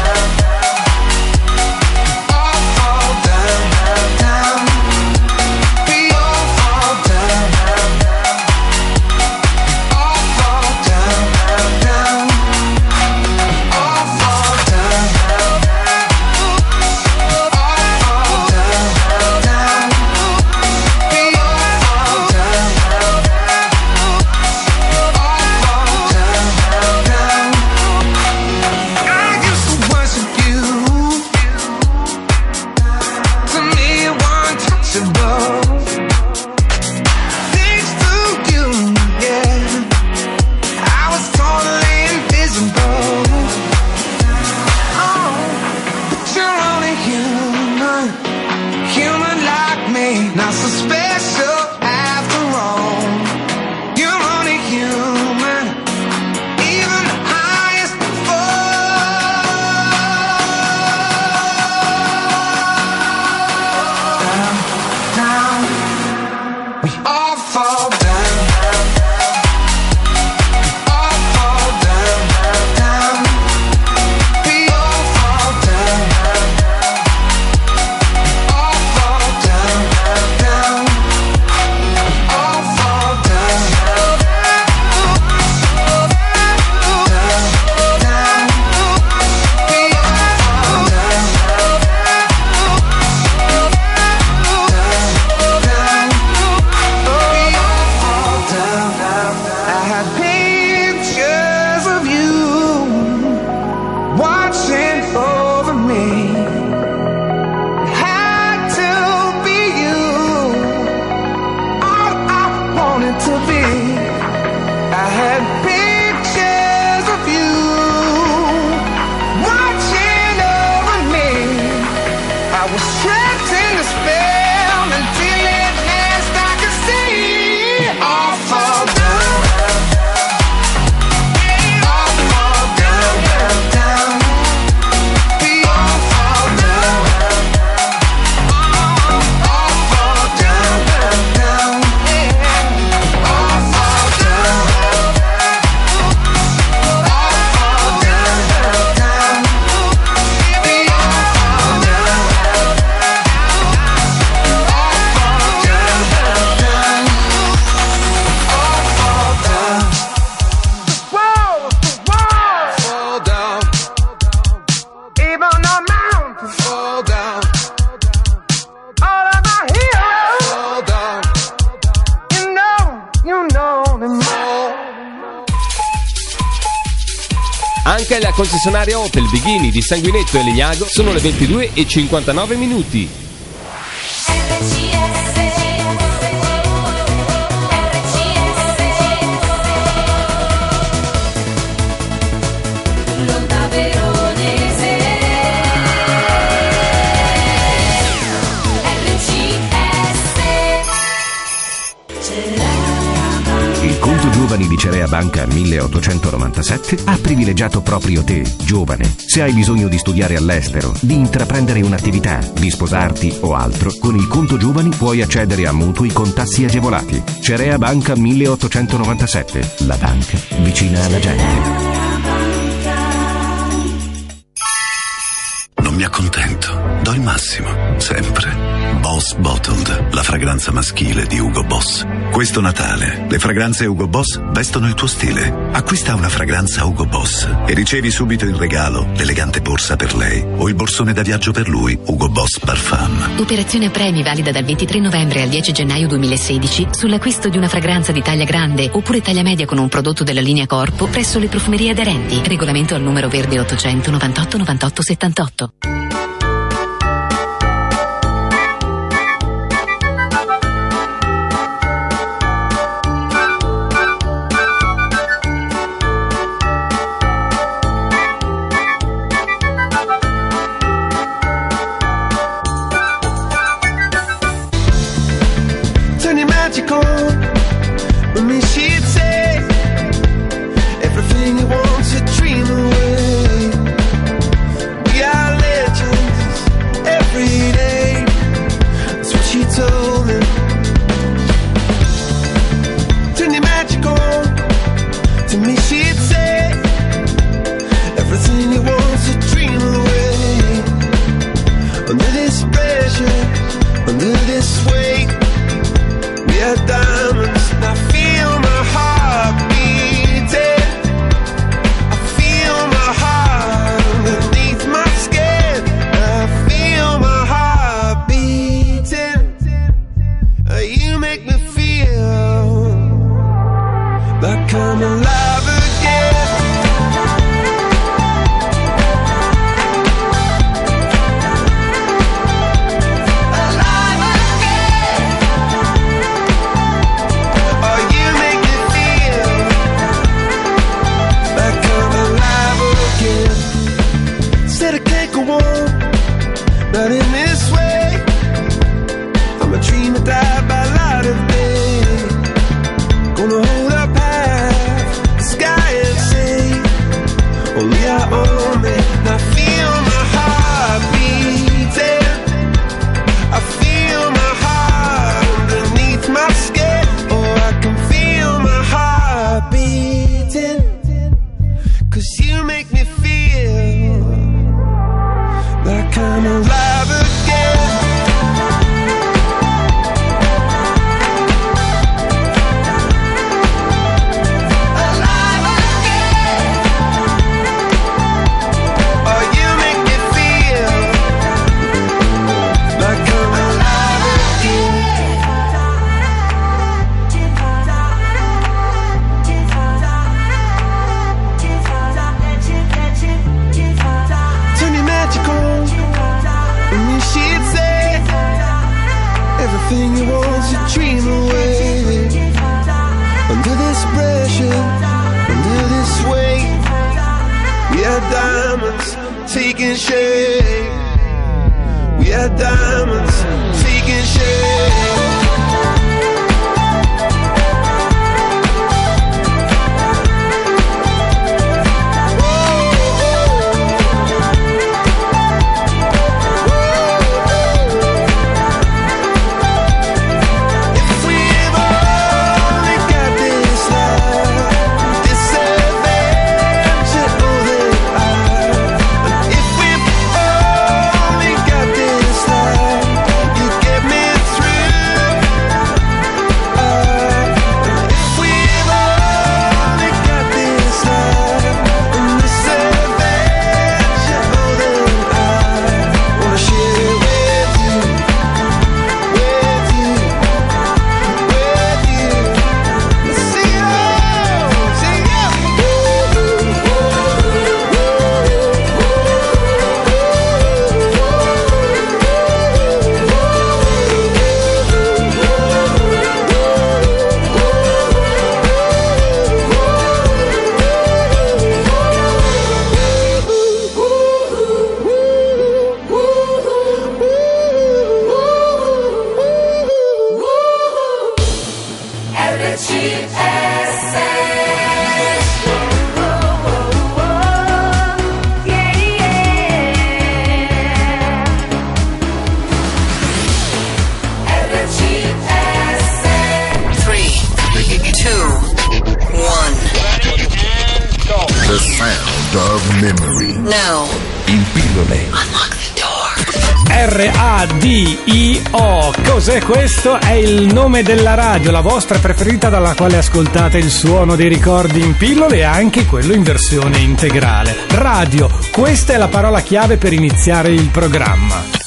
Speaker 9: Anche alla concessionaria Opel Bighini di Sanguinetto e Legnago sono le ventidue e cinquantanove minuti.
Speaker 3: Giovani di Cerea Banca milleottocentonovantasette ha privilegiato proprio te, giovane. Se hai bisogno di studiare all'estero, di intraprendere un'attività, di sposarti o altro, con il conto giovani puoi accedere a mutui con tassi agevolati. Cerea Banca milleottocentonovantasette, la banca vicina alla gente.
Speaker 4: Non mi accontento, do il massimo, sempre. Boss Bottled, la fragranza maschile di Hugo Boss. Questo Natale, le fragranze Hugo Boss vestono il tuo stile. Acquista una fragranza Hugo Boss e ricevi subito in regalo l'elegante borsa per lei o il borsone da viaggio per lui, Hugo Boss Parfum.
Speaker 2: Operazione premi valida dal ventitré novembre al dieci gennaio duemilasedici sull'acquisto di una fragranza di taglia grande oppure taglia media con un prodotto della linea Corpo presso le profumerie aderenti. Regolamento al numero verde ottocento novantotto novantotto settantotto.
Speaker 1: magic on. With me she'd say everything you want to dream away. We are legends every day. That's what she told me. Turn your magic on. To me she'd say everything you want to dream away. Under this pressure, under this weight, we are diamonds. And I feel my heart beating. I feel my heart underneath my skin. I feel my heart beating. You make me feel like I'm alive again. Alive again. Oh, you make me feel like I'm alive again. Said I can't go on, not in this way. I'm a dream that died by light of day. Gonna hold up half the sky and say, only I own it. And I feel my heart beating. I feel my heart underneath my skin. Oh, I can feel my heart beating. Cause you make me feel like I'm alive again. Alive again. Oh, you make me feel like I'm alive again. Turn your magic on, and you she'd say everything you want to dream away. Under this pressure, under this weight, we are diamonds taking shape. We are diamonds taking shape. If we've only got this love, this adventure, oh then I. If we've only got this love, you get me through. Uh, if we've only got this love and this adventure, oh then I wanna share it with you, with you, with you. Let's sing it out, sing it out.
Speaker 6: The sound of memory.
Speaker 2: No.
Speaker 6: In pillole.
Speaker 10: R A D I O. Cos'è questo? È il nome della radio, la vostra preferita, dalla quale ascoltate il suono dei ricordi in pillole e anche quello in versione integrale. Radio, questa è la parola chiave per iniziare il programma.